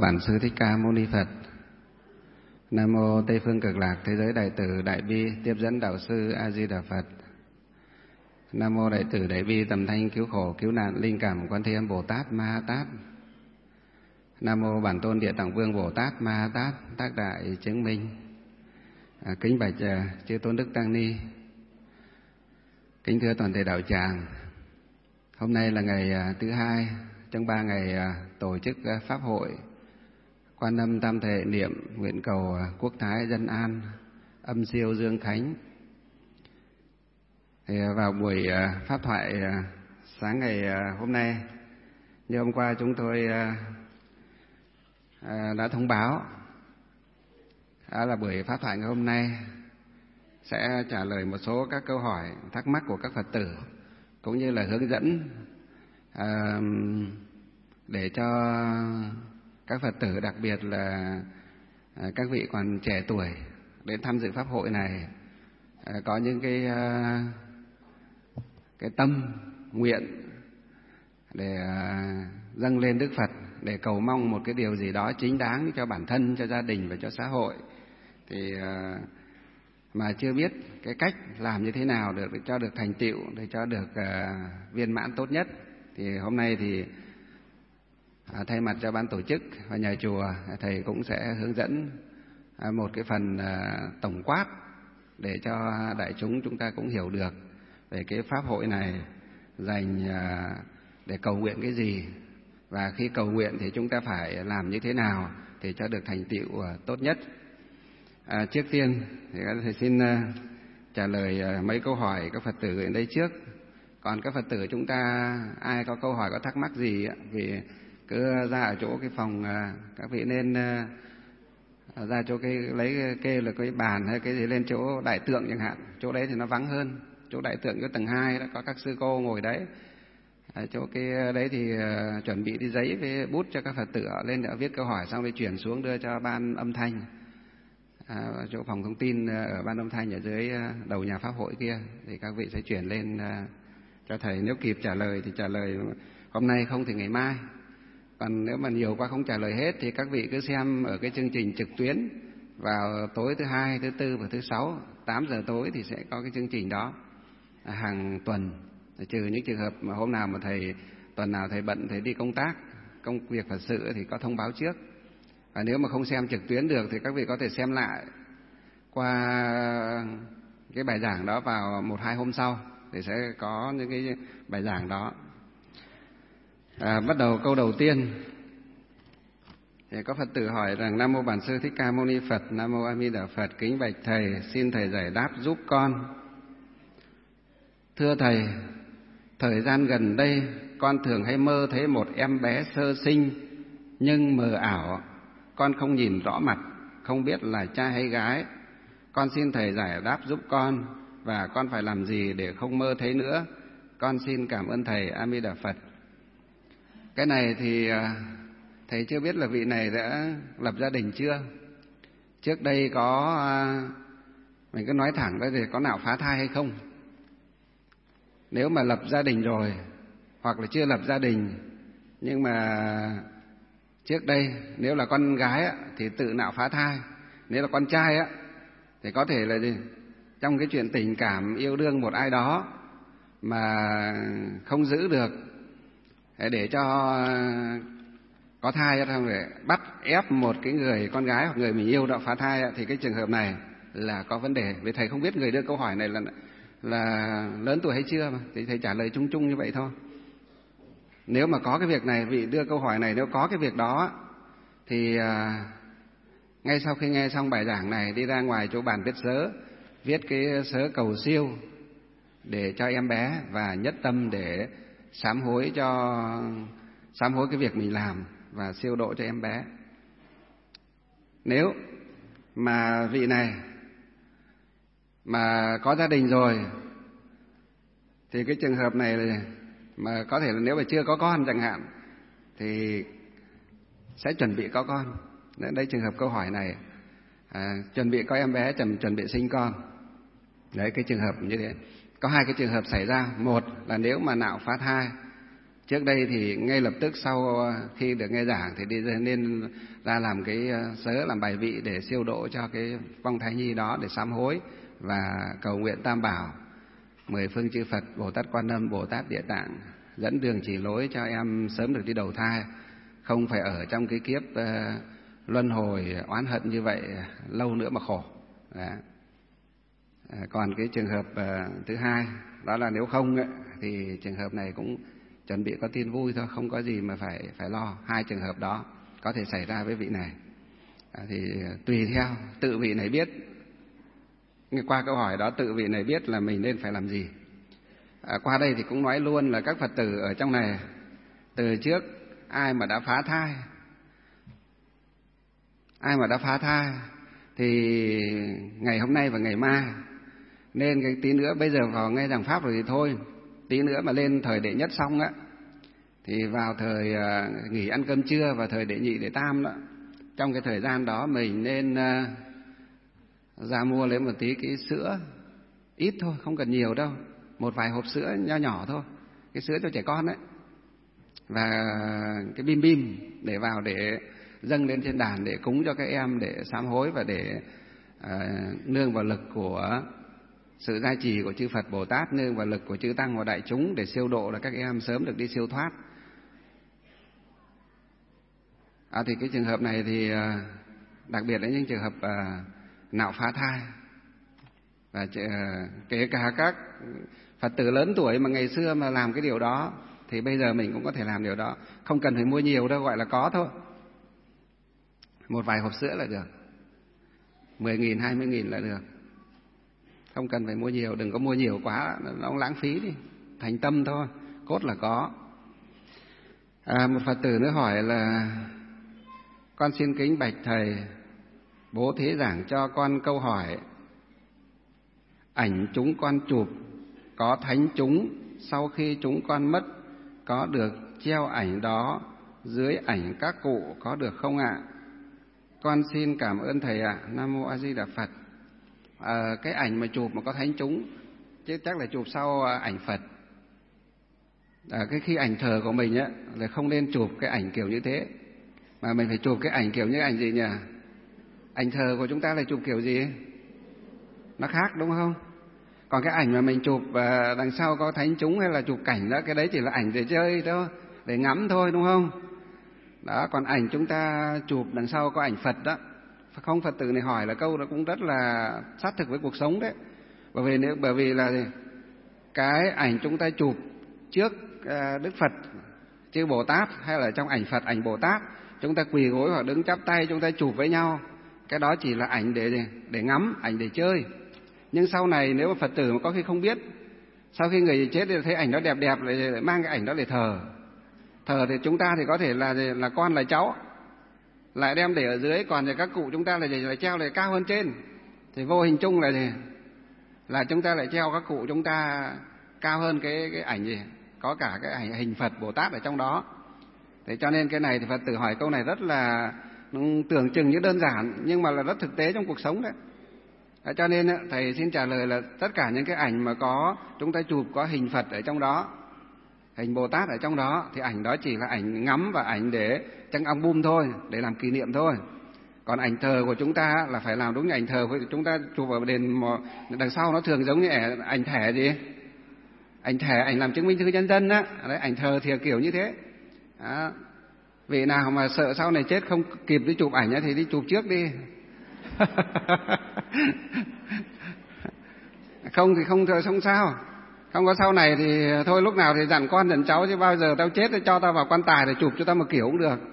Bản Sư Thích Ca Mâu Ni Phật. Nam mô Tây Phương Cực Lạc Thế Giới Đại Từ Đại Bi Tiếp Dẫn Đạo Sư A Di Đà Phật. Nam mô Đại Từ Đại Bi Tầm Thanh Cứu Khổ Cứu Nạn Linh Cảm Quan Thế Âm Bồ Tát Ma Ha Tát. Nam mô Bản Tôn Địa Tạng Vương Bồ Tát Ma Ha Tát Tác Đại Chứng Minh. Kính bạch chư Tôn Đức Tăng Ni, kính thưa toàn thể đạo tràng. Hôm nay là ngày thứ hai trong 3 ngày tổ chức pháp hội Quan Âm Tam Thể niệm nguyện cầu quốc thái dân an, âm siêu dương khánh. Thì vào buổi pháp thoại sáng ngày hôm nay, như hôm qua chúng tôi đã thông báo, đó là buổi pháp thoại ngày hôm nay sẽ trả lời một số các câu hỏi thắc mắc của các Phật tử, cũng như là hướng dẫn để cho các Phật tử, đặc biệt là các vị còn trẻ tuổi đến tham dự pháp hội này, có những cái tâm nguyện để dâng lên Đức Phật, để cầu mong một cái điều gì đó chính đáng cho bản thân, cho gia đình và cho xã hội. Thì mà chưa biết cái cách làm như thế nào để cho được thành tựu, để cho được viên mãn tốt nhất. Thì hôm nay thì thay mặt cho ban tổ chức và nhà chùa, thầy cũng sẽ hướng dẫn một cái phần tổng quát để cho đại chúng ta cũng hiểu được về cái pháp hội này dành để cầu nguyện cái gì, và khi cầu nguyện thì chúng ta phải làm như thế nào để cho được thành tựu tốt nhất. Trước tiên thì thầy xin trả lời mấy câu hỏi các Phật tử gửi đây trước. Còn các Phật tử chúng ta ai có câu hỏi, có thắc mắc gì thì cứ ra ở chỗ cái phòng, các vị nên ra chỗ cái lấy kê là cái bàn hay cái gì lên chỗ đại tượng chẳng hạn, chỗ đấy thì nó vắng hơn. Chỗ đại tượng cái tầng 2 đó có các sư cô ngồi đấy. Chỗ cái đấy thì chuẩn bị đi giấy với bút cho các Phật tử lên để viết câu hỏi, xong rồi chuyển xuống đưa cho ban âm thanh, chỗ phòng thông tin ở ban âm thanh ở dưới đầu nhà pháp hội kia, thì các vị sẽ chuyển lên cho thầy. Nếu kịp trả lời thì trả lời hôm nay, không thì ngày mai. Còn nếu mà nhiều quá không trả lời hết thì các vị cứ xem ở cái chương trình trực tuyến vào tối thứ Hai, thứ Tư và thứ Sáu 8 giờ tối thì sẽ có cái chương trình đó hàng tuần, trừ những trường hợp mà hôm nào mà thầy tuần nào thầy bận, thầy đi công tác, công việc Phật sự thì có thông báo trước. Và nếu mà không xem trực tuyến được thì các vị có thể xem lại qua cái bài giảng đó vào 1-2 hôm sau thì sẽ có những cái bài giảng đó. Bắt đầu câu đầu tiên thì có Phật tử hỏi rằng: Nam mô Bản Sư Thích Ca Mâu Ni Phật. Nam mô A Di Đà Phật. Kính bạch thầy, xin thầy giải đáp giúp con. Thưa thầy, thời gian gần đây con thường hay mơ thấy một em bé sơ sinh nhưng mờ ảo, con không nhìn rõ mặt, không biết là trai hay gái. Con xin thầy giải đáp giúp con, và con phải làm gì để không mơ thấy nữa. Con xin cảm ơn thầy. A Di Đà Phật. Cái này thì thầy chưa biết là vị này đã lập gia đình chưa. Trước đây có, mình cứ nói thẳng đây, thì có nào phá thai hay không. Nếu mà lập gia đình rồi, hoặc là chưa lập gia đình nhưng mà trước đây nếu là con gái thì tự nạo phá thai. Nếu là con trai thì có thể là gì? Trong cái chuyện tình cảm yêu đương một ai đó mà không giữ được để cho có thai, để bắt ép một cái người con gái hoặc người mình yêu đó phá thai, thì cái trường hợp này là có vấn đề. Vì thầy không biết người đưa câu hỏi này là lớn tuổi hay chưa mà, thì thầy trả lời chung chung như vậy thôi. Nếu mà có cái việc này, vị đưa câu hỏi này, nếu có cái việc đó thì ngay sau khi nghe xong bài giảng này, đi ra ngoài chỗ bàn viết sớ, viết cái sớ cầu siêu để cho em bé, và nhất tâm để sám hối cái việc mình làm và siêu độ cho em bé. Nếu mà vị này mà có gia đình rồi thì cái trường hợp này mà có thể là nếu mà chưa có con chẳng hạn thì sẽ chuẩn bị có con. Đây trường hợp câu hỏi này, chuẩn bị có em bé, chuẩn bị sinh con. Đấy, cái trường hợp như thế. Có hai cái trường hợp xảy ra. Một là nếu mà nạo phá thai Trước đây thì ngay lập tức sau khi được nghe giảng thì đi nên ra làm cái sớ, làm bài vị để siêu độ cho cái vong thai nhi đó, để sám hối và cầu nguyện Tam Bảo, 10 phương chư Phật, Bồ Tát Quan Âm, Bồ Tát Địa Tạng dẫn đường chỉ lối cho em sớm được đi đầu thai, không phải ở trong cái kiếp luân hồi oán hận như vậy lâu nữa mà khổ. Đó. Còn cái trường hợp thứ hai đó là nếu không ấy, thì trường hợp này cũng chuẩn bị có tin vui thôi, không có gì mà phải lo. Hai trường hợp đó có thể xảy ra với vị này. Thì tùy theo tự vị này biết. Qua câu hỏi đó tự vị này biết là mình nên phải làm gì. Qua đây thì cũng nói luôn là các Phật tử ở trong này từ trước ai mà đã phá thai thì ngày hôm nay và ngày mai nên cái tí nữa, bây giờ vào nghe giảng pháp rồi thì thôi, tí nữa mà lên thời đệ nhất xong á thì vào thời nghỉ ăn cơm trưa và thời đệ nhị đệ tam đó, trong cái thời gian đó mình nên ra mua lấy một tí cái sữa ít thôi, không cần nhiều đâu, một vài hộp sữa nho nhỏ thôi, cái sữa cho trẻ con đấy, và cái bim bim để vào để dâng lên trên đàn để cúng cho các em, để sám hối và để nương vào lực của sự gia trì của chư Phật Bồ Tát, nương vào lực của chư Tăng và đại chúng để siêu độ là các em sớm được đi siêu thoát. Thì cái trường hợp này thì đặc biệt là những trường hợp nạo phá thai, và kể cả các Phật tử lớn tuổi mà ngày xưa mà làm cái điều đó thì bây giờ mình cũng có thể làm điều đó, không cần phải mua nhiều đâu, gọi là có thôi, một vài hộp sữa là được, 10.000, 20.000 là được, không cần phải mua nhiều. Đừng có mua nhiều quá, nó lãng phí đi, thành tâm thôi, cốt là có. Một Phật tử nữa hỏi là: con xin kính bạch thầy, bố thí giảng cho con câu hỏi, ảnh chúng con chụp có thánh chúng, sau khi chúng con mất có được treo ảnh đó dưới ảnh các cụ có được không ạ? Con xin cảm ơn thầy ạ. Nam mô A Di Đà Phật. Cái ảnh mà chụp mà có thánh chúng chứ chắc là chụp sau ảnh Phật. Cái khi ảnh thờ của mình á là không nên chụp cái ảnh kiểu như thế, mà mình phải chụp cái ảnh kiểu như ảnh gì nhỉ? Ảnh thờ của chúng ta là chụp kiểu gì? Nó khác đúng không? Còn cái ảnh mà mình chụp đằng sau có thánh chúng hay là chụp cảnh đó, cái đấy chỉ là ảnh để chơi thôi, để ngắm thôi đúng không? Đó, còn ảnh chúng ta chụp đằng sau có ảnh Phật đó. Không, Phật tử này hỏi là câu đó cũng rất là sát thực với cuộc sống đấy. Bởi vì là cái ảnh chúng ta chụp trước Đức Phật chư Bồ Tát, hay là trong ảnh Phật, ảnh Bồ Tát, chúng ta quỳ gối hoặc đứng chắp tay chúng ta chụp với nhau, cái đó chỉ là ảnh để ngắm, ảnh để chơi. Nhưng sau này nếu mà Phật tử mà có khi không biết, sau khi người chết thì thấy ảnh đó đẹp đẹp lại mang cái ảnh đó để thờ thì chúng ta thì có thể là con là cháu lại đem để ở dưới, còn các cụ chúng ta lại treo lại cao hơn trên, thì vô hình chung là chúng ta lại treo các cụ chúng ta cao hơn cái ảnh gì, có cả cái ảnh hình Phật Bồ Tát ở trong đó. Thế cho nên cái này thì Phật tử hỏi câu này rất là tưởng chừng như đơn giản nhưng mà là rất thực tế trong cuộc sống đấy. Cho nên thầy xin trả lời là tất cả những cái ảnh mà chúng ta chụp có hình Phật ở trong đó, hình Bồ Tát ở trong đó, thì ảnh đó chỉ là ảnh ngắm và ảnh để trong album thôi, để làm kỷ niệm thôi. Còn ảnh thờ của chúng ta là phải làm đúng như ảnh thờ. Chúng ta chụp ở đền đằng sau nó thường giống như ảnh thẻ gì, ảnh thẻ, ảnh làm chứng minh thư nhân dân á, đấy, ảnh thờ thì kiểu như thế. Đó. Vị nào mà sợ sau này chết không kịp đi chụp ảnh thì đi chụp trước đi. Không thì không sao. Không có sau này thì thôi, lúc nào thì dặn con dặn cháu, chứ bao giờ tao chết thì cho tao vào quan tài để chụp cho tao một kiểu cũng được.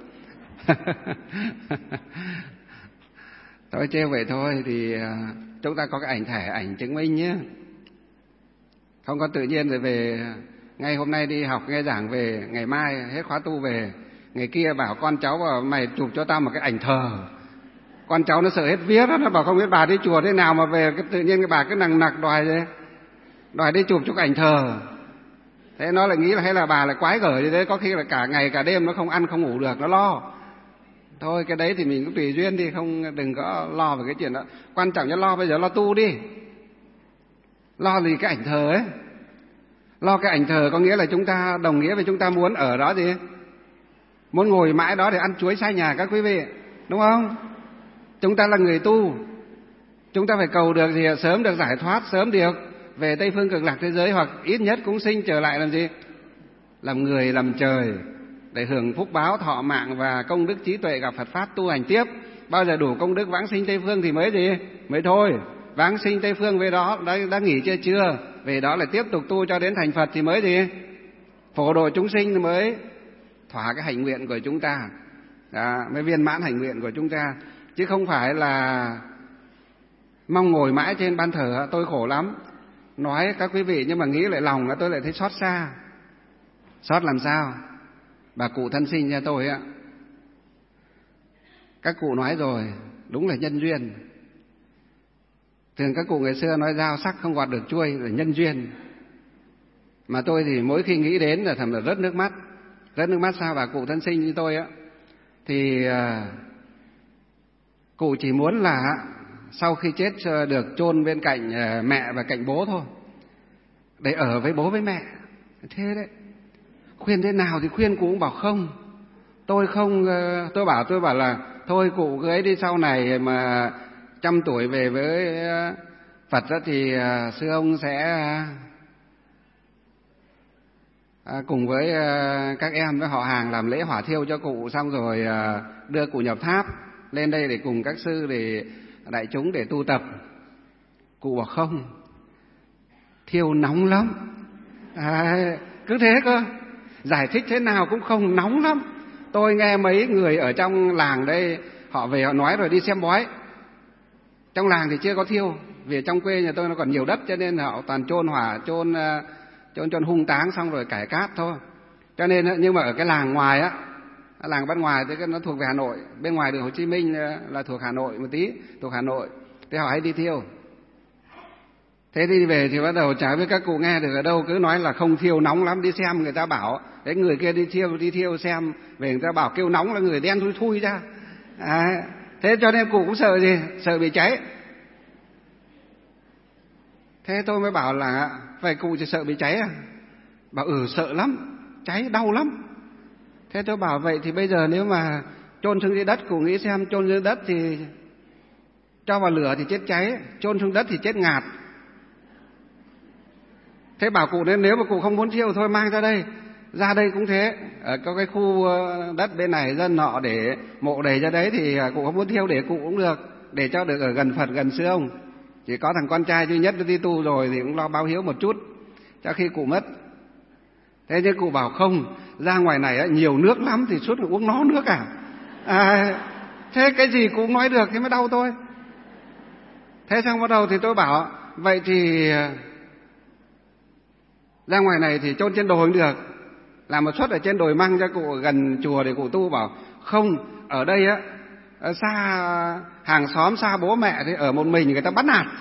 Thôi trêu vậy thôi, thì chúng ta có cái ảnh thẻ, ảnh chứng minh nhé. Không có tự nhiên rồi về ngay hôm nay đi học nghe giảng về, ngày mai hết khóa tu về, ngày kia bảo con cháu bảo mày chụp cho tao một cái ảnh thờ. Con cháu nó sợ hết vía đó, nó bảo không biết bà đi chùa thế nào mà về tự nhiên cái bà cứ nằng nặc đòi đi chụp cho cái ảnh thờ. Thế nó lại nghĩ là hay là bà lại quái gở như thế, có khi là cả ngày cả đêm nó không ăn không ngủ được, nó lo. Thôi cái đấy thì mình cũng tùy duyên đi, đừng có lo về cái chuyện đó. Quan trọng nhất bây giờ lo tu đi. Lo gì cái ảnh thờ ấy, Lo cái ảnh thờ có nghĩa là chúng ta đồng nghĩa với chúng ta muốn ở đó gì? Muốn ngồi mãi đó để ăn chuối xa nhà các quý vị, đúng không? Chúng ta là người tu, chúng ta phải cầu được gì? Sớm được giải thoát, sớm được về Tây Phương Cực Lạc thế giới, hoặc ít nhất cũng sinh trở lại làm gì? Làm người, làm trời, để hưởng phúc báo thọ mạng và công đức trí tuệ, gặp Phật Pháp tu hành tiếp. Bao giờ đủ công đức vãng sinh Tây Phương thì mới gì? Mới thôi. Vãng sinh Tây Phương về đó, đã nghỉ chưa? Về đó lại tiếp tục tu cho đến thành Phật thì mới gì? Phổ độ chúng sinh thì mới thỏa cái hạnh nguyện của chúng ta, mới viên mãn hạnh nguyện của chúng ta. Chứ không phải là mong ngồi mãi trên ban thờ. Tôi khổ lắm, nói các quý vị, nhưng mà nghĩ lại lòng tôi lại thấy xót xa. Xót làm sao? Bà cụ thân sinh cho tôi á, các cụ nói rồi, đúng là nhân duyên. Thường các cụ ngày xưa nói dao sắc không gọt được chuôi, là nhân duyên. Mà tôi thì mỗi khi nghĩ đến là thầm là rớt nước mắt. Rớt nước mắt sao? Bà cụ thân sinh như tôi á, thì cụ chỉ muốn là sau khi chết được chôn bên cạnh mẹ và cạnh bố thôi, để ở với bố với mẹ. Thế đấy. Khuyên thế nào thì khuyên cụ cũng bảo không. Tôi không, tôi bảo là thôi cụ cứ ấy đi, sau này mà 100 tuổi về với Phật đó thì sư ông sẽ cùng với các em với họ hàng làm lễ hỏa thiêu cho cụ, xong rồi đưa cụ nhập tháp lên đây để cùng các sư để đại chúng để tu tập. Cụ bảo không, thiêu nóng lắm. Cứ thế cơ, giải thích thế nào cũng không, nóng lắm. Tôi nghe mấy người ở trong làng đây họ về họ nói rồi, đi xem bói. Trong làng thì chưa có thiêu, vì trong quê nhà tôi nó còn nhiều đất, cho nên họ toàn chôn hỏa, chôn hung táng xong rồi cải cát thôi. Cho nên, nhưng mà ở cái làng ngoài á, làng bên ngoài thì nó thuộc về Hà Nội, bên ngoài đường Hồ Chí Minh là thuộc Hà Nội một tí, thuộc Hà Nội, thì họ hay đi thiêu. Thế đi về thì bắt đầu chả biết các cụ nghe được ở đâu, cứ nói là không thiêu nóng lắm, đi xem người ta bảo đấy, người kia đi thiêu xem, về người ta bảo kêu nóng là người đen thui thui ra. Thế cho nên cụ cũng sợ gì? Sợ bị cháy. Thế tôi mới bảo là vậy cụ chỉ sợ bị cháy à? Bảo sợ lắm, cháy đau lắm. Thế tôi bảo vậy thì bây giờ nếu mà chôn xuống dưới đất, cụ nghĩ xem, chôn dưới đất thì cho vào lửa thì chết cháy, chôn xuống đất thì chết ngạt. Thế bảo cụ nếu mà cụ không muốn thiêu thôi mang ra đây. Ra đây cũng thế, có cái khu đất bên này dân họ để mộ đầy ra đấy, thì cụ không muốn thiêu để cụ cũng được, để cho được ở gần Phật gần sư ông. Chỉ có thằng con trai duy nhất nó đi tu rồi thì cũng lo báo hiếu một chút cho khi cụ mất. Thế nhưng cụ bảo không, ra ngoài này nhiều nước lắm thì suốt ngày uống nó nước à. Thế cái gì cũng nói được thì mới đau tôi. Thế xong bắt đầu thì tôi bảo vậy thì ra ngoài này thì chôn trên đồi cũng được, làm một suất ở trên đồi măng cho cụ gần chùa để cụ tu. Bảo không, ở đây xa hàng xóm, xa bố mẹ thì ở một mình người ta bắt nạt.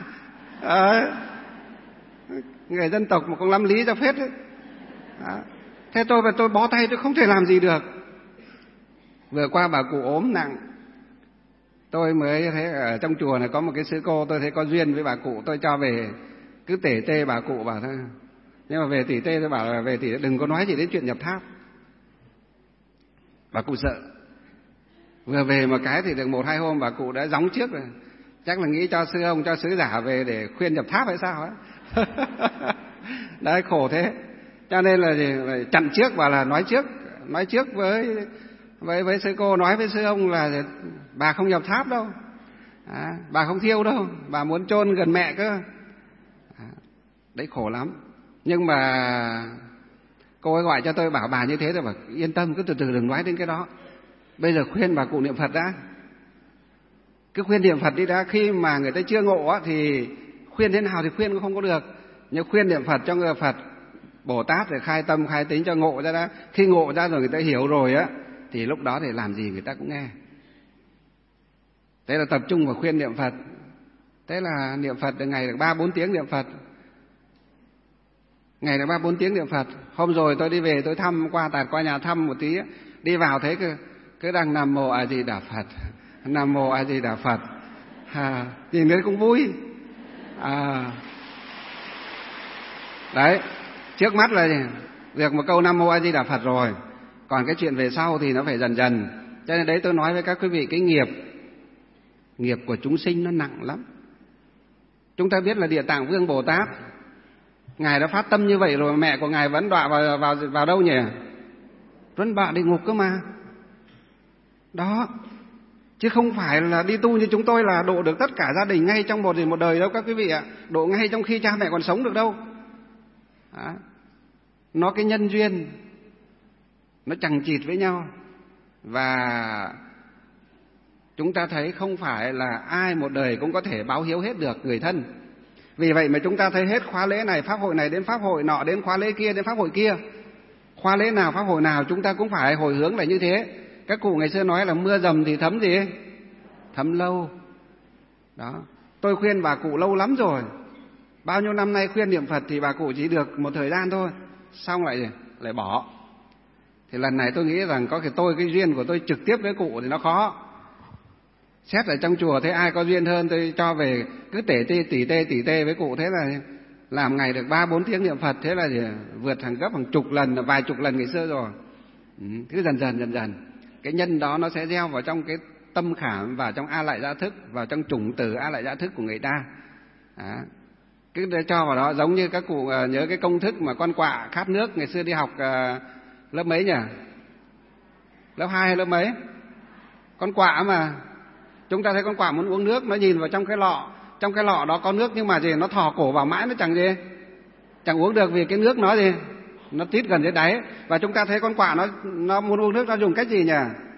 Người dân tộc mà cũng lắm lý ra phết ấy. Thế tôi bó tay, tôi không thể làm gì được. Vừa qua bà cụ ốm nặng, tôi mới thấy ở trong chùa này có một cái sư cô, tôi thấy có duyên với bà cụ, tôi cho về cứ tể tê bà cụ bảo thôi. Nhưng mà về tỉ tê tôi bảo là về tỉ đừng có nói gì đến chuyện nhập tháp. Bà cụ sợ. Vừa về một cái thì được 1-2 hôm bà cụ đã gióng trước rồi. Chắc là nghĩ cho sư ông, cho sứ giả về để khuyên nhập tháp hay sao ấy. Đấy, khổ thế. Cho nên là chặn trước và là nói trước với sư cô, nói với sư ông là bà không nhập tháp đâu, bà không thiêu đâu, bà muốn chôn gần mẹ cơ. Đấy, khổ lắm. Nhưng mà cô ấy gọi cho tôi bảo bà như thế, tôi bảo yên tâm, cứ từ từ đừng nói đến cái đó. Bây giờ khuyên bà cụ niệm Phật đã, cứ khuyên niệm Phật đi đã. Khi mà người ta chưa ngộ thì khuyên thế nào thì khuyên cũng không có được, nhưng khuyên niệm Phật cho người Phật Bồ Tát để khai tâm khai tính cho ngộ ra đã. Khi ngộ ra rồi, người ta hiểu rồi thì lúc đó thì làm gì người ta cũng nghe. Thế là tập trung vào khuyên niệm Phật. Thế là niệm Phật được ngày được 3-4 tiếng niệm Phật. Ngày được 3-4 tiếng niệm Phật. Hôm rồi tôi đi về tôi thăm qua nhà thăm một tí, đi vào thấy cứ đang Nam Mô A Di Đà Phật, Nam Mô A Di Đà Phật. Nhìn thấy cũng vui. Đấy, Trước mắt là việc một câu Nam Mô A Di Đà Phật rồi, còn cái chuyện về sau thì nó phải dần dần. Cho nên đấy tôi nói với các quý vị, cái nghiệp của chúng sinh nó nặng lắm. Chúng ta biết là Địa Tạng Vương Bồ Tát, Ngài đã phát tâm như vậy rồi, mẹ của Ngài vẫn đọa vào đâu nhỉ? Vẫn đọa địa ngục cơ mà. Đó, chứ không phải là đi tu như chúng tôi là độ được tất cả gia đình ngay trong một đời đâu các quý vị ạ. Độ ngay trong khi cha mẹ còn sống được đâu. Đó. Nó cái nhân duyên nó chằng chịt với nhau. Và chúng ta thấy không phải là ai một đời cũng có thể báo hiếu hết được người thân. Vì vậy mà chúng ta thấy hết khóa lễ này, pháp hội này đến pháp hội nọ, đến khóa lễ kia đến pháp hội kia. Khóa lễ nào, pháp hội nào chúng ta cũng phải hồi hướng là như thế. Các cụ ngày xưa nói là mưa dầm thì thấm gì? Thấm lâu. Đó. Tôi khuyên bà cụ lâu lắm rồi. Bao nhiêu năm nay khuyên niệm Phật thì bà cụ chỉ được một thời gian thôi, xong lại bỏ. Thì lần này tôi nghĩ rằng có cái duyên của tôi trực tiếp với cụ thì nó khó. Xét ở trong chùa thấy ai có duyên hơn tôi cho về cứ tỉ tê với cụ, thế là làm ngày được 3-4 tiếng niệm Phật, thế là vượt hàng gấp hàng chục lần, vài chục lần ngày xưa rồi. Cứ dần dần cái nhân đó nó sẽ gieo vào trong cái tâm khảm, vào trong a lại gia thức, vào trong chủng tử a lại gia thức của người ta. Đó. Cứ cho vào đó, giống như các cụ nhớ cái công thức mà con quạ khát nước ngày xưa đi học lớp mấy nhỉ? Lớp 2 hay lớp mấy? Con quạ mà. Chúng ta thấy con quạ muốn uống nước, nó nhìn vào trong cái lọ. Trong cái lọ đó có nước nhưng mà nó thò cổ vào mãi nó chẳng uống được, vì cái nước nó tít gần dưới đáy. Và chúng ta thấy con quạ nó muốn uống nước, nó dùng cách gì nhỉ?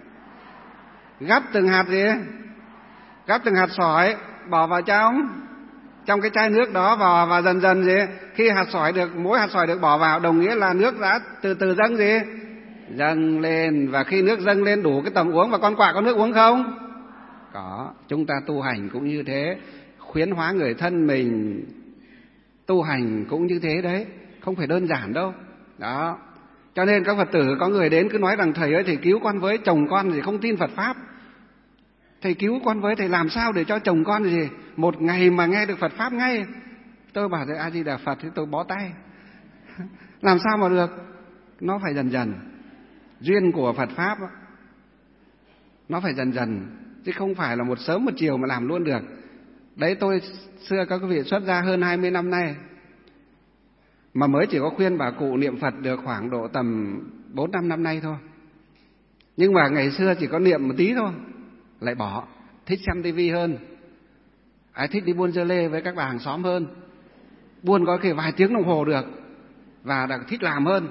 Gắp từng hạt gắp từng hạt sỏi bỏ vào trong cái chai nước đó vào, và dần khi mỗi hạt sỏi được bỏ vào đồng nghĩa là nước đã từ từ dâng lên. Và khi nước dâng lên đủ cái tầm uống, và con quạ có nước uống không? Có. Chúng ta tu hành cũng như thế, khuyến hóa người thân mình tu hành cũng như thế đấy, không phải đơn giản đâu. Đó. Cho nên các Phật tử có người đến cứ nói rằng thầy ơi, thầy cứu con với, chồng con thì không tin Phật pháp. Thầy cứu con với, thầy làm sao để cho chồng con một ngày mà nghe được Phật pháp ngay. Tôi bảo thầy A Di Đà Phật thì tôi bó tay. Làm sao mà được? Nó phải dần dần. Duyên của Phật pháp nó phải dần dần, chứ không phải là một sớm một chiều mà làm luôn được. Đấy, tôi xưa các quý vị xuất gia hơn 20 năm nay mà mới chỉ có khuyên bà cụ niệm Phật được khoảng độ tầm 4-5 năm nay thôi. Nhưng mà ngày xưa chỉ có niệm một tí thôi lại bỏ, thích xem tivi hơn, thích đi buôn dưa lê với các bà hàng xóm hơn. Buôn có vài tiếng đồng hồ được, và thích làm hơn.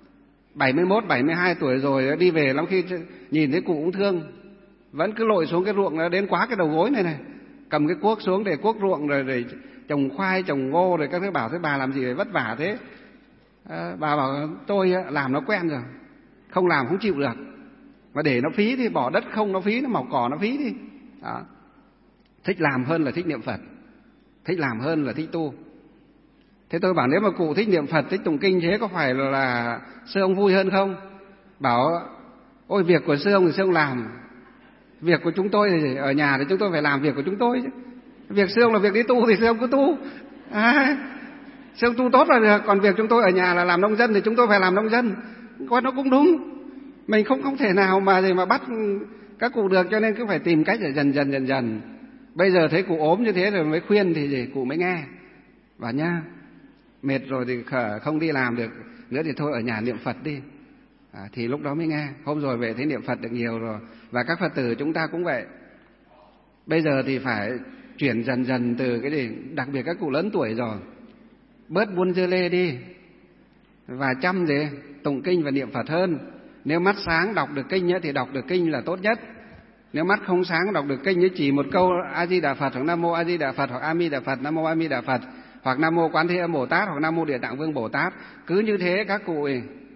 71-72 tuổi rồi đi về lắm khi nhìn thấy cụ cũng thương, vẫn cứ lội xuống cái ruộng nó đến quá cái đầu gối này, cầm cái cuốc xuống để cuốc ruộng rồi trồng khoai trồng ngô, rồi các thứ bảo thế bà làm gì để vất vả thế. Bà bảo tôi làm nó quen rồi, không làm không chịu được, mà để nó phí thì bỏ đất không nó phí, nó mọc cỏ nó phí đi. Đó. Thích làm hơn là thích niệm Phật, thích làm hơn là thích tu. Thế tôi bảo nếu mà cụ thích niệm Phật, thích tụng kinh, thế có phải là sư ông vui hơn không? Bảo ôi, việc của sư ông thì sư ông làm, việc của chúng tôi thì ở nhà thì chúng tôi phải làm việc của chúng tôi chứ. Việc sư ông là việc đi tu thì sư ông cứ tu, sư ông tu tốt là được. Còn việc chúng tôi ở nhà là làm nông dân thì chúng tôi phải làm nông dân. Coi nó cũng đúng, mình không thể nào mà bắt các cụ được, cho nên cứ phải tìm cách để dần dần. Bây giờ thấy cụ ốm như thế rồi mới khuyên thì cụ mới nghe. Bảo nha, mệt rồi thì không đi làm được nữa thì thôi ở nhà niệm Phật đi. Thì lúc đó mới nghe. Hôm rồi về thấy niệm Phật được nhiều rồi. Và các Phật tử chúng ta cũng vậy. Bây giờ thì phải chuyển dần từ cái gì, đặc biệt các cụ lớn tuổi rồi, bớt buôn dưa lê đi và chăm tụng kinh và niệm Phật hơn. Nếu mắt sáng đọc được kinh thì đọc được kinh là tốt nhất. Nếu mắt không sáng đọc được kinh chỉ một câu A Di Đà Phật hoặc Nam Mô A Di Đà Phật hoặc A Mi Đà Phật, Nam Mô A Mi Đà Phật, hoặc Nam Mô Quán Thế Âm Bồ Tát, hoặc Nam Mô Địa Tạng Vương Bồ Tát. Cứ như thế các cụ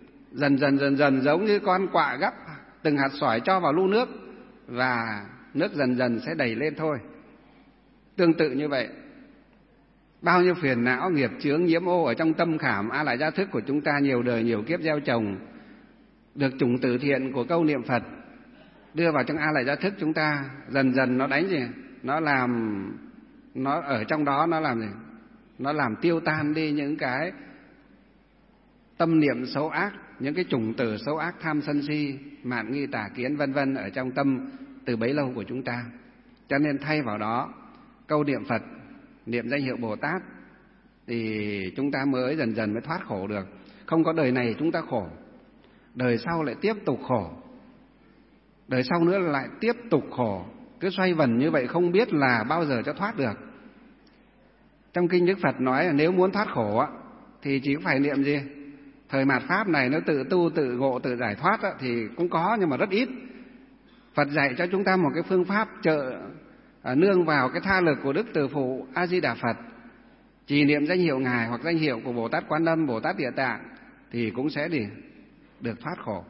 dần giống như con quạ gắp từng hạt sỏi cho vào lu nước, và nước dần sẽ đầy lên thôi. Tương tự như vậy, bao nhiêu phiền não nghiệp chướng nhiễm ô ở trong tâm khảm a lại gia thức của chúng ta nhiều đời nhiều kiếp gieo trồng, được chủng tử thiện của câu niệm Phật đưa vào trong a lại gia thức chúng ta, dần nó đánh nó làm, nó ở trong đó nó làm nó làm tiêu tan đi những cái tâm niệm xấu ác, những cái chủng tử xấu ác tham sân si, mạn nghi tà kiến vân vân ở trong tâm từ bấy lâu của chúng ta. Cho nên thay vào đó câu niệm Phật, niệm danh hiệu Bồ Tát thì chúng ta mới dần dần mới thoát khổ được. Không có đời này chúng ta khổ, đời sau lại tiếp tục khổ, đời sau nữa lại tiếp tục khổ, cứ xoay vần như vậy không biết là bao giờ cho thoát được. Trong kinh Đức Phật nói là nếu muốn thoát khổ thì chỉ phải niệm gì? Thời mạt Pháp này nó tự tu, tự ngộ, tự giải thoát thì cũng có nhưng mà rất ít. Phật dạy cho chúng ta một cái phương pháp nương vào cái tha lực của Đức Từ Phụ A Di Đà Phật, chỉ niệm danh hiệu Ngài hoặc danh hiệu của Bồ Tát Quán Âm, Bồ Tát Địa Tạng thì cũng sẽ được thoát khổ.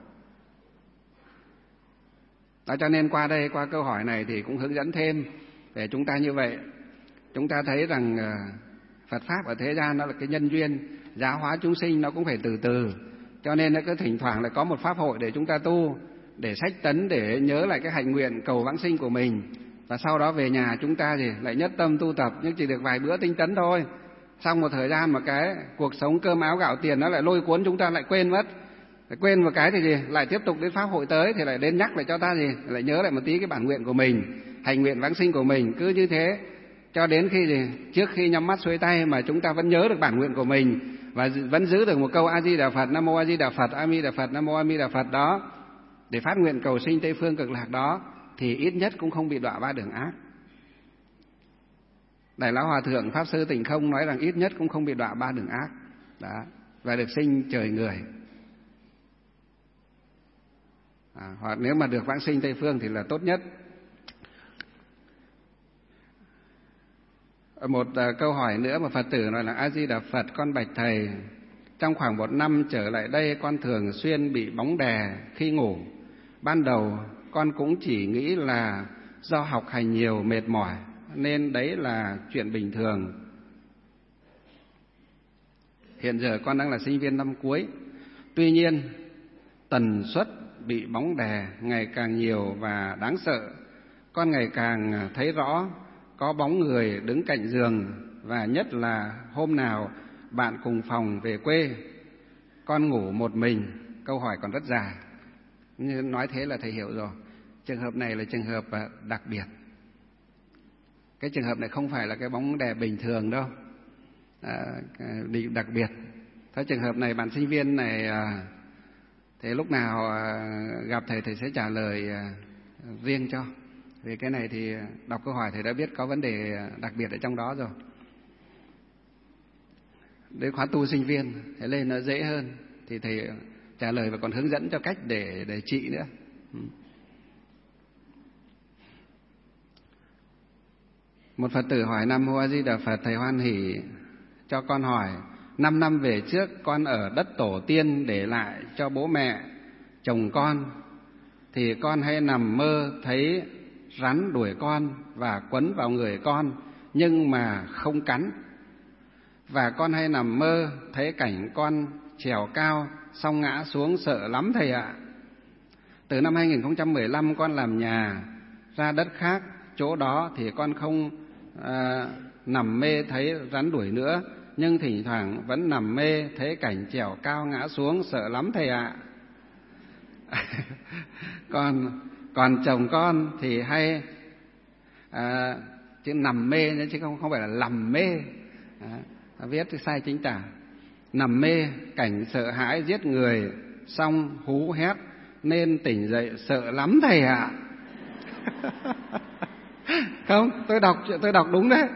Đó, cho nên qua đây, qua câu hỏi này thì cũng hướng dẫn thêm để chúng ta như vậy. Chúng ta thấy rằng Phật Pháp ở thế gian nó là cái nhân duyên, giáo hóa chúng sinh nó cũng phải từ từ. Cho nên nó cứ thỉnh thoảng lại có một pháp hội để chúng ta tu, để sách tấn, để nhớ lại cái hạnh nguyện cầu vãng sinh của mình. Và sau đó về nhà chúng ta lại nhất tâm tu tập, nhưng chỉ được vài bữa tinh tấn thôi. Xong một thời gian mà cái cuộc sống cơm áo gạo tiền nó lại lôi cuốn chúng ta lại quên mất. Quên một cái thì lại tiếp tục đến pháp hội tới thì lại đến nhắc lại cho ta lại nhớ lại một tí cái bản nguyện của mình, hành nguyện vãng sinh của mình. Cứ như thế cho đến khi trước khi nhắm mắt xuôi tay mà chúng ta vẫn nhớ được bản nguyện của mình và vẫn giữ được một câu A Di Đà Phật, Nam Mô A Di Đà Phật, A Di Đà Phật, Nam Mô A Di Đà Phật đó, để phát nguyện cầu sinh Tây phương cực lạc đó, thì ít nhất cũng không bị đọa ba đường ác. Đại Lão Hòa Thượng Pháp Sư Tịnh Không nói rằng ít nhất cũng không bị đọa ba đường ác đó, và được sinh trời người. Hoặc nếu mà được vãng sinh Tây phương thì là tốt nhất. Một câu hỏi nữa mà Phật tử nói là: A Di Đà Phật, con bạch thầy, trong khoảng 1 năm trở lại đây con thường xuyên bị bóng đè khi ngủ. Ban đầu con cũng chỉ nghĩ là do học hành nhiều mệt mỏi nên đấy là chuyện bình thường. Hiện giờ con đang là sinh viên năm cuối. Tuy nhiên tần suất bị bóng đè ngày càng nhiều và đáng sợ. Con ngày càng thấy rõ có bóng người đứng cạnh giường, và nhất là hôm nào bạn cùng phòng về quê, con ngủ một mình. Câu hỏi còn rất dài, nhưng nói thế là thầy hiểu rồi. Trường hợp này là trường hợp đặc biệt. Cái trường hợp này không phải là cái bóng đè bình thường đâu, đặc biệt. Thế trường hợp này bạn sinh viên này thì lúc nào gặp thầy sẽ trả lời riêng cho. Vì cái này thì đọc câu hỏi thầy đã biết có vấn đề đặc biệt ở trong đó rồi. Đến khóa tu sinh viên thầy lên nó dễ hơn, thì thầy trả lời và còn hướng dẫn cho cách để trị nữa. Một Phật tử hỏi: Nam Mô A Di Đà Phật, thầy hoan hỷ cho con hỏi, 5 năm về trước con ở đất tổ tiên để lại cho bố mẹ chồng con, thì con hay nằm mơ thấy rắn đuổi con và quấn vào người con nhưng mà không cắn. Và con hay nằm mơ thấy cảnh con trèo cao xong ngã xuống, sợ lắm thầy ạ. Từ năm 2015 con làm nhà ra đất khác, chỗ đó thì con không nằm mê thấy rắn đuổi nữa, nhưng thỉnh thoảng vẫn nằm mê thấy cảnh trèo cao ngã xuống, sợ lắm thầy ạ. Còn chồng con thì hay chứ nằm mê chứ không phải là lầm mê, viết sai chính tả. Nằm mê cảnh sợ hãi giết người xong hú hét nên tỉnh dậy sợ lắm thầy ạ. Không, tôi đọc đúng đấy.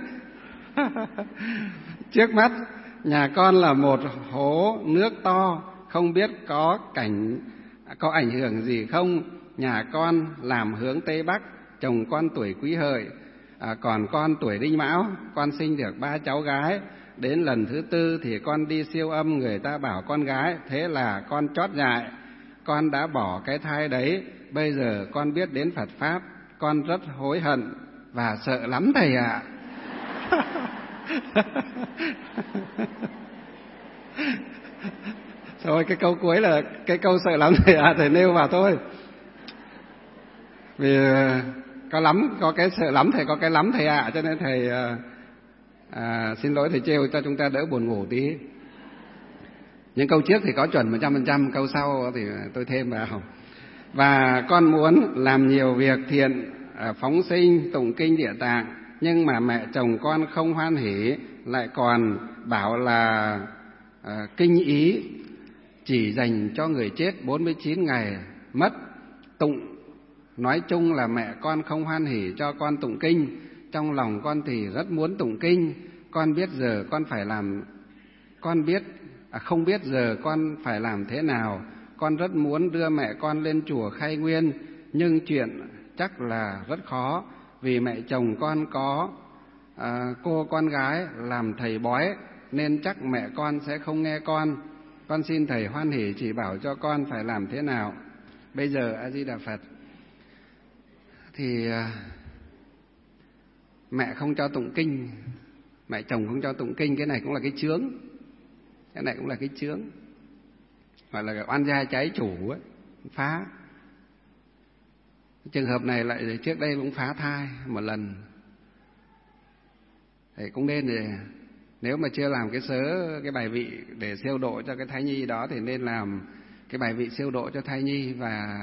Trước mắt nhà con là một hố nước to, không biết có ảnh hưởng gì không. Nhà con làm hướng Tây Bắc, chồng con tuổi Quý Hợi, còn con tuổi Đinh Mão. Con sinh được 3 cháu gái. Đến lần thứ 4 thì con đi siêu âm, người ta bảo con gái, thế là con chót dại. Con đã bỏ cái thai đấy. Bây giờ con biết đến Phật Pháp, con rất hối hận và sợ lắm thầy ạ. Rồi cái câu cuối là cái câu sợ lắm thầy ạ, thầy nêu vào thôi. Vì có cái sợ lắm thầy, có cái lắm thầy ạ, cho nên thầy xin lỗi thầy trêu cho chúng ta đỡ buồn ngủ tí. Nhưng câu trước thì có chuẩn 100%, câu sau thì tôi thêm vào. Và con muốn làm nhiều việc thiện, phóng sinh, tụng kinh Địa Tạng, nhưng mà mẹ chồng con không hoan hỉ, lại còn bảo là kinh ý chỉ dành cho người chết 49 ngày mất. Tụng, nói chung là mẹ con không hoan hỉ cho con tụng kinh. Trong lòng con thì rất muốn tụng kinh. Con biết giờ con phải làm, không biết giờ con phải làm thế nào. Con rất muốn đưa mẹ con lên chùa khai nguyên, nhưng chuyện chắc là rất khó, vì mẹ chồng con có cô con gái làm thầy bói, nên chắc mẹ con sẽ không nghe con. Con xin thầy hoan hỉ chỉ bảo cho con phải làm thế nào. Bây giờ A Di Đà Phật, thì mẹ không cho tụng kinh, mẹ chồng không cho tụng kinh, cái này cũng là cái chướng, cái này cũng là cái chướng, gọi là oan gia trái chủ ấy, phá. Trường hợp này lại trước đây cũng phá thai một lần. Thì cũng nên thì nếu mà chưa làm cái bài vị để siêu độ cho cái thai nhi đó thì nên làm cái bài vị siêu độ cho thai nhi và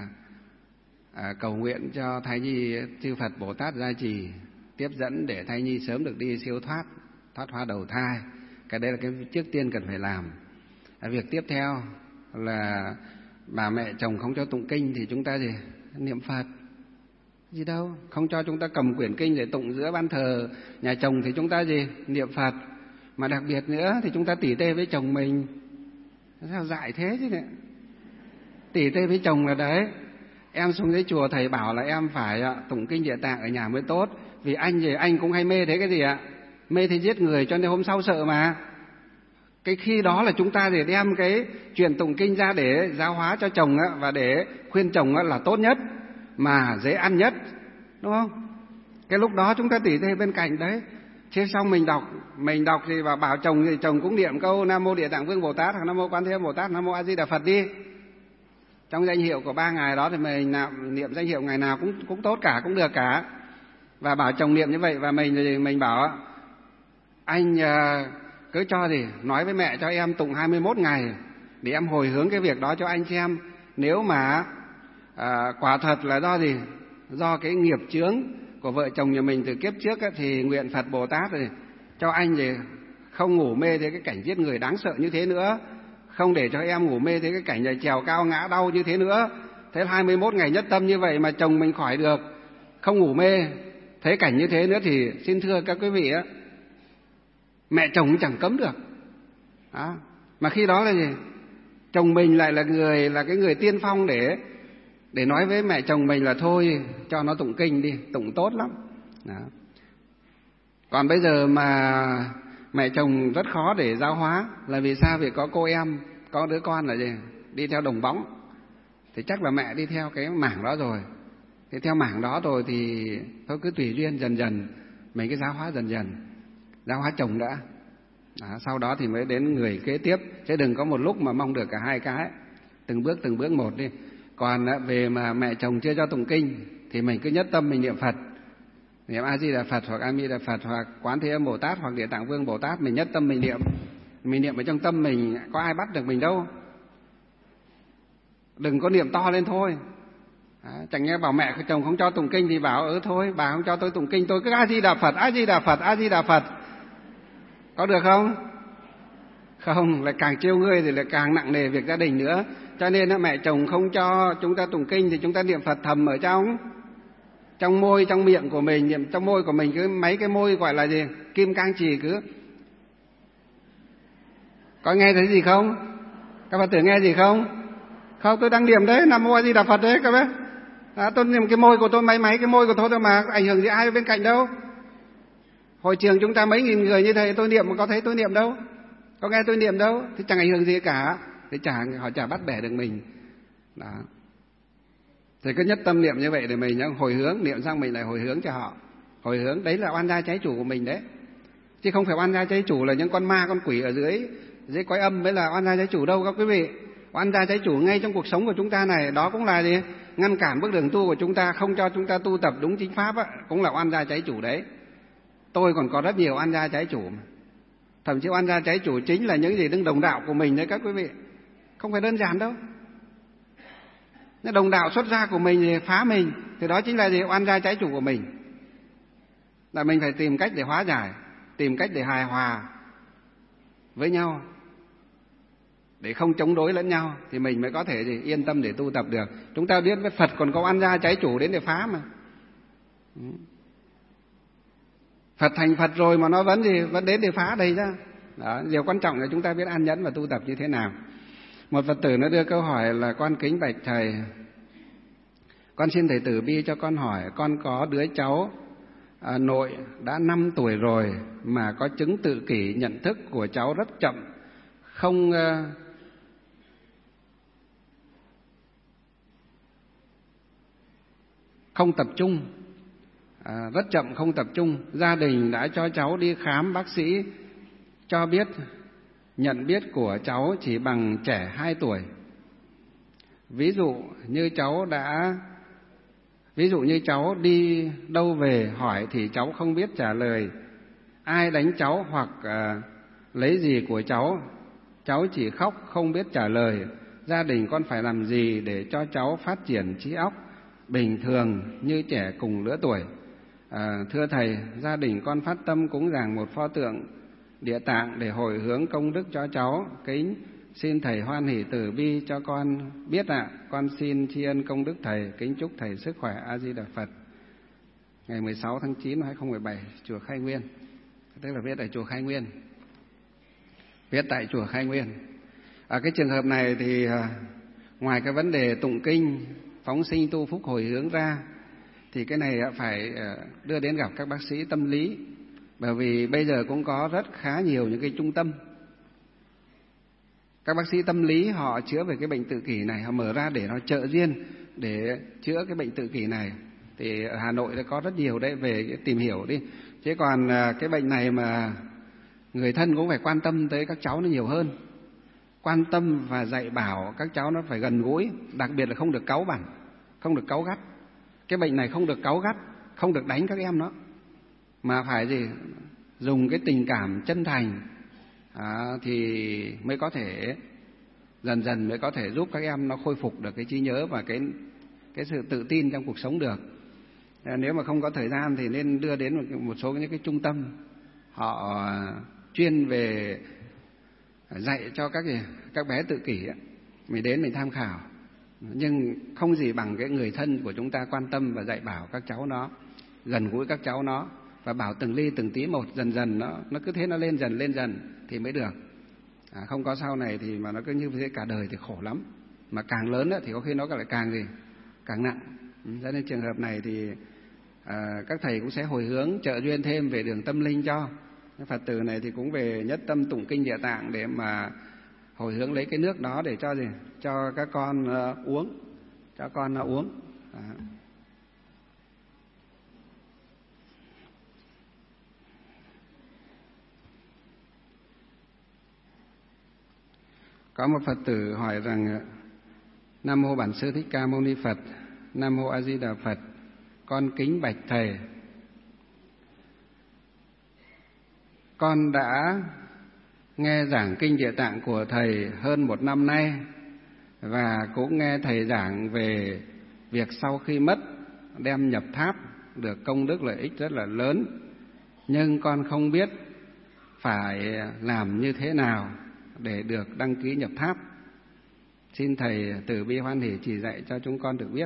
cầu nguyện cho thai nhi chư Phật Bồ Tát gia trì tiếp dẫn để thai nhi sớm được đi siêu thoát hóa đầu thai. Cái đây là cái trước tiên cần phải làm. Việc tiếp theo là bà mẹ chồng không cho tụng kinh thì chúng ta gì? Niệm Phật. Gì đâu, không cho chúng ta cầm quyển kinh để tụng giữa ban thờ nhà chồng thì chúng ta gì? Niệm Phật. Mà đặc biệt nữa thì chúng ta tỉ tê với chồng mình. Sao dại thế chứ này? Tỉ tê với chồng là đấy, em xuống dưới chùa thầy bảo là em phải tụng kinh Địa Tạng ở nhà mới tốt, vì anh cũng hay mê thế cái gì ạ? Mê thì giết người, cho nên hôm sau sợ mà. Cái khi đó là chúng ta để đem cái chuyện tụng kinh ra để giáo hóa cho chồng và để khuyên chồng là tốt nhất mà dễ ăn nhất, đúng không? Cái lúc đó chúng ta tỉ tê bên cạnh đấy. Thế xong mình đọc thì bảo chồng thì chồng cũng niệm câu Nam Mô Địa Tạng Vương Bồ Tát, hoặc Nam Mô Quan Thế Âm Bồ Tát, Nam Mô A Di Đà Phật đi. Trong danh hiệu của 3 ngày đó thì mình niệm danh hiệu ngày nào cũng tốt cả, cũng được cả. Và bảo chồng niệm như vậy, và mình bảo anh cứ cho gì nói với mẹ cho em tụng 21 ngày để em hồi hướng cái việc đó cho anh xem. Nếu mà quả thật là do gì? Do cái nghiệp chướng của vợ chồng nhà mình từ kiếp trước thì nguyện Phật Bồ Tát thì cho anh thì không ngủ mê thấy cái cảnh giết người đáng sợ như thế nữa, không để cho em ngủ mê thấy cái cảnh này trèo cao ngã đau như thế nữa. Thế 21 ngày nhất tâm như vậy mà chồng mình khỏi được, không ngủ mê thấy cảnh như thế nữa thì xin thưa các quý vị mẹ chồng cũng chẳng cấm được. Đó. Mà khi đó là gì? Chồng mình lại là cái người tiên phong để nói với mẹ chồng mình là thôi cho nó tụng kinh đi, tụng tốt lắm. Đó. Còn bây giờ mà mẹ chồng rất khó để giáo hóa là vì sao? Vì có cô em, có đứa con là gì? Đi theo đồng bóng. Thì chắc là mẹ đi theo cái mảng đó rồi. Thì theo mảng đó rồi thì thôi cứ tùy duyên, dần dần mình cứ giáo hóa dần dần. Giáo hóa chồng đã. Đó, sau đó thì mới đến người kế tiếp. Chứ đừng có một lúc mà mong được cả hai cái. Từng bước một đi. Còn về mà mẹ chồng chưa cho tụng kinh thì mình cứ nhất tâm mình niệm Phật. Niệm A Di Đà Phật hoặc A Di Đà Phật hoặc Quán Thế Âm Bồ Tát hoặc Địa Tạng Vương Bồ Tát, mình nhất tâm mình niệm. Mình niệm ở trong tâm mình, có ai bắt được mình đâu. Đừng có niệm to lên thôi. Chẳng nghe bảo mẹ chồng không cho tụng kinh thì bảo thôi bà không cho tôi tụng kinh, tôi cứ A Di Đà Phật, A Di Đà Phật, A Di Đà Phật. Có được không? Không, lại càng trêu ngươi thì lại càng nặng nề việc gia đình nữa. Cho nên mẹ chồng không cho chúng ta tụng kinh thì chúng ta niệm Phật thầm ở trong môi, trong miệng của mình, niệm trong môi của mình, cứ mấy cái môi gọi là gì? Kim cang trì cứ. Có nghe thấy gì không? Các Phật tử nghe gì không? Không, tôi đang niệm đấy, Nam Mô A Di Đà Phật đấy các bác. Tôi niệm cái môi của tôi, mấy cái môi của tôi thôi mà, ảnh hưởng gì ai bên cạnh đâu. Hội trường chúng ta mấy nghìn người như thế, tôi niệm mà có thấy tôi niệm đâu, có nghe tôi niệm đâu, thì chẳng ảnh hưởng gì cả. Thì họ chả bắt bẻ được mình. Đó. Thì cứ nhất tâm niệm như vậy để mình hồi hướng, niệm xong mình lại hồi hướng cho họ. Hồi hướng, đấy là oan gia trái chủ của mình đấy. Chứ không phải oan gia trái chủ là những con ma, con quỷ ở dưới cõi âm mới là oan gia trái chủ đâu các quý vị. Oan gia trái chủ ngay trong cuộc sống của chúng ta này, đó cũng là gì? Ngăn cản bước đường tu của chúng ta, không cho chúng ta tu tập đúng chính pháp cũng là oan gia trái chủ đấy. Tôi còn có rất nhiều oan gia trái chủ mà. Thậm chí oan gia trái chủ chính là những gì đứng đồng đạo của mình đấy các quý vị. Không phải đơn giản đâu. Nếu đồng đạo xuất gia của mình thì phá mình, thì đó chính là gì? Oan gia trái chủ của mình. Là mình phải tìm cách để hóa giải, tìm cách để hài hòa với nhau, để không chống đối lẫn nhau, thì mình mới có thể gì? Yên tâm để tu tập được. Chúng ta biết với Phật còn có oan gia trái chủ đến để phá mà. Phật thành Phật rồi mà nó vẫn gì? Vẫn đến để phá đây ra. Đó, điều quan trọng là chúng ta biết an nhẫn và tu tập như thế nào. Một Phật tử nó đưa câu hỏi là: con kính bạch thầy, con xin thầy từ bi cho con hỏi, con có đứa cháu nội đã 5 tuổi rồi mà có chứng tự kỷ, nhận thức của cháu rất chậm, không tập trung, rất chậm không tập trung. Gia đình đã cho cháu đi khám, bác sĩ cho biết nhận biết của cháu chỉ bằng trẻ 2 tuổi. Ví dụ như cháu đi đâu về hỏi thì cháu không biết trả lời, ai đánh cháu hoặc lấy gì của cháu, cháu chỉ khóc không biết trả lời. Gia đình con phải làm gì để cho cháu phát triển trí óc bình thường như trẻ cùng lứa tuổi? Thưa thầy, gia đình con phát tâm cúng dường một pho tượng Địa Tạng để hồi hướng công đức cho cháu. Kính xin thầy hoan hỷ từ bi cho con biết ạ. Con xin tri ân công đức thầy. Kính chúc thầy sức khỏe. A Di Đà Phật. Ngày 16 tháng 9 năm 2017, chùa Khai Nguyên. Tức là viết tại chùa Khai Nguyên. Viết tại chùa Khai Nguyên. Ở cái trường hợp này thì ngoài cái vấn đề tụng kinh, phóng sinh tu phúc hồi hướng ra, thì cái này phải đưa đến gặp các bác sĩ tâm lý. Bởi vì bây giờ cũng có khá nhiều những cái trung tâm. Các bác sĩ tâm lý họ chữa về cái bệnh tự kỷ này, họ mở ra để nó trợ duyên để chữa cái bệnh tự kỷ này. Thì ở Hà Nội đã có rất nhiều đấy, về tìm hiểu đi. Chứ còn cái bệnh này mà người thân cũng phải quan tâm tới các cháu nó nhiều hơn. Quan tâm và dạy bảo các cháu nó phải gần gũi, đặc biệt là không được cáu bẳn, không được cáu gắt. Cái bệnh này không được cáu gắt, không được đánh các em nó, mà phải gì? Dùng cái tình cảm chân thành thì mới có thể dần dần mới có thể giúp các em nó khôi phục được cái trí nhớ và cái sự tự tin trong cuộc sống được. Nếu mà không có thời gian thì nên đưa đến một số những cái trung tâm họ chuyên về dạy cho các bé tự kỷ ấy. Mình đến mình tham khảo, nhưng không gì bằng cái người thân của chúng ta quan tâm và dạy bảo các cháu nó, gần gũi các cháu nó, và bảo từng ly từng tí một, dần dần nó cứ thế nó lên dần thì mới được. Không có sau này thì mà nó cứ như thế cả đời thì khổ lắm. Mà càng lớn thì có khi nó lại càng nặng. Cho nên trường hợp này thì các thầy cũng sẽ hồi hướng trợ duyên thêm về đường tâm linh cho. Phật tử này thì cũng về nhất tâm tụng kinh Địa Tạng để mà hồi hướng lấy cái nước đó để cho gì? Cho các con uống, cho con uống. Có một Phật tử hỏi rằng: Nam mô Bản Sư Thích Ca Mâu Ni Phật, Nam mô A Di Đà Phật, con kính bạch thầy. Con đã nghe giảng kinh Địa Tạng của thầy hơn 1 năm nay và cũng nghe thầy giảng về việc sau khi mất đem nhập tháp được công đức lợi ích rất là lớn, nhưng con không biết phải làm như thế nào để được đăng ký nhập tháp. Xin thầy từ bi hoan hỷ chỉ dạy cho chúng con được biết.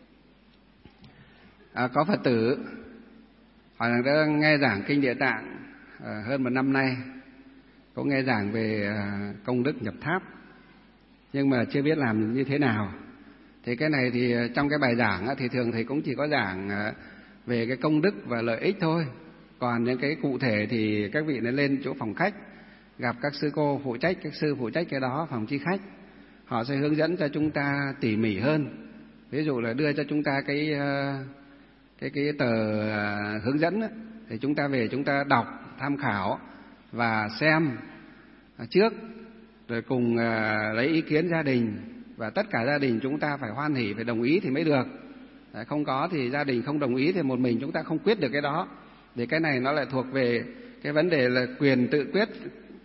Có Phật tử hỏi rằng đã nghe giảng kinh Địa Tạng hơn 1 năm nay, cũng nghe giảng về công đức nhập tháp, nhưng mà chưa biết làm như thế nào. Thì cái này thì trong cái bài giảng thì thường thầy cũng chỉ có giảng về cái công đức và lợi ích thôi. Còn những cái cụ thể thì các vị nên lên chỗ phòng khách, gặp các sư cô phụ trách, các sư phụ trách cái đó, phòng chi khách. Họ sẽ hướng dẫn cho chúng ta tỉ mỉ hơn. Ví dụ là đưa cho chúng ta cái tờ hướng dẫn đó, thì chúng ta về chúng ta đọc, tham khảo và xem trước, rồi cùng lấy ý kiến gia đình, và tất cả gia đình chúng ta phải hoan hỷ, phải đồng ý thì mới được. Không có thì gia đình không đồng ý thì một mình chúng ta không quyết được cái đó. Thì cái này nó lại thuộc về cái vấn đề là quyền tự quyết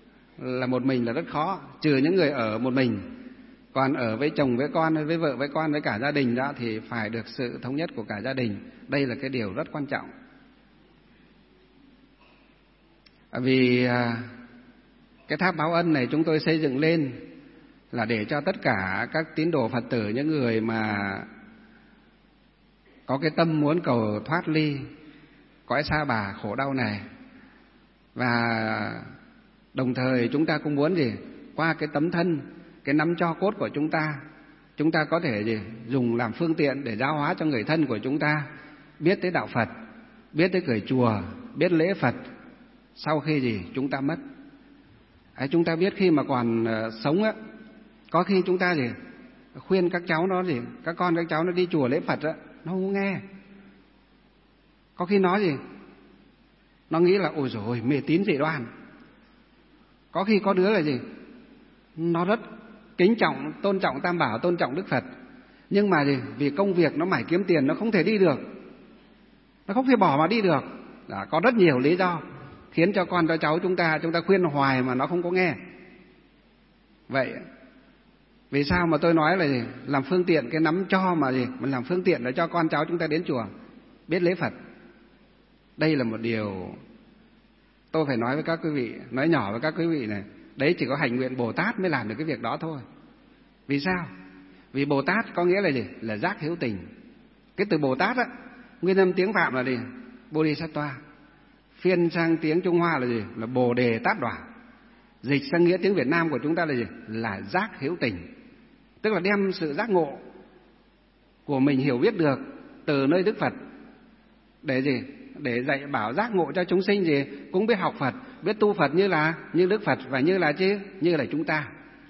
là một mình là rất khó, trừ những người ở một mình. Còn ở với chồng, với con, với vợ, với con, với cả gia đình đó thì phải được sự thống nhất của cả gia đình. Đây là cái điều rất quan trọng. Vì cái tháp báo ân này chúng tôi xây dựng lên là để cho tất cả các tín đồ Phật tử, những người mà có cái tâm muốn cầu thoát ly cõi sa bà khổ đau này, và đồng thời chúng ta cũng muốn gì, qua cái tấm thân, cái nắm tro cốt của chúng ta có thể gì dùng làm phương tiện để giáo hóa cho người thân của chúng ta biết tới đạo Phật, biết tới cởi chùa, biết lễ Phật sau khi gì chúng ta mất. Chúng ta biết khi mà còn sống á, có khi chúng ta gì khuyên các cháu nó gì, các con các cháu nó đi chùa lễ Phật á, nó không nghe. Có khi nó gì, nó nghĩ là ôi dồi ôi, mê tín dị đoan. Có khi có đứa là gì, nó rất kính trọng, tôn trọng Tam Bảo, tôn trọng Đức Phật, nhưng mà gì, vì công việc nó mải kiếm tiền, nó không thể đi được, nó không thể bỏ mà đi được. Có rất nhiều lý do khiến cho con cho cháu chúng ta khuyên hoài mà nó không có nghe. Vậy vì sao mà tôi nói là gì, làm phương tiện, cái nắm cho mà gì, mình làm phương tiện để cho con cháu chúng ta đến chùa biết lễ Phật. Đây là một điều tôi phải nói với các quý vị, nói nhỏ với các quý vị này. Đấy chỉ có hành nguyện Bồ Tát mới làm được cái việc đó thôi. Vì sao? Vì Bồ Tát có nghĩa là gì? Là giác hữu tình. Cái từ Bồ Tát á, nguyên âm tiếng Phạm là gì? Bodhisattva. Phiên sang tiếng Trung Hoa là gì? Là Bồ Đề Tát Đỏa. Dịch sang nghĩa tiếng Việt Nam của chúng ta là gì? Là giác hữu tình. Tức là đem sự giác ngộ của mình hiểu biết được từ nơi Đức Phật để gì? Để dạy bảo giác ngộ cho chúng sinh gì cũng biết học Phật, biết tu Phật như Đức Phật và như là chúng ta.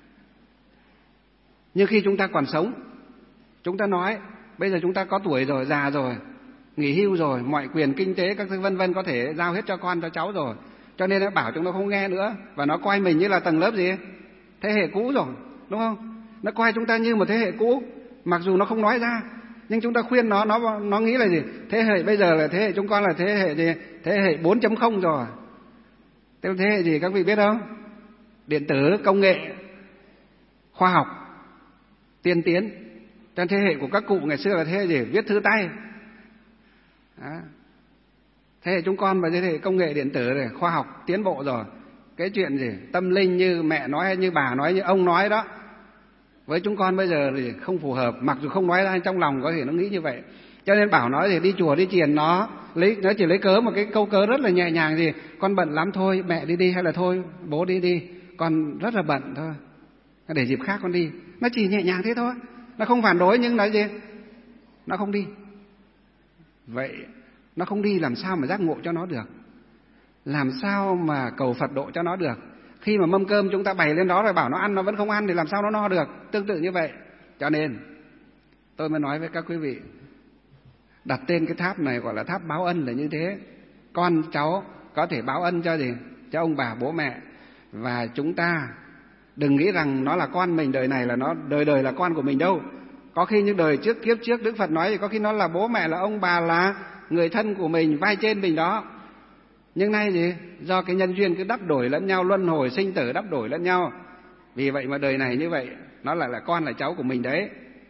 Nhưng khi chúng ta còn sống, chúng ta nói bây giờ chúng ta có tuổi rồi, già rồi, nghỉ hưu rồi, mọi quyền kinh tế các thứ vân vân có thể giao hết cho con cho cháu rồi, cho nên nó bảo chúng nó không nghe nữa, và nó coi mình như là tầng lớp gì, thế hệ cũ rồi, đúng không? Nó coi chúng ta như một thế hệ cũ, mặc dù nó không nói ra, nhưng chúng ta khuyên nó nghĩ là gì? Thế hệ bây giờ là thế hệ chúng con là thế hệ gì? Thế hệ 4.0 rồi. Thế hệ gì các vị biết không? Điện tử, công nghệ, khoa học, tiên tiến. Trong thế hệ của các cụ ngày xưa là thế hệ gì? Viết thư tay. Đó. Thế hệ chúng con và thế hệ công nghệ điện tử này, khoa học tiến bộ rồi. Cái chuyện gì? Tâm linh như mẹ nói hay như bà nói, như ông nói đó, với chúng con bây giờ thì không phù hợp, mặc dù không nói ra trong lòng có thể nó nghĩ như vậy. Cho nên bảo nó thì đi chùa đi chiền, nó chỉ lấy cớ một cái câu cớ rất là nhẹ nhàng gì, con bận lắm thôi mẹ đi, hay là thôi bố đi, con rất là bận thôi, để dịp khác con đi. Nó chỉ nhẹ nhàng thế thôi, nó không phản đối nhưng nói gì, nó không đi. Vậy nó không đi làm sao mà giác ngộ cho nó được, làm sao mà cầu Phật độ cho nó được? Khi mà mâm cơm chúng ta bày lên đó rồi bảo nó ăn, nó vẫn không ăn thì làm sao nó no được? Tương tự như vậy. Cho nên tôi mới nói với các quý vị, đặt tên cái tháp này gọi là tháp báo ân là như thế. Con cháu có thể báo ân cho gì? Cho ông bà bố mẹ. Và chúng ta đừng nghĩ rằng nó là con mình đời này, là nó đời đời là con của mình đâu. Có khi những đời trước, kiếp trước Đức Phật nói thì có khi nó là bố mẹ, là ông bà, là người thân của mình, vai trên mình đó. Nhưng nay gì? Do cái nhân duyên cứ đắp đổi lẫn nhau, luân hồi sinh tử đắp đổi lẫn nhau. Vì vậy mà đời này như vậy, nó lại là con là cháu của mình đấy.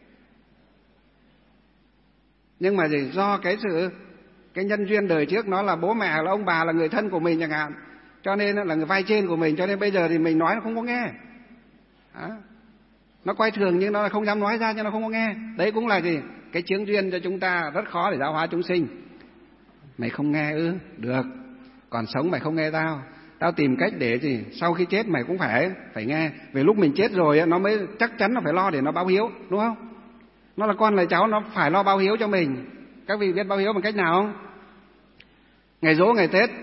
Nhưng mà gì? Do cái nhân duyên đời trước nó là bố mẹ, là ông bà, là người thân của mình chẳng hạn, cho nên là người vai trên của mình, cho nên bây giờ thì mình nói nó không có nghe. Đó. Nó quay thường nhưng nó không dám nói ra cho nó không có nghe. Đấy cũng là gì? Cái chướng duyên cho chúng ta rất khó để giáo hóa chúng sinh. Mày không nghe ư? Được. Còn sống mày không nghe tao tìm cách để gì? Sau khi chết mày cũng phải nghe. Vì lúc mình chết rồi nó mới chắc chắn nó phải lo để nó báo hiếu, đúng không? Nó là con là cháu, nó phải lo báo hiếu cho mình. Các vị biết báo hiếu bằng cách nào không? Ngày giỗ ngày Tết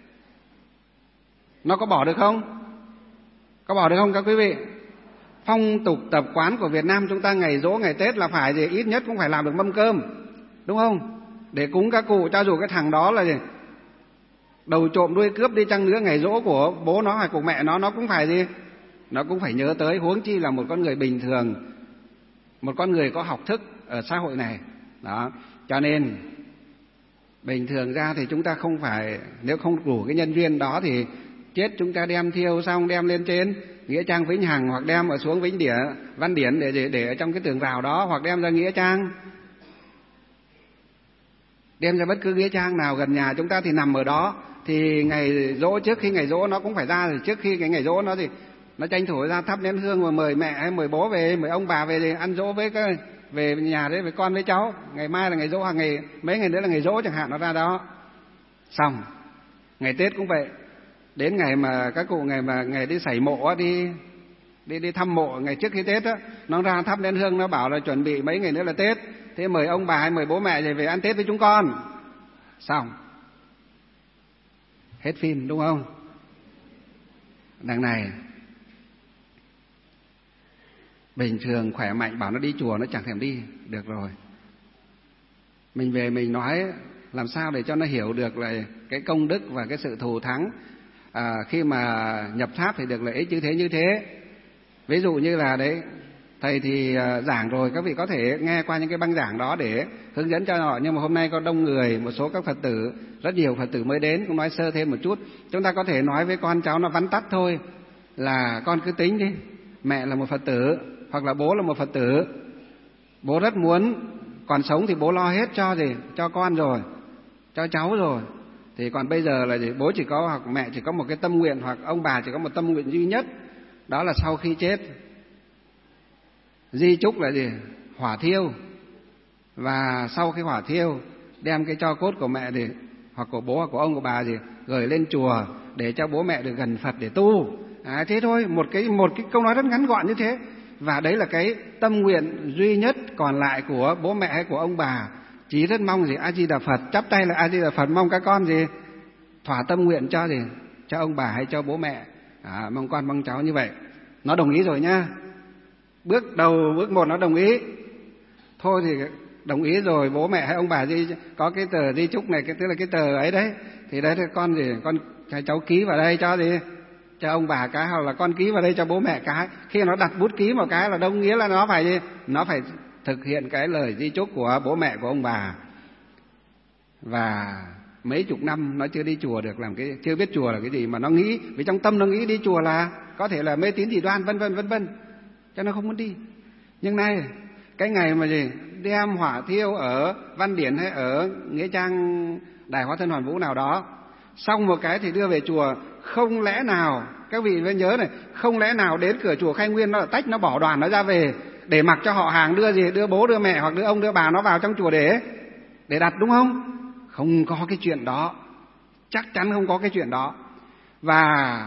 nó có bỏ được không? Có bỏ được không các quý vị? Phong tục tập quán của Việt Nam chúng ta ngày giỗ ngày Tết là phải gì? Ít nhất cũng phải làm được mâm cơm, đúng không? Để cúng các cụ, cho dù cái thằng đó là gì? Đầu trộm đuôi cướp đi chăng nữa, ngày giỗ của bố nó hay của mẹ nó cũng phải gì? Nó cũng phải nhớ tới, huống chi là một con người bình thường, một con người có học thức ở xã hội này. Đó, cho nên bình thường ra thì chúng ta không phải, nếu không đủ cái nhân duyên đó thì chết chúng ta đem thiêu xong đem lên trên nghĩa trang Vĩnh Hằng, hoặc đem ở xuống Vĩnh Địa, Văn Điển để ở trong cái tường rào đó, hoặc đem ra nghĩa trang, đem ra bất cứ nghĩa trang nào gần nhà chúng ta thì nằm ở đó. Thì ngày giỗ, trước khi ngày giỗ nó cũng phải ra, thì trước khi cái ngày giỗ nó thì nó tranh thủ ra thắp nén hương và mời mẹ hay mời bố về, mời ông bà về thì ăn giỗ với cái về nhà đấy với con với cháu. Ngày mai là ngày giỗ, hàng ngày mấy ngày nữa là ngày giỗ chẳng hạn, nó ra đó. Xong ngày Tết cũng vậy, đến ngày mà các cụ ngày đi sảy mộ á, đi thăm mộ ngày trước khi Tết á, nó ra thắp nén hương, nó bảo là chuẩn bị mấy ngày nữa là Tết, thế mời ông bà hay mời bố mẹ về ăn Tết với chúng con. Xong hết phim, đúng không? Đằng này bình thường khỏe mạnh bảo nó đi chùa nó chẳng thèm đi được rồi. Mình về mình nói làm sao để cho nó hiểu được là cái công đức và cái sự thù thắng khi mà nhập tháp thì được lợi ích như thế. Ví dụ như là đấy, thầy thì giảng rồi, các vị có thể nghe qua những cái băng giảng đó để hướng dẫn cho họ. Nhưng mà hôm nay có đông người, một số các Phật tử, rất nhiều Phật tử mới đến, cũng nói sơ thêm một chút. Chúng ta có thể nói với con cháu nó vắn tắt thôi, là con cứ tính đi, mẹ là một Phật tử hoặc là bố là một Phật tử, bố rất muốn còn sống thì bố lo hết cho gì, cho con rồi, cho cháu rồi. Thì còn bây giờ là gì? Bố chỉ có hoặc mẹ chỉ có một cái tâm nguyện, hoặc ông bà chỉ có một tâm nguyện duy nhất, đó là sau khi chết di chúc là gì? Hỏa thiêu. Và sau khi hỏa thiêu đem cái tro cốt của mẹ thì hoặc của bố hoặc của ông của bà gì gửi lên chùa để cho bố mẹ được gần Phật để tu. Thế thôi, một cái câu nói rất ngắn gọn như thế. Và đấy là cái tâm nguyện duy nhất còn lại của bố mẹ hay của ông bà. Chỉ rất mong gì? A Di Đà Phật, chắp tay là A Di Đà Phật, mong các con gì? Thỏa tâm nguyện cho gì? Cho ông bà hay cho bố mẹ. Mong con mong cháu như vậy. Nó đồng ý rồi nhá. Bước một nó đồng ý. Thôi thì đồng ý rồi, bố mẹ hay ông bà có cái tờ di chúc này, tức là cái tờ ấy đấy, thì đấy con gì, con cháu ký vào đây cho gì, cho ông bà cái, hoặc là con ký vào đây cho bố mẹ cái. Khi nó đặt bút ký một cái là đồng nghĩa là nó phải gì, nó phải thực hiện cái lời di chúc của bố mẹ của ông bà. Và mấy chục năm nó chưa đi chùa được, làm cái chưa biết chùa là cái gì, mà nó nghĩ, vì trong tâm nó nghĩ đi chùa là có thể là mê tín dị đoan vân vân, cho nó không muốn đi. Nhưng nay cái ngày mà gì đem hỏa thiêu ở Văn Điển hay ở nghĩa trang Đài Hóa Thân Hoàn Vũ nào đó, xong một cái thì đưa về chùa. Không lẽ nào các vị phải nhớ này, không lẽ nào đến cửa chùa Khai Nguyên nó tách, nó bỏ đoàn nó ra về để mặc cho họ hàng đưa gì, đưa bố đưa mẹ hoặc đưa ông đưa bà nó vào trong chùa để đặt, đúng không? Không có cái chuyện đó, chắc chắn không có cái chuyện đó. Và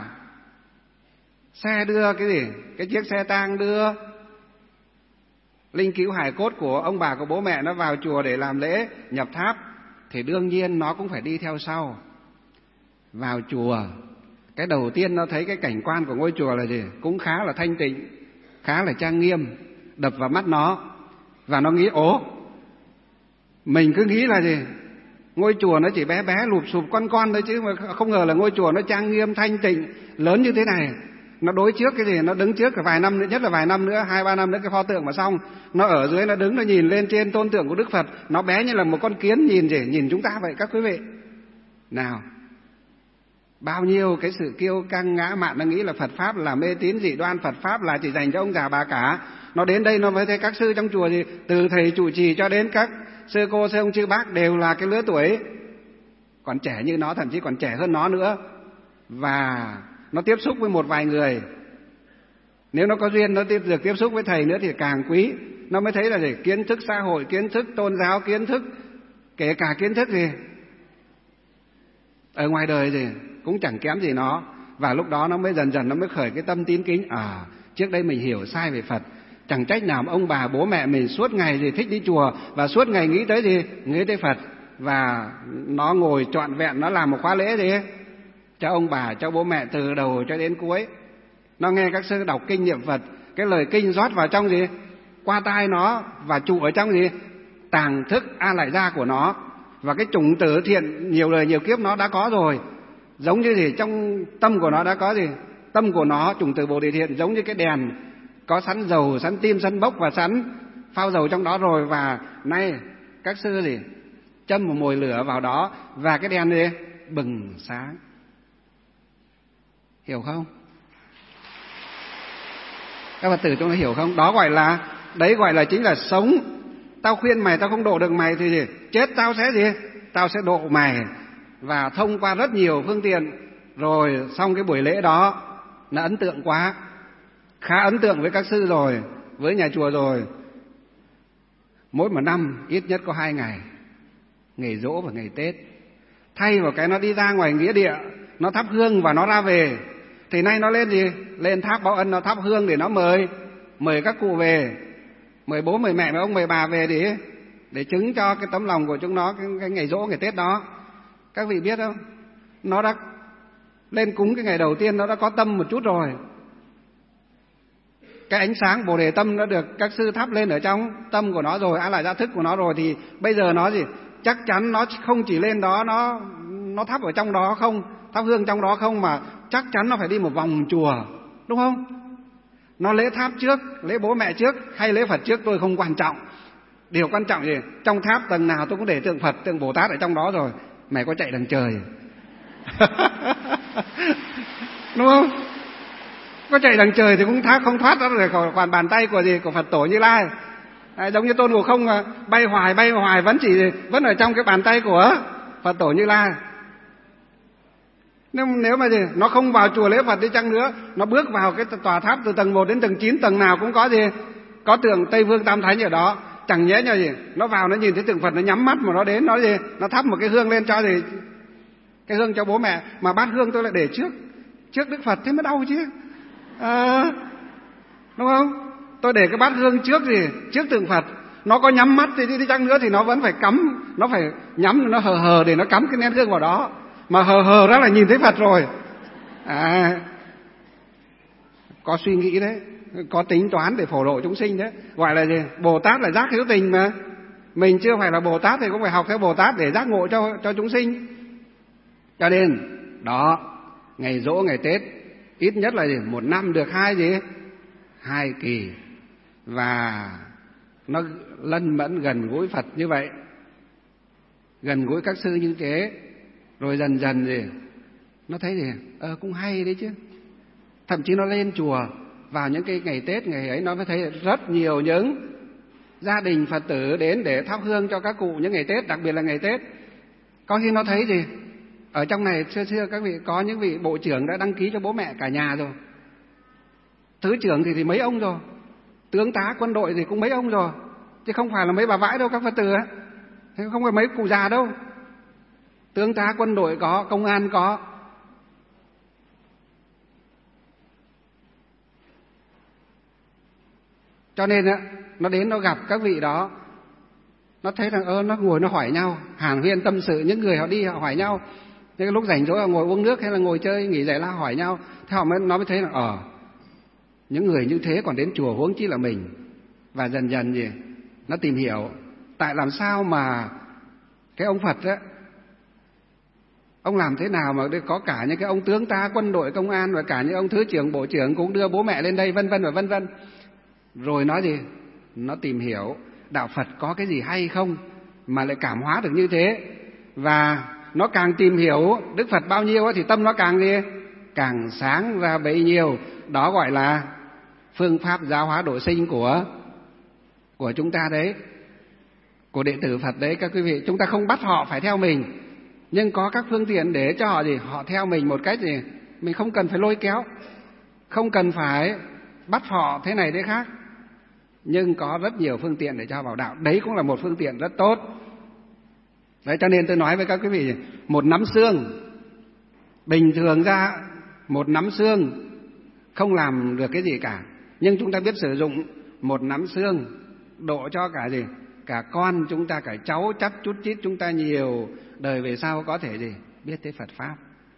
xe đưa cái gì, cái chiếc xe tang đưa linh cữu hài cốt của ông bà của bố mẹ nó vào chùa để làm lễ nhập tháp, thì đương nhiên nó cũng phải đi theo sau. Vào chùa, cái đầu tiên nó thấy cái cảnh quan của ngôi chùa là gì? Cũng khá là thanh tịnh, khá là trang nghiêm, đập vào mắt nó. Và nó nghĩ, mình cứ nghĩ là gì? Ngôi chùa nó chỉ bé bé lụp xụp con thôi, chứ mà không ngờ là ngôi chùa nó trang nghiêm thanh tịnh lớn như thế này. Nó đối trước cái gì, nó đứng trước vài năm nữa, nhất là vài năm nữa, 2-3 năm nữa cái pho tượng mà xong, nó ở dưới nó đứng, nó nhìn lên trên tôn tượng của Đức Phật, nó bé như là một con kiến nhìn chúng ta vậy các quý vị. Nào, bao nhiêu cái sự kiêu căng ngã mạn, nó nghĩ là Phật pháp là mê tín dị đoan, Phật pháp là chỉ dành cho ông già bà cả. Nó đến đây nó mới thấy các sư trong chùa gì, từ thầy trụ trì cho đến các sư cô sư ông chư bác đều là cái lứa tuổi còn trẻ như nó, thậm chí còn trẻ hơn nó nữa. Và nó tiếp xúc với một vài người, nếu nó có duyên nó được tiếp xúc với thầy nữa thì càng quý. Nó mới thấy là gì? Kiến thức xã hội, kiến thức tôn giáo, kiến thức, kể cả kiến thức gì ở ngoài đời gì cũng chẳng kém gì nó. Và lúc đó nó mới dần dần nó mới khởi cái tâm tín kính. Trước đây mình hiểu sai về Phật, chẳng trách nào ông bà bố mẹ mình suốt ngày gì thích đi chùa và suốt ngày nghĩ tới gì, nghĩ tới Phật. Và nó ngồi trọn vẹn, nó làm một khóa lễ gì cho ông bà, cho bố mẹ từ đầu cho đến cuối. Nó nghe các sư đọc kinh niệm Phật, cái lời kinh rót vào trong gì, qua tai nó và trụ ở trong gì, tàng thức A Lại Gia của nó. Và cái chủng tử thiện nhiều đời nhiều kiếp nó đã có rồi, giống như gì trong tâm của nó đã có gì, tâm của nó chủng tử Bồ Đề thiện giống như cái đèn có sẵn dầu, sẵn tim, sẵn bốc và sẵn phao dầu trong đó rồi. Và nay các sư gì châm một mồi lửa vào đó và cái đèn gì bừng sáng. Hiểu không? Các Phật tử chúng ta hiểu không? Đó gọi là, đấy gọi là chính là sống. Tao khuyên mày, tao không độ được mày thì gì? Chết tao sẽ gì? Tao sẽ độ mày. Và thông qua rất nhiều phương tiện. Rồi xong cái buổi lễ đó, nó ấn tượng quá, khá ấn tượng với các sư rồi, với nhà chùa rồi. Mỗi một năm ít nhất có 2 ngày, ngày Giỗ và ngày Tết. Thay vào cái nó đi ra ngoài nghĩa địa, nó thắp hương và nó ra về. Thì nay nó lên gì? Lên tháp Báo Ân, nó thắp hương để nó mời các cụ về, mời bố, mời mẹ, mời ông, mời bà về để chứng cho cái tấm lòng của chúng nó cái ngày Giỗ, ngày Tết đó. Các vị biết không? Nó đã lên cúng cái ngày đầu tiên, nó đã có tâm một chút rồi. Cái ánh sáng Bồ Đề Tâm nó được các sư thắp lên ở trong tâm của nó rồi, A Lại Gia Thức của nó rồi, thì bây giờ nó gì? Chắc chắn nó không chỉ lên đó nó thắp ở trong đó không, thắp hương trong đó không, mà chắc chắn nó phải đi một vòng chùa, đúng không? Nó lễ tháp trước, lễ bố mẹ trước hay lễ Phật trước tôi không quan trọng. Điều quan trọng gì? Trong tháp tầng nào tôi cũng để tượng Phật, tượng Bồ Tát ở trong đó rồi. Mày có chạy đằng trời đúng không? Có chạy đằng trời thì cũng không thoát ra được khỏi bàn tay của gì? Của Phật Tổ Như Lai. Giống như Tôn Ngộ Không bay hoài vẫn ở trong cái bàn tay của Phật Tổ Như Lai. Nếu mà gì, nó không vào chùa lễ Phật đi chăng nữa, nó bước vào cái tòa tháp từ tầng 1 đến tầng 9, tầng nào cũng có gì? Có tượng Tây Phương Tam Thánh ở đó. Chẳng nhẽ nhờ gì, nó vào nó nhìn thấy tượng Phật, nó nhắm mắt mà nó đến, nó gì? Nó thắp một cái hương lên cho gì? Cái hương cho bố mẹ, mà bát hương tôi lại để trước Đức Phật, thế mới đau chứ. Đúng không? Tôi để cái bát hương trước gì? Trước tượng Phật. Nó có nhắm mắt thì đi chăng nữa thì nó vẫn phải cắm, nó phải nhắm, nó hờ để nó cắm cái nén hương vào đó. Mà hờ ra là nhìn thấy Phật rồi. Có suy nghĩ đấy, có tính toán để phổ độ chúng sinh đấy. Gọi là gì? Bồ Tát là giác hữu tình mà. Mình chưa phải là Bồ Tát thì cũng phải học theo Bồ Tát để giác ngộ cho chúng sinh. Cho nên đó, ngày Giỗ, ngày Tết ít nhất là gì? 1 năm được 2 kỳ. Và nó lân mẫn gần gũi Phật như vậy, gần gũi các sư như thế. Rồi dần dần gì nó thấy gì cũng hay đấy chứ. Thậm chí nó lên chùa vào những cái ngày Tết, ngày ấy nó mới thấy rất nhiều những gia đình Phật tử đến để thắp hương cho các cụ những ngày Tết, đặc biệt là ngày Tết. Có khi nó thấy gì ở trong này xưa các vị có những vị bộ trưởng đã đăng ký cho bố mẹ cả nhà rồi, thứ trưởng thì mấy ông rồi, tướng tá quân đội thì cũng mấy ông rồi, chứ không phải là mấy bà vãi đâu các Phật tử ấy. Không phải mấy cụ già đâu. Tướng tá quân đội có, công an có. Cho nên nó đến nó gặp các vị đó, nó thấy rằng nó ngồi nó hỏi nhau, hàng viên tâm sự, những người họ đi họ hỏi nhau. Những cái lúc rảnh rỗi họ ngồi uống nước hay là ngồi chơi nghỉ giải lao hỏi nhau. Thế nó mới thấy là những người như thế còn đến chùa, huống chi là mình. Và dần dần gì nó tìm hiểu tại làm sao mà cái ông Phật á, ông làm thế nào mà có cả những cái ông tướng tá quân đội công an và cả những ông thứ trưởng bộ trưởng cũng đưa bố mẹ lên đây, vân vân và vân vân. Rồi nói gì? Nó tìm hiểu đạo Phật có cái gì hay không mà lại cảm hóa được như thế. Và nó càng tìm hiểu Đức Phật bao nhiêu thì tâm nó càng gì? Càng sáng ra bấy nhiêu. Đó gọi là phương pháp giáo hóa độ sinh của chúng ta đấy, của đệ tử Phật đấy các quý vị. Chúng ta không bắt họ phải theo mình, nhưng có các phương tiện để cho họ gì? Họ theo mình một cách gì? Mình không cần phải lôi kéo, không cần phải bắt họ thế này thế khác, nhưng có rất nhiều phương tiện để cho họ vào đạo. Đấy cũng là một phương tiện rất tốt. Đấy, cho nên tôi nói với các quý vị, một nắm xương, bình thường ra một nắm xương không làm được cái gì cả, nhưng chúng ta biết sử dụng một nắm xương độ cho cả gì? Cả con chúng ta, cả cháu chắt chút chít chúng ta nhiều đời về sau có thể gì? Biết tới Phật Pháp.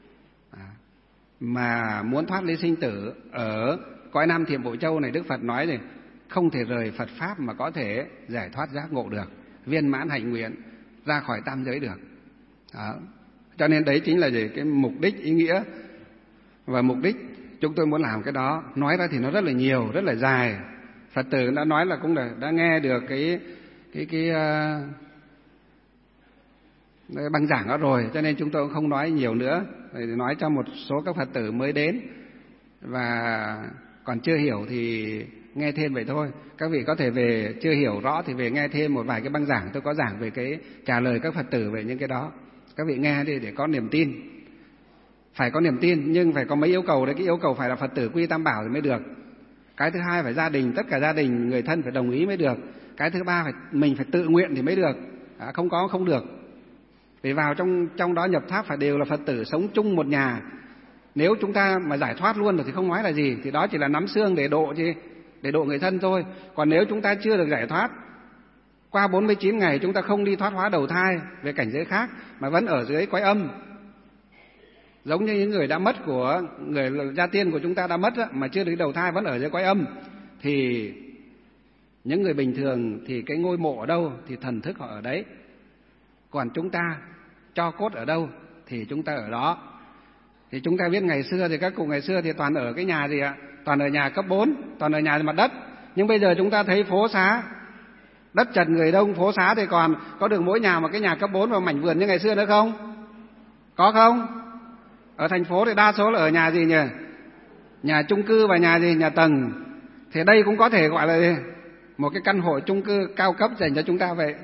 Mà muốn thoát ly sinh tử ở cõi Nam Thiểm Bộ Châu này, Đức Phật nói gì? Không thể rời Phật Pháp mà có thể giải thoát giác ngộ được, viên mãn hạnh nguyện, ra khỏi tam giới được. Đó. Cho nên đấy chính là gì? Cái mục đích, ý nghĩa và mục đích chúng tôi muốn làm cái đó. Nói ra thì nó rất là nhiều, rất là dài. Phật tử đã nói là cũng đã nghe được cái băng giảng đó rồi, cho nên chúng tôi cũng không nói nhiều nữa, để nói cho một số các Phật tử mới đến và còn chưa hiểu thì nghe thêm vậy thôi. Các vị có thể về chưa hiểu rõ thì về nghe thêm một vài cái băng giảng, tôi có giảng về cái trả lời các Phật tử về những cái đó. Các vị nghe đi để có niềm tin. Phải có niềm tin, nhưng phải có mấy yêu cầu đấy. Cái yêu cầu phải là Phật tử quy Tam Bảo thì mới được. Cái thứ hai phải gia đình, tất cả gia đình, người thân phải đồng ý mới được. Cái thứ ba mình phải tự nguyện thì mới được. Không có không được. Vì vào trong đó nhập tháp phải đều là Phật tử sống chung một nhà. Nếu chúng ta mà giải thoát luôn rồi thì không nói là gì, thì đó chỉ là nắm xương để độ chứ, để độ người thân thôi. Còn nếu chúng ta chưa được giải thoát, qua 49 ngày chúng ta không đi thoát hóa đầu thai về cảnh giới khác mà vẫn ở dưới cõi âm, giống như những người đã mất, của người gia tiên của chúng ta đã mất mà chưa được đầu thai vẫn ở dưới cõi âm, thì những người bình thường thì cái ngôi mộ ở đâu thì thần thức họ ở đấy. Còn chúng ta cho cốt ở đâu thì chúng ta ở đó. Thì chúng ta biết ngày xưa thì các cụ ngày xưa thì toàn ở cái nhà gì ạ? Toàn ở nhà cấp 4, toàn ở nhà mặt đất. Nhưng bây giờ chúng ta thấy phố xá, đất chật người đông, phố xá thì còn có được mỗi nhà một cái nhà cấp 4 và mảnh vườn như ngày xưa nữa không? Có không? Ở thành phố thì đa số là ở nhà gì nhỉ? Nhà chung cư và nhà gì? Nhà tầng. Thì đây cũng có thể gọi là gì? Một cái căn hộ chung cư cao cấp dành cho chúng ta vậy.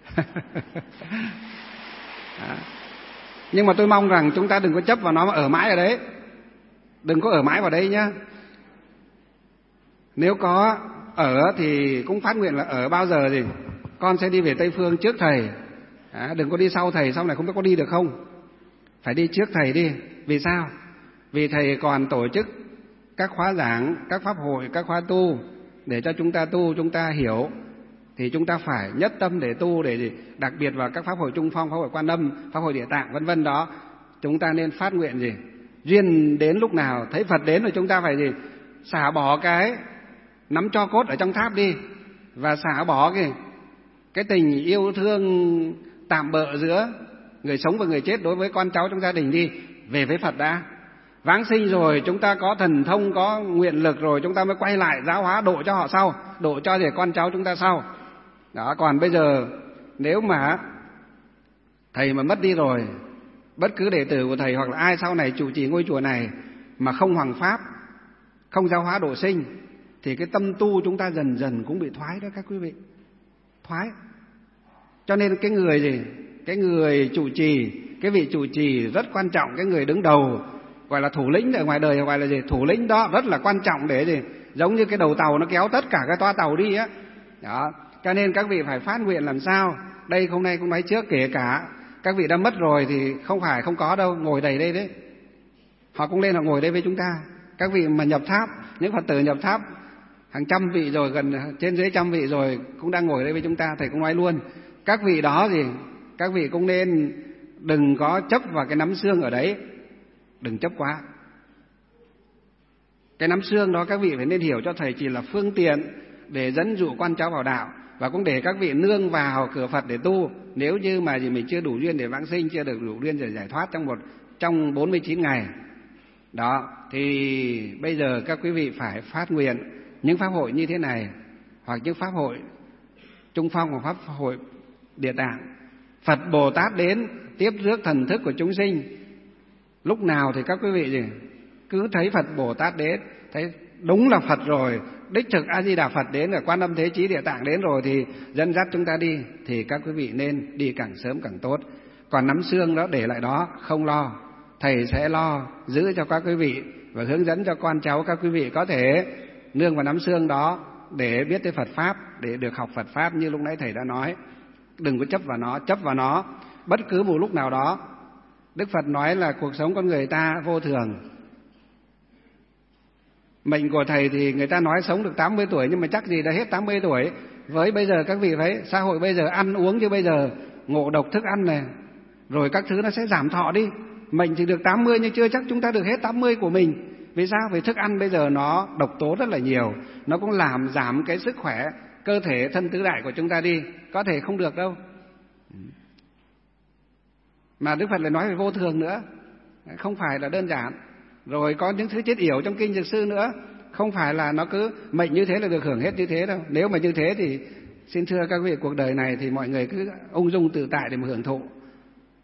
Nhưng mà tôi mong rằng chúng ta đừng có chấp vào nó mà ở mãi ở đấy. Đừng có ở mãi vào đấy nhá. Nếu có ở thì cũng phát nguyện là ở bao giờ gì con sẽ đi về Tây Phương trước thầy. Đừng có đi sau thầy, sau này không biết có đi được không. Phải đi trước thầy đi. Vì sao? Vì thầy còn tổ chức các khóa giảng, các pháp hội, các khóa tu để cho chúng ta tu, chúng ta hiểu. Thì chúng ta phải nhất tâm để tu, để gì? Đặc biệt vào các pháp hội Trung Phong, pháp hội Quan Âm, pháp hội Địa Tạng vân vân đó, chúng ta nên phát nguyện gì? Duyên đến lúc nào thấy Phật đến rồi chúng ta phải gì? Xả bỏ cái nắm cho cốt ở trong tháp đi, và xả bỏ cái tình yêu thương tạm bợ giữa người sống và người chết đối với con cháu trong gia đình đi, về với Phật đã. Vãng sinh rồi chúng ta có thần thông, có nguyện lực rồi chúng ta mới quay lại giáo hóa độ cho họ sau, độ cho con cháu chúng ta sau. Đó, còn bây giờ nếu mà thầy mà mất đi rồi, bất cứ đệ tử của thầy hoặc là ai sau này trụ trì ngôi chùa này mà không hoằng pháp, không giáo hóa độ sinh, thì cái tâm tu chúng ta dần dần cũng bị thoái đó các quý vị. Thoái. Cho nên cái người gì? Cái người trụ trì, cái vị trụ trì rất quan trọng, cái người đứng đầu gọi là thủ lĩnh ở ngoài đời, gọi là gì? Thủ lĩnh đó rất là quan trọng để gì? Giống như cái đầu tàu nó kéo tất cả cái toa tàu đi á. Đó. Cho nên các vị phải phát nguyện làm sao? Đây hôm nay cũng nói trước, kể cả các vị đã mất rồi thì không phải không có đâu, ngồi đầy đây đấy. Họ cũng lên họ ngồi đây với chúng ta. Các vị mà nhập tháp, những Phật tử nhập tháp hàng trăm vị rồi, gần trên dưới trăm vị rồi cũng đang ngồi đây với chúng ta. Thầy cũng nói luôn, các vị đó gì? Các vị cũng nên đừng có chấp vào cái nắm xương ở đấy. Đừng chấp quá. Cái nắm xương đó các vị phải nên hiểu cho thầy chỉ là phương tiện để dẫn dụ con cháu vào đạo, và cũng để các vị nương vào cửa Phật để tu. Nếu như mà mình chưa đủ duyên để vãng sinh, chưa được đủ duyên để giải thoát trong 49 ngày đó, thì bây giờ các quý vị phải phát nguyện những pháp hội như thế này, hoặc những pháp hội Trung Phong hoặc pháp hội Địa Tạng. Phật Bồ Tát đến tiếp rước thần thức của chúng sinh. Lúc nào thì các quý vị gì? Cứ thấy Phật Bồ Tát đến, thấy đúng là Phật rồi, đích thực A Di Đà Phật đến, rồi Quan Âm Thế Chí Địa Tạng đến rồi thì dẫn dắt chúng ta đi, thì các quý vị nên đi càng sớm càng tốt. Còn nắm xương đó để lại đó không lo, thầy sẽ lo giữ cho các quý vị và hướng dẫn cho con cháu các quý vị có thể nương vào nắm xương đó để biết tới Phật pháp, để được học Phật pháp như lúc nãy thầy đã nói. Đừng có chấp vào nó bất cứ một lúc nào đó. Đức Phật nói là cuộc sống con người ta vô thường. Mệnh của thầy thì người ta nói sống được 80 tuổi, nhưng mà chắc gì đã hết 80 tuổi. Với bây giờ các vị thấy xã hội bây giờ ăn uống như bây giờ, ngộ độc thức ăn này, rồi các thứ nó sẽ giảm thọ đi. Mệnh thì được 80 nhưng chưa chắc chúng ta được hết 80 của mình. Vì sao? Vì thức ăn bây giờ nó độc tố rất là nhiều, nó cũng làm giảm cái sức khỏe cơ thể thân tứ đại của chúng ta đi, có thể không được đâu. Mà Đức Phật lại nói về vô thường nữa, không phải là đơn giản. Rồi có những thứ chết yểu trong kinh Dược Sư nữa, không phải là nó cứ mệnh như thế là được hưởng hết như thế đâu. Nếu mà như thế thì xin thưa các vị, cuộc đời này thì mọi người cứ ung dung tự tại để mà hưởng thụ.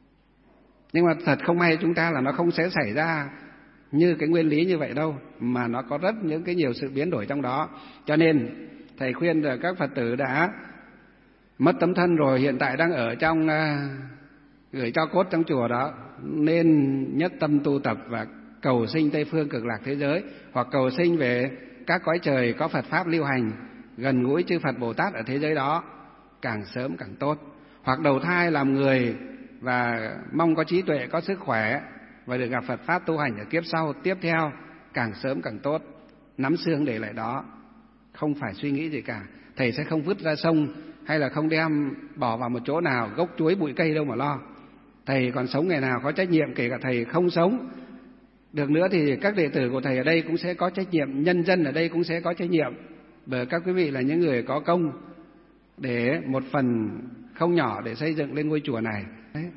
Nhưng mà thật không may chúng ta là nó không sẽ xảy ra như cái nguyên lý như vậy đâu, mà nó có rất những cái nhiều sự biến đổi trong đó. Cho nên thầy khuyên là các Phật tử đã mất tấm thân rồi, hiện tại đang ở trong gửi tro cốt trong chùa đó, nên nhất tâm tu tập và cầu sinh Tây phương Cực Lạc thế giới, hoặc cầu sinh về các cõi trời có Phật pháp lưu hành, gần gũi chư Phật Bồ Tát ở thế giới đó, càng sớm càng tốt. Hoặc đầu thai làm người và mong có trí tuệ, có sức khỏe và được gặp Phật pháp tu hành ở kiếp sau tiếp theo, càng sớm càng tốt. Nắm xương để lại đó, không phải suy nghĩ gì cả. Thầy sẽ không vứt ra sông hay là không đem bỏ vào một chỗ nào, gốc chuối bụi cây đâu mà lo. Thầy còn sống ngày nào có trách nhiệm, kể cả thầy không sống được nữa thì các đệ tử của thầy ở đây cũng sẽ có trách nhiệm, nhân dân ở đây cũng sẽ có trách nhiệm, bởi các quý vị là những người có công để một phần không nhỏ để xây dựng lên ngôi chùa này. Đấy.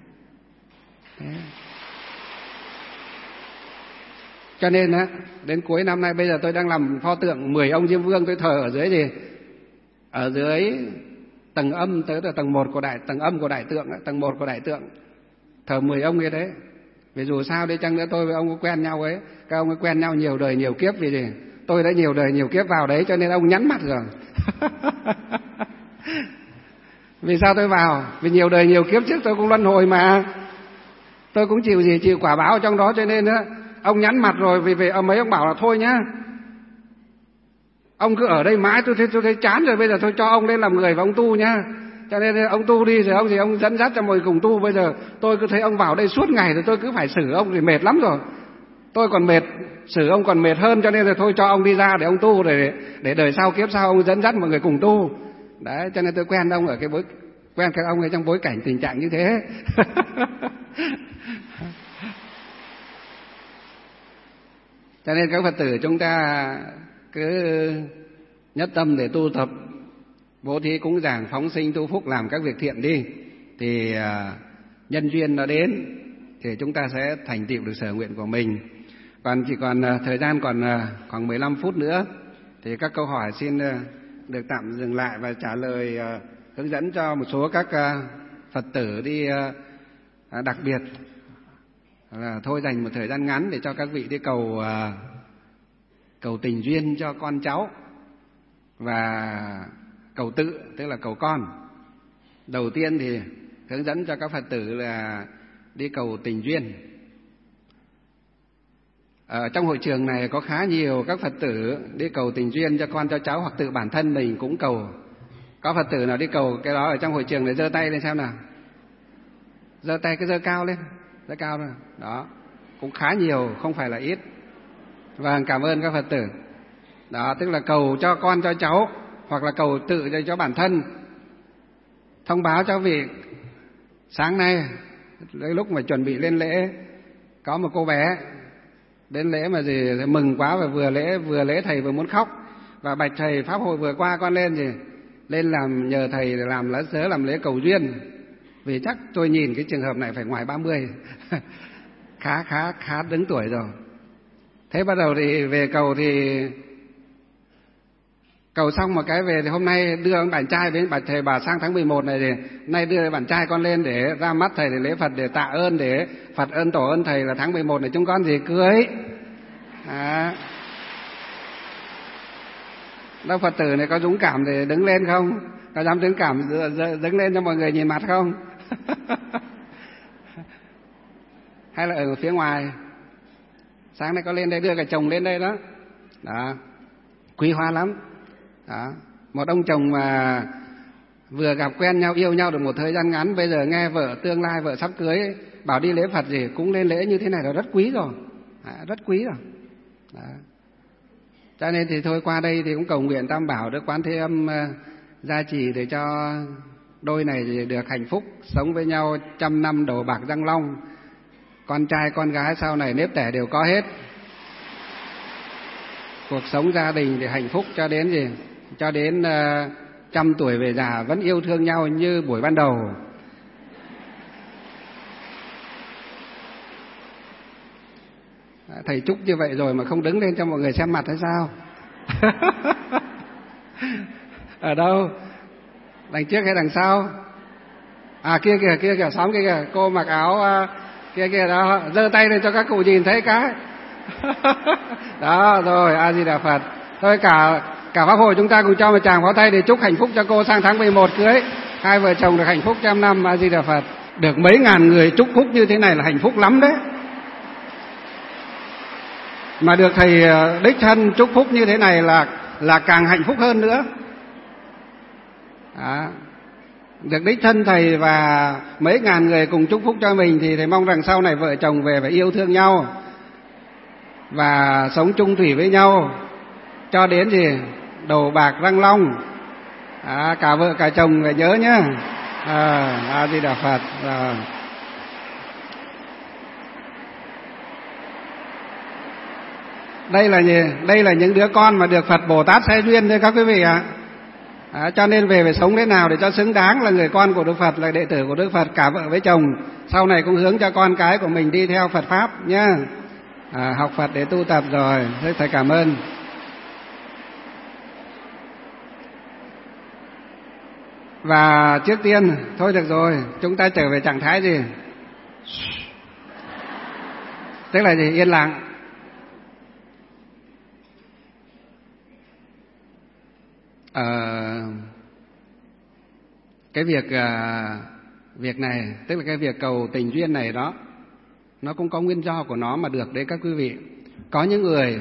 Cho nên á, đến cuối năm nay, bây giờ tôi đang làm pho tượng 10 ông Diêm Vương, tôi thờ ở dưới gì? Ở dưới tầng âm, tới là tầng 1 của tầng âm của đại tượng, tầng 1 của đại tượng. Thờ 10 ông ấy đấy. Vì dù sao đi chăng nữa tôi với ông có quen nhau ấy, các ông ấy quen nhau nhiều đời nhiều kiếp, vì gì? Tôi đã nhiều đời nhiều kiếp vào đấy cho nên ông nhắn mặt rồi. Vì sao tôi vào? Vì nhiều đời nhiều kiếp trước tôi cũng luân hồi mà. Tôi cũng chịu quả báo trong đó, cho nên á ông nhắn mặt rồi. Vì về mấy ông bảo là thôi nhá, ông cứ ở đây mãi tôi thấy chán rồi, bây giờ tôi cho ông lên làm người và ông tu nhá. Cho nên ông tu đi rồi ông dẫn dắt cho mọi người cùng tu. Bây giờ tôi cứ thấy ông vào đây suốt ngày rồi tôi cứ phải xử ông thì mệt lắm rồi. Tôi còn mệt, xử ông còn mệt hơn, cho nên là thôi cho ông đi ra để ông tu, để đời sau kiếp sau ông dẫn dắt mọi người cùng tu. Đấy, cho nên tôi quen ông ở quen các ông ấy trong bối cảnh tình trạng như thế. Cho nên các Phật tử chúng ta cứ nhất tâm để tu tập, bố thí cúng dường, phóng sinh tu phúc, làm các việc thiện đi, thì nhân duyên nó đến thì chúng ta sẽ thành tựu được sở nguyện của mình. Chỉ còn thời gian còn khoảng 15 phút nữa thì các câu hỏi xin được tạm dừng lại và trả lời, hướng dẫn cho một số các Phật tử đi, đặc biệt là thôi dành một thời gian ngắn để cho các vị đi cầu tình duyên cho con cháu và cầu tự, tức là cầu con. Đầu tiên thì hướng dẫn cho các Phật tử là đi cầu tình duyên. Ở trong hội trường này có khá nhiều các Phật tử đi cầu tình duyên cho con cho cháu, hoặc tự bản thân mình cũng cầu. Có Phật tử nào đi cầu cái đó ở trong hội trường này giơ tay lên xem nào. Giơ tay, cái giơ cao lên, giơ cao lên. Đó, cũng khá nhiều, không phải là ít. Vâng, cảm ơn các Phật tử. Đó, tức là cầu cho con cho cháu, hoặc là cầu tự cho bản thân. Thông báo cho vị, sáng nay lúc mà chuẩn bị lên lễ, có một cô bé đến lễ mà gì mừng quá, và vừa lễ thầy vừa muốn khóc, và bạch thầy pháp hội vừa qua con lên làm, nhờ thầy làm lá sớ làm lễ cầu duyên. Vì chắc tôi nhìn cái trường hợp này phải ngoài 30. khá đứng tuổi rồi. Thế bắt đầu thì về cầu, thì cầu xong một cái về thì hôm nay đưa ông bạn trai với bạch thầy bà sang tháng 11 này, thì nay đưa bạn trai con lên để ra mắt thầy, để lễ Phật, để tạ ơn, để Phật ơn tổ ơn thầy là tháng 11 này chúng con cưới. Đâu Phật tử này có dũng cảm để đứng lên không? Có dám dũng cảm đứng lên cho mọi người nhìn mặt không? Hay là ở phía ngoài? Sáng nay có lên đây đưa cả chồng lên đây đó. Đó, quý hóa lắm. Đó, một ông chồng mà vừa gặp quen nhau, yêu nhau được một thời gian ngắn, bây giờ nghe vợ tương lai, vợ sắp cưới ấy, bảo đi lễ Phật gì cũng lên lễ như thế này là rất quý rồi. Rất quý rồi. Đó. Cho nên thì thôi qua đây thì cũng cầu nguyện Tam Bảo Đức Quán Thế Âm gia trì để cho đôi này được hạnh phúc, sống với nhau 100 năm đầu bạc răng long, con trai con gái sau này nếp tẻ đều có hết. Cuộc sống gia đình thì hạnh phúc cho đến 100 tuổi về già vẫn yêu thương nhau như buổi ban đầu. Thầy chúc như vậy rồi mà không đứng lên cho mọi người xem mặt hay sao? Ở đâu? Đằng trước hay đằng sau? Kia kìa, xóm kia kìa, cô mặc áo Kia kìa đó, giơ tay lên cho các cụ nhìn thấy cái. Đó, rồi, A Di Đà Phật. Thôi cả pháp hội chúng ta cùng cho một tràng pháo tay để chúc hạnh phúc cho cô sang tháng 11 cưới. Hai vợ chồng được hạnh phúc trăm năm, A Di Đà Phật. Được mấy ngàn người chúc phúc như thế này là hạnh phúc lắm đấy. Mà được thầy đích thân chúc phúc như thế này là càng hạnh phúc hơn nữa. Đó. Được đích thân thầy và mấy ngàn người cùng chúc phúc cho mình thì thầy mong rằng sau này vợ chồng về phải yêu thương nhau và sống chung thủy với nhau cho đến gì đầu bạc răng long. Cả vợ cả chồng phải nhớ nhé. A Di Đà Phật. Đây là gì? Đây là những đứa con mà được Phật Bồ Tát xe duyên thôi các quý vị ạ. Cho nên về phải sống thế nào để cho xứng đáng là người con của Đức Phật, là đệ tử của Đức Phật, cả vợ với chồng. Sau này cũng hướng cho con cái của mình đi theo Phật Pháp nhé. Học Phật để tu tập rồi. Thế thầy cảm ơn. Và trước tiên, thôi được rồi, chúng ta trở về trạng thái gì? Tức là gì? Yên lặng. Cái việc này, tức là cái việc cầu tình duyên này đó, nó cũng có nguyên do của nó mà được đấy các quý vị. Có những người,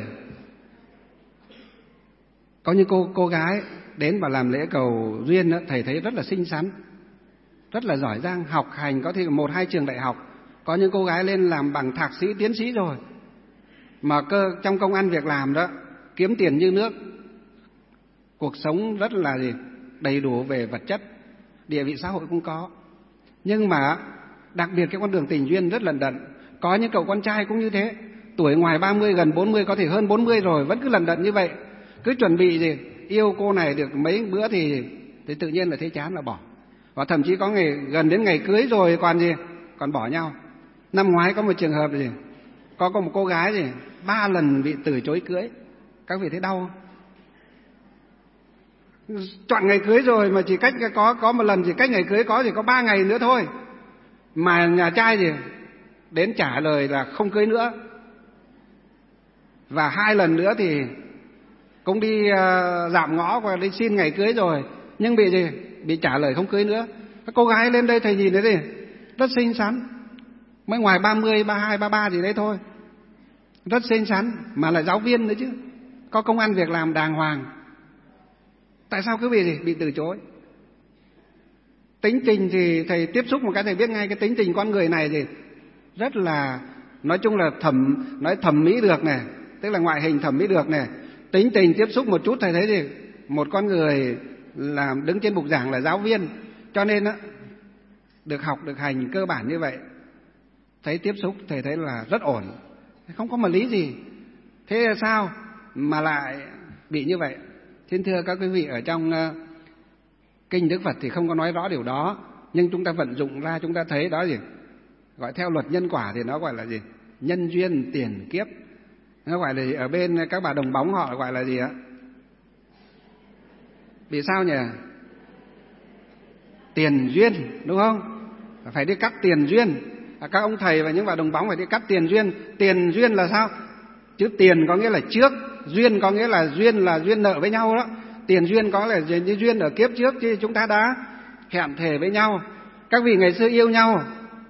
có những cô gái đến và làm lễ cầu duyên đó, thầy thấy rất là xinh xắn, rất là giỏi giang, học hành có thể 1-2 trường đại học. Có những cô gái lên làm bằng thạc sĩ, tiến sĩ rồi, mà trong công ăn việc làm đó, kiếm tiền như nước, cuộc sống rất là gì? Đầy đủ về vật chất, địa vị xã hội cũng có. Nhưng mà đặc biệt cái con đường tình duyên rất lận đận. Có những cậu con trai cũng như thế, tuổi ngoài 30 gần 40, có thể hơn 40 rồi, vẫn cứ lận đận như vậy. Cứ chuẩn bị gì? Yêu cô này được mấy bữa thì tự nhiên là thấy chán là bỏ. Và thậm chí có ngày gần đến ngày cưới rồi còn gì? Còn bỏ nhau. Năm ngoái có một trường hợp gì? Có một cô gái gì? 3 lần bị từ chối cưới. Các vị thấy đau không? Chọn ngày cưới rồi mà chỉ cách có một lần, chỉ cách ngày cưới có 3 ngày nữa thôi. Mà nhà trai gì? Đến trả lời là không cưới nữa. Và 2 lần nữa thì cũng đi dạm ngõ và đi xin ngày cưới rồi, nhưng bị gì? Bị trả lời không cưới nữa. Các cô gái lên đây thầy nhìn thấy gì? Rất xinh xắn, mới ngoài 30, 32, 33 gì đấy thôi. Rất xinh xắn, mà là giáo viên nữa chứ, có công ăn việc làm đàng hoàng. Tại sao cứ bị từ chối? Tính tình thì thầy tiếp xúc một cái thầy biết ngay cái tính tình con người này thì rất là, nói chung là thẩm mỹ được này, tức là ngoại hình thẩm mỹ được này. Tính tình tiếp xúc một chút thầy thấy gì? Một con người làm đứng trên bục giảng là giáo viên, cho nên á được học được hành cơ bản như vậy. Thấy tiếp xúc thầy thấy là rất ổn, không có mà lý gì. Thế là sao mà lại bị như vậy? Xin thưa các quý vị, ở trong kinh Đức Phật thì không có nói rõ điều đó, nhưng chúng ta vận dụng ra chúng ta thấy đó gì? Gọi theo luật nhân quả thì nó gọi là gì? Nhân duyên tiền kiếp. Nó gọi là gì? Ở bên các bà đồng bóng họ gọi là gì ạ? Vì sao nhỉ? Tiền duyên, đúng không? Phải đi cắt tiền duyên. Các ông thầy và những bà đồng bóng phải đi cắt tiền duyên. Tiền duyên là sao? Chứ tiền có nghĩa là trước, duyên có nghĩa là duyên nợ với nhau đó. Tiền duyên có là duyên ở kiếp trước chứ chúng ta đã hẹn thề với nhau. Các vị ngày xưa yêu nhau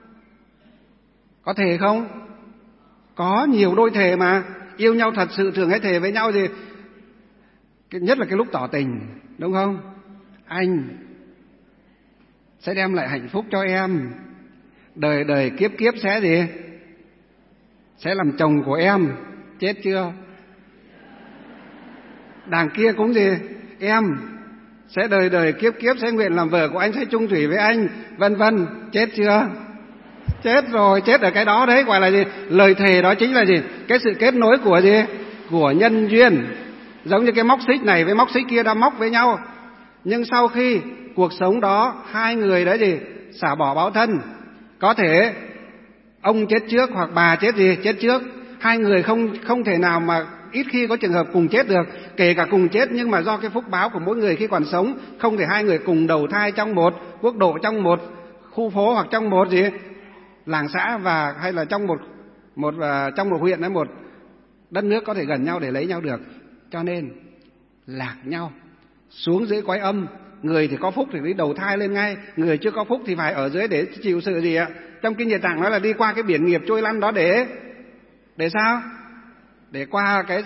có thề không? Có nhiều đôi thề mà. Yêu nhau thật sự thường hay thề với nhau gì? Nhất là cái lúc tỏ tình, đúng không? Anh sẽ đem lại hạnh phúc cho em, đời đời kiếp kiếp sẽ gì? Sẽ làm chồng của em. Chết chưa? Đằng kia cũng gì? Em sẽ đời đời kiếp kiếp sẽ nguyện làm vợ của anh, sẽ chung thủy với anh, vân vân. Chết chưa? Chết rồi, chết ở cái đó đấy, gọi là gì? Lời thề đó chính là gì? Cái sự kết nối của gì? Của nhân duyên. Giống như cái móc xích này với móc xích kia đã móc với nhau. Nhưng sau khi cuộc sống đó hai người đấy gì? Xả bỏ báo thân. Có thể ông chết trước hoặc bà chết gì? Chết trước. Hai người không thể nào mà ít khi có trường hợp cùng chết được. Kể cả cùng chết nhưng mà do cái phúc báo của mỗi người khi còn sống, không thể hai người cùng đầu thai trong một quốc độ, trong một khu phố hoặc trong một gì? làng xã và hay là trong trong một huyện hay một đất nước có thể gần nhau để lấy nhau được. Cho nên lạc nhau xuống dưới cõi âm. Người thì có phúc thì đi đầu thai lên ngay, người chưa có phúc thì phải ở dưới để chịu sự gì ạ? Trong Kinh Địa Tạng nói là đi qua cái biển nghiệp trôi lăn đó để sao? Để qua cái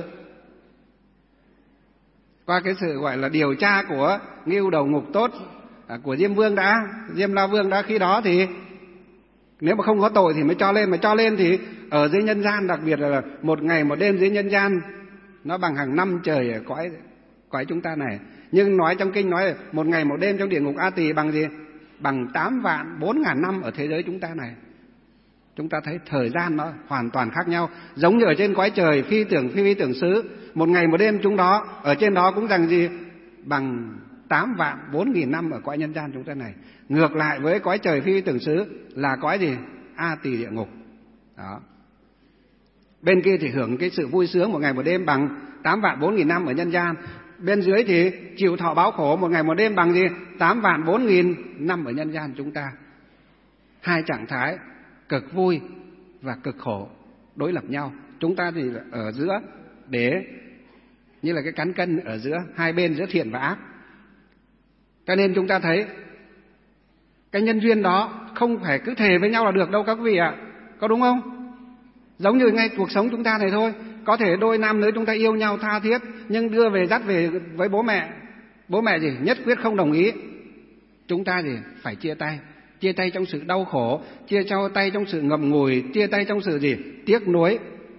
sự gọi là điều tra của Ngưu Đầu Ngục Tốt của Diêm La Vương đã. Khi đó thì nếu mà không có tội thì mới cho lên, mà cho lên thì ở dưới nhân gian, đặc biệt là một ngày một đêm dưới nhân gian nó bằng hàng năm trời ở cõi chúng ta này. Nhưng nói trong kinh nói là một ngày một đêm trong địa ngục A Tỳ bằng gì? Bằng 8.400.000 năm ở thế giới chúng ta này. Chúng ta thấy thời gian nó hoàn toàn khác nhau. Giống như ở trên cõi trời phi tưởng xứ, một ngày một đêm chúng đó ở trên đó cũng rằng gì? Bằng 8.400.000 năm ở cõi nhân gian chúng ta này. Ngược lại với cõi trời phi tưởng xứ là cõi gì? A Tỳ địa ngục. Đó. Bên kia thì hưởng cái sự vui sướng một ngày một đêm bằng 8.400.000 năm ở nhân gian. Bên dưới thì chịu thọ báo khổ một ngày một đêm bằng gì? 8.400.000 năm ở nhân gian chúng ta. Hai trạng thái cực vui và cực khổ đối lập nhau. Chúng ta thì ở giữa, để như là cái cán cân ở giữa, hai bên giữa thiện và ác. Cho nên chúng ta thấy cái nhân duyên đó không phải cứ thề với nhau là được đâu các quý vị ạ. Có đúng không? Giống như ngay cuộc sống chúng ta này thôi. Có thể đôi nam nữ chúng ta yêu nhau tha thiết, nhưng đưa về dắt về với bố mẹ gì nhất quyết không đồng ý. Chúng ta gì phải chia tay. Chia tay trong sự đau khổ, chia tay trong sự ngậm ngùi, chia tay trong sự gì? Tiếc nuối.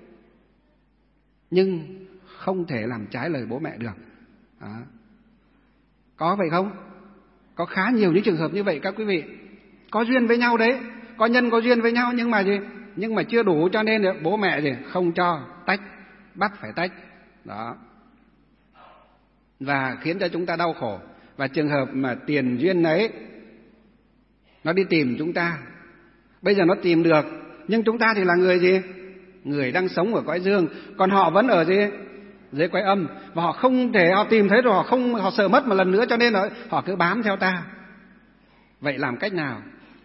Nhưng không thể làm trái lời bố mẹ được. Đó. Có vậy không? Có khá nhiều những trường hợp như vậy các quý vị. Có duyên với nhau đấy, có nhân có duyên với nhau, nhưng mà gì? Nhưng mà chưa đủ, cho nên bố mẹ gì không cho, tách, bắt phải tách. Đó. Và khiến cho chúng ta đau khổ. Và trường hợp mà tiền duyên ấy nó đi tìm chúng ta. Bây giờ nó tìm được, nhưng chúng ta thì là người gì? Người đang sống ở cõi dương, còn họ vẫn ở gì? Dưới cõi âm. Và họ không thể, họ tìm thấy rồi họ sợ mất một lần nữa, cho nên là họ cứ bám theo ta. Vậy làm cách nào?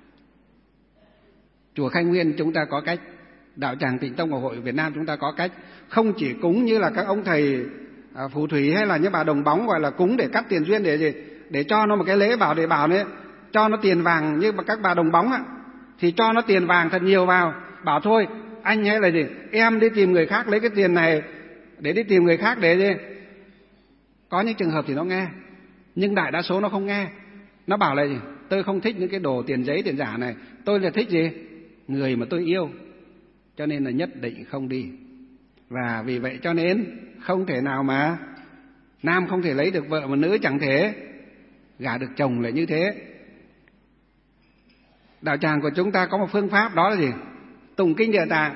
Chùa Khai Nguyên chúng ta có cách, Đạo Tràng Tịnh Tông Bảo Hội Việt Nam chúng ta có cách. Không chỉ cúng như là các ông thầy phù thủy hay là những bà đồng bóng gọi là cúng để cắt tiền duyên để gì? Để cho nó một cái lễ bảo, để bảo đấy, cho nó tiền vàng như các bà đồng bóng thì cho nó tiền vàng thật nhiều vào, bảo thôi anh hay là gì, em đi tìm người khác lấy cái tiền này để đi tìm người khác để gì. Có những trường hợp thì nó nghe, nhưng đại đa số nó không nghe. Nó bảo là gì? Tôi không thích những cái đồ tiền giấy tiền giả này, tôi là thích gì? Người mà tôi yêu, cho nên là nhất định không đi. Và vì vậy cho nên không thể nào mà nam không thể lấy được vợ, mà nữ chẳng thể gả được chồng lại như thế. Đạo tràng của chúng ta có một phương pháp, đó là gì? Tụng kinh Địa Tạng,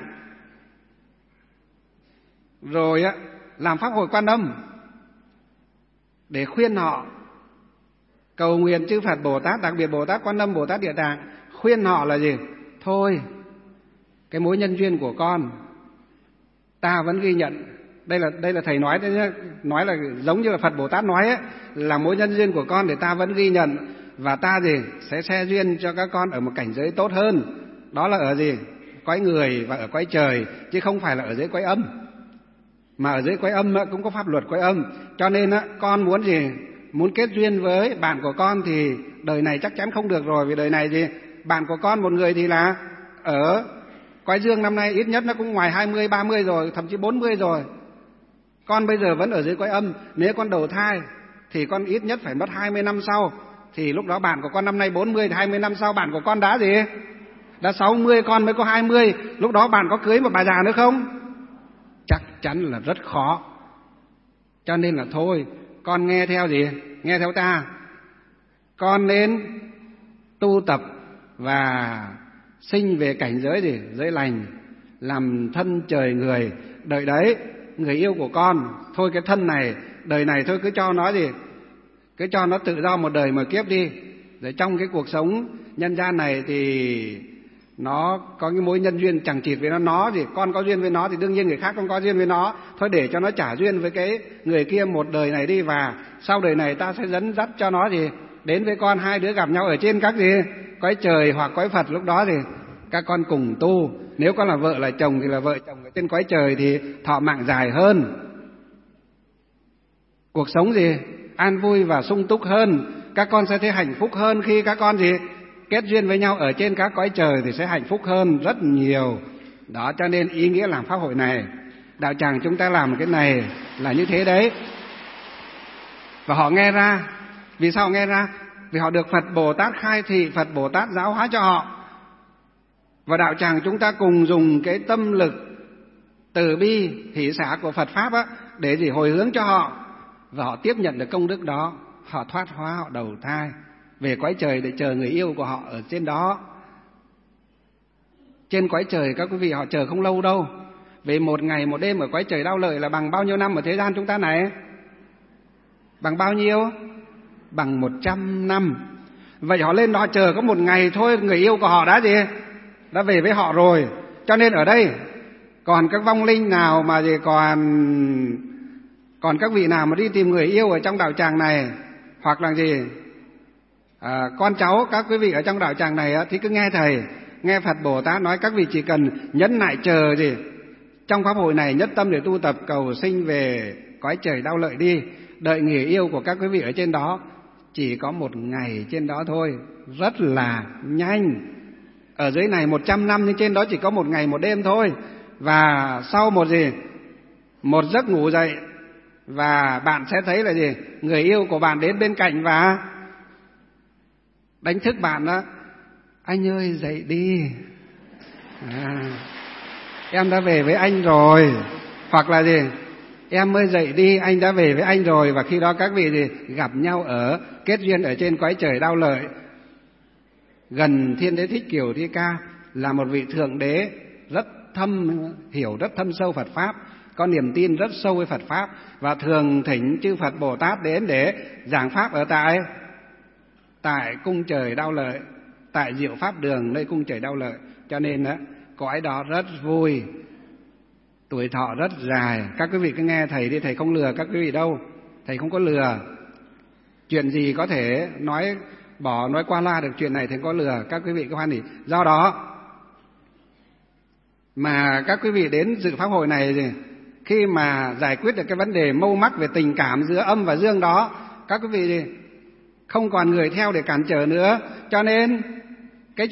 rồi làm pháp hội Quan Âm để khuyên họ, cầu nguyện chư Phật Bồ Tát, đặc biệt Bồ Tát Quan Âm, Bồ Tát Địa Tạng, khuyên họ là gì? Thôi, cái mối nhân duyên của con ta vẫn ghi nhận. Đây là thầy nói đấy nhé, nói là giống như là Phật Bồ Tát nói ấy, là mối nhân duyên của con để ta vẫn ghi nhận, và ta gì sẽ xe duyên cho các con ở một cảnh giới tốt hơn. Đó là ở gì? Cõi người và ở cõi trời, chứ không phải là ở dưới cõi âm. Mà ở dưới cõi âm cũng có pháp luật cõi âm. Cho nên con muốn gì? Muốn kết duyên với bạn của con thì đời này chắc chắn không được rồi. Vì đời này gì? Bạn của con một người thì là ở cõi dương năm nay ít nhất nó cũng ngoài 20, 30 rồi, thậm chí 40 rồi. Con bây giờ vẫn ở dưới cõi âm. Nếu con đầu thai thì con ít nhất phải mất 20 năm sau. Thì lúc đó bạn của con năm nay 40 thì 20 năm sau bạn của con đã gì? Đã 60, con mới có 20. Lúc đó bạn có cưới một bà già nữa không? Chắc chắn là rất khó. Cho nên là thôi, con nghe theo gì? Nghe theo ta. Con nên tu tập và sinh về cảnh giới gì? Giới lành, làm thân trời người. Đợi đấy, người yêu của con, thôi cái thân này, đời này thôi cứ cho nó gì? Cứ cho nó tự do một đời một kiếp đi. Rồi trong cái cuộc sống nhân gian này thì nó có cái mối nhân duyên chẳng chịt với nó thì con có duyên với nó thì đương nhiên người khác không có duyên với nó. Thôi để cho nó trả duyên với cái người kia một đời này đi, và sau đời này ta sẽ dẫn dắt cho nó gì đến với con, hai đứa gặp nhau ở trên các gì cõi trời hoặc cõi Phật. Lúc đó thì các con cùng tu. Nếu có là vợ là chồng thì là vợ chồng ở trên cõi trời thì thọ mạng dài hơn, cuộc sống gì an vui và sung túc hơn. Các con sẽ thấy hạnh phúc hơn khi các con gì kết duyên với nhau ở trên các cõi trời thì sẽ hạnh phúc hơn rất nhiều. Đó, cho nên ý nghĩa làm pháp hội này, đạo tràng chúng ta làm cái này là như thế đấy. Và họ nghe ra. Vì sao nghe ra? Vì họ được Phật Bồ Tát khai thị, Phật Bồ Tát giáo hóa cho họ. Và đạo tràng chúng ta cùng dùng cái tâm lực từ bi hỷ xả của Phật Pháp á, để gì hồi hướng cho họ. Và họ tiếp nhận được công đức đó, họ thoát hóa, họ đầu thai về cõi trời để chờ người yêu của họ ở trên đó. Trên cõi trời các quý vị họ chờ không lâu đâu. Về một ngày một đêm ở cõi trời Đao Lợi là bằng bao nhiêu năm ở thế gian chúng ta này? Bằng bao nhiêu? Bằng 100 năm. Vậy họ lên đó chờ có một ngày thôi, người yêu của họ đã gì? Đã về với họ rồi. Cho nên ở đây còn các vong linh nào mà gì còn các vị nào mà đi tìm người yêu ở trong đạo tràng này, hoặc là gì con cháu các quý vị ở trong đạo tràng này á, thì cứ nghe thầy, nghe Phật Bồ Tát nói các vị chỉ cần nhẫn nại chờ gì trong pháp hội này, nhất tâm để tu tập cầu sinh về cõi trời Đao Lợi đi. Đợi người yêu của các quý vị ở trên đó chỉ có một ngày trên đó thôi, rất là nhanh. Ở dưới này 100 năm nhưng trên đó chỉ có một ngày một đêm thôi. Và sau một giấc ngủ dậy, và bạn sẽ thấy là gì? Người yêu của bạn đến bên cạnh và đánh thức bạn đó: anh ơi dậy đi, em đã về với anh rồi. Hoặc là gì? Em ơi dậy đi, anh đã về với anh rồi. Và khi đó các vị gặp nhau ở kết duyên ở trên cõi trời Đao Lợi, gần Thiên Đế Thích Kiều Thi Ca, là một vị thượng đế rất hiểu rất thâm sâu Phật Pháp, có niềm tin rất sâu với Phật Pháp, và thường thỉnh chư Phật Bồ Tát đến để giảng Pháp ở tại cung trời Đao Lợi, tại Diệu Pháp Đường nơi cung trời Đao Lợi. Cho nên cõi đó rất vui, tuổi thọ rất dài. Các quý vị cứ nghe thầy đi, thầy không lừa các quý vị đâu, thầy không có lừa. Chuyện gì có thể nói qua loa được, chuyện này thầy có lừa các quý vị cứ hoan hỉ. Do đó mà các quý vị đến dự pháp hội này, khi mà giải quyết được cái vấn đề mâu mắc về tình cảm giữa âm và dương đó, các quý vị không còn người theo để cản trở nữa. Cho nên cái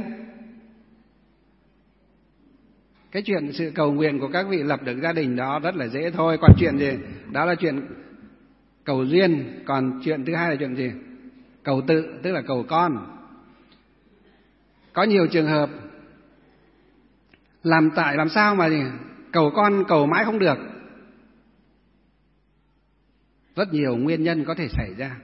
chuyện sự cầu nguyện của các vị lập được gia đình đó rất là dễ thôi. Còn chuyện gì? Đó là chuyện cầu duyên. Còn chuyện thứ hai là chuyện gì? Cầu tự, tức là cầu con. Có nhiều trường hợp làm sao mà cầu con cầu mãi không được. Rất nhiều nguyên nhân có thể xảy ra.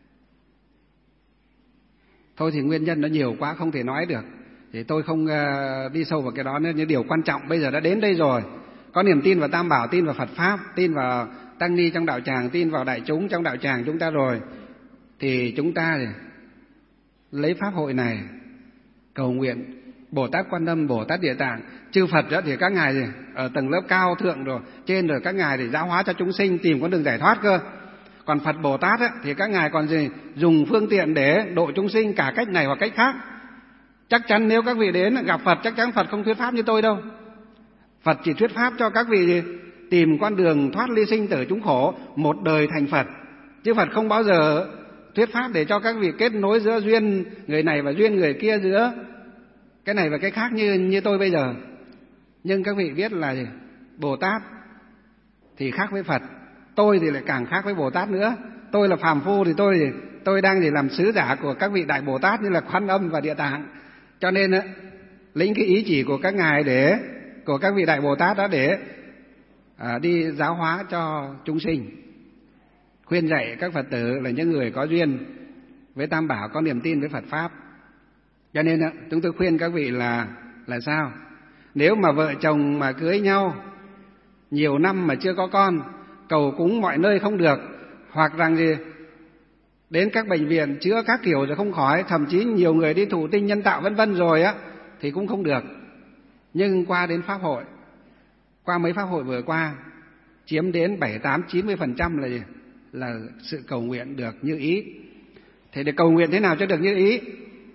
Thôi thì nguyên nhân nó nhiều quá không thể nói được, thì tôi không đi sâu vào cái đó nữa. Nhưng điều quan trọng bây giờ đã đến đây rồi, có niềm tin vào Tam Bảo, tin vào Phật Pháp, tin vào tăng ni trong đạo tràng, tin vào đại chúng trong đạo tràng chúng ta rồi, thì chúng ta lấy pháp hội này cầu nguyện Bồ Tát Quan Âm, Bồ Tát Địa Tạng, chư Phật đó thì các ngài ở tầng lớp cao thượng rồi, trên rồi các ngài để giáo hóa cho chúng sinh tìm con đường giải thoát cơ. Còn Phật Bồ Tát thì các ngài còn dùng phương tiện để độ chúng sinh cả cách này hoặc cách khác. Chắc chắn nếu các vị đến gặp Phật, chắc chắn Phật không thuyết pháp như tôi đâu. Phật chỉ thuyết pháp cho các vị tìm con đường thoát ly sinh tử chúng khổ, một đời thành Phật. Chứ Phật không bao giờ thuyết pháp để cho các vị kết nối giữa duyên người này và duyên người kia, giữa cái này và cái khác như tôi bây giờ. Nhưng các vị biết là Bồ Tát thì khác với Phật, tôi thì lại càng khác với Bồ Tát nữa. Tôi là phàm phu thì tôi đang làm sứ giả của các vị Đại Bồ Tát như là Quan Âm và Địa Tạng. Cho nên lĩnh cái ý chỉ của các ngài của các vị Đại Bồ Tát đó để đi giáo hóa cho chúng sinh, khuyên dạy các Phật tử là những người có duyên với Tam Bảo, có niềm tin với Phật Pháp. Cho nên chúng tôi khuyên các vị là sao? Nếu mà vợ chồng mà cưới nhau nhiều năm mà chưa có con, cầu cúng mọi nơi không được, hoặc rằng đến các bệnh viện chữa các kiểu rồi không khỏi, thậm chí nhiều người đi thụ tinh nhân tạo vân vân rồi thì cũng không được. Nhưng qua đến pháp hội, qua mấy pháp hội vừa qua, chiếm đến 70-80% là sự cầu nguyện được như ý. Thế để cầu nguyện thế nào cho được như ý?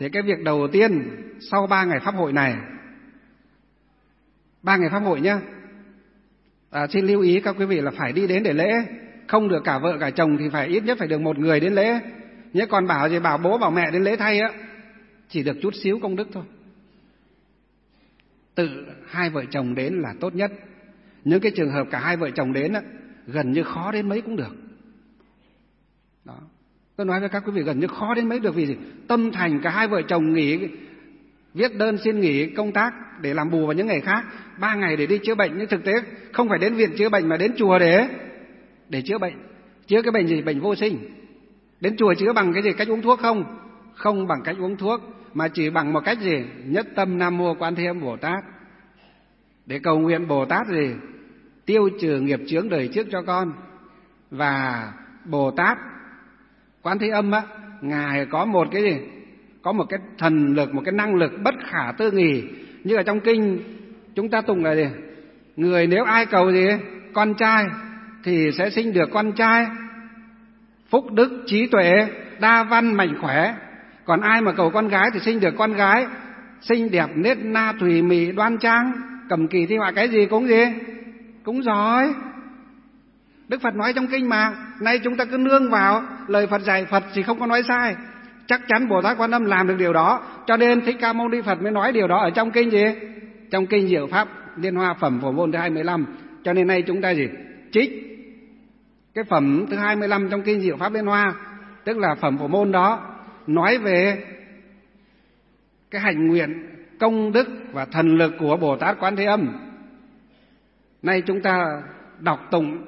Thì cái việc đầu tiên sau 3 ngày pháp hội này, 3 ngày pháp hội nhá, xin lưu ý các quý vị là phải đi đến để lễ, không được cả vợ cả chồng thì phải ít nhất phải được một người đến lễ nhé. Còn bảo gì bảo bố bảo mẹ đến lễ thay á, chỉ được chút xíu công đức thôi. Tự hai vợ chồng đến là tốt nhất. Những cái trường hợp cả hai vợ chồng đến á, gần như khó đến mấy cũng được. Đó. Tôi nói với các quý vị gần như khó đến mấy được, vì gì? Tâm thành cả hai vợ chồng nghỉ, viết đơn xin nghỉ công tác để làm bù vào những ngày khác, 3 ngày để đi chữa bệnh. Nhưng thực tế không phải đến viện chữa bệnh mà đến chùa để chữa bệnh. Chữa cái bệnh gì? Bệnh vô sinh. Đến chùa chữa bằng cái gì? Cách uống thuốc không? Không bằng cách uống thuốc, mà chỉ bằng một cách gì? Nhất tâm Nam Mô Quan Thế Âm Bồ Tát, để cầu nguyện Bồ Tát gì? Tiêu trừ nghiệp chướng đời trước cho con. Và Bồ Tát Quán Thế Âm á, Ngài có một cái gì? Có một cái thần lực, một cái năng lực bất khả tư nghì. Như ở trong kinh chúng ta tụng là gì? Người nếu ai cầu gì? Con trai thì sẽ sinh được con trai, phúc đức, trí tuệ, đa văn, mạnh khỏe. Còn ai mà cầu con gái thì sinh được con gái, xinh đẹp, nết na, thùy mị, đoan trang, cầm kỳ thi họa, cái gì cũng gì? Cũng giỏi. Đức Phật nói trong kinh mà. Nay chúng ta cứ nương vào lời Phật dạy, Phật thì không có nói sai. Chắc chắn Bồ Tát Quan Âm làm được điều đó. Cho nên Thích Ca Mâu Ni Phật mới nói điều đó ở trong kinh gì? Trong kinh Diệu Pháp Liên Hoa phẩm Phổ Môn thứ 25. Cho nên nay chúng ta gì? Trích cái phẩm thứ 25 trong kinh Diệu Pháp Liên Hoa, tức là phẩm Phổ Môn đó, nói về cái hạnh nguyện, công đức và thần lực của Bồ Tát Quán Thế Âm. Nay chúng ta đọc tụng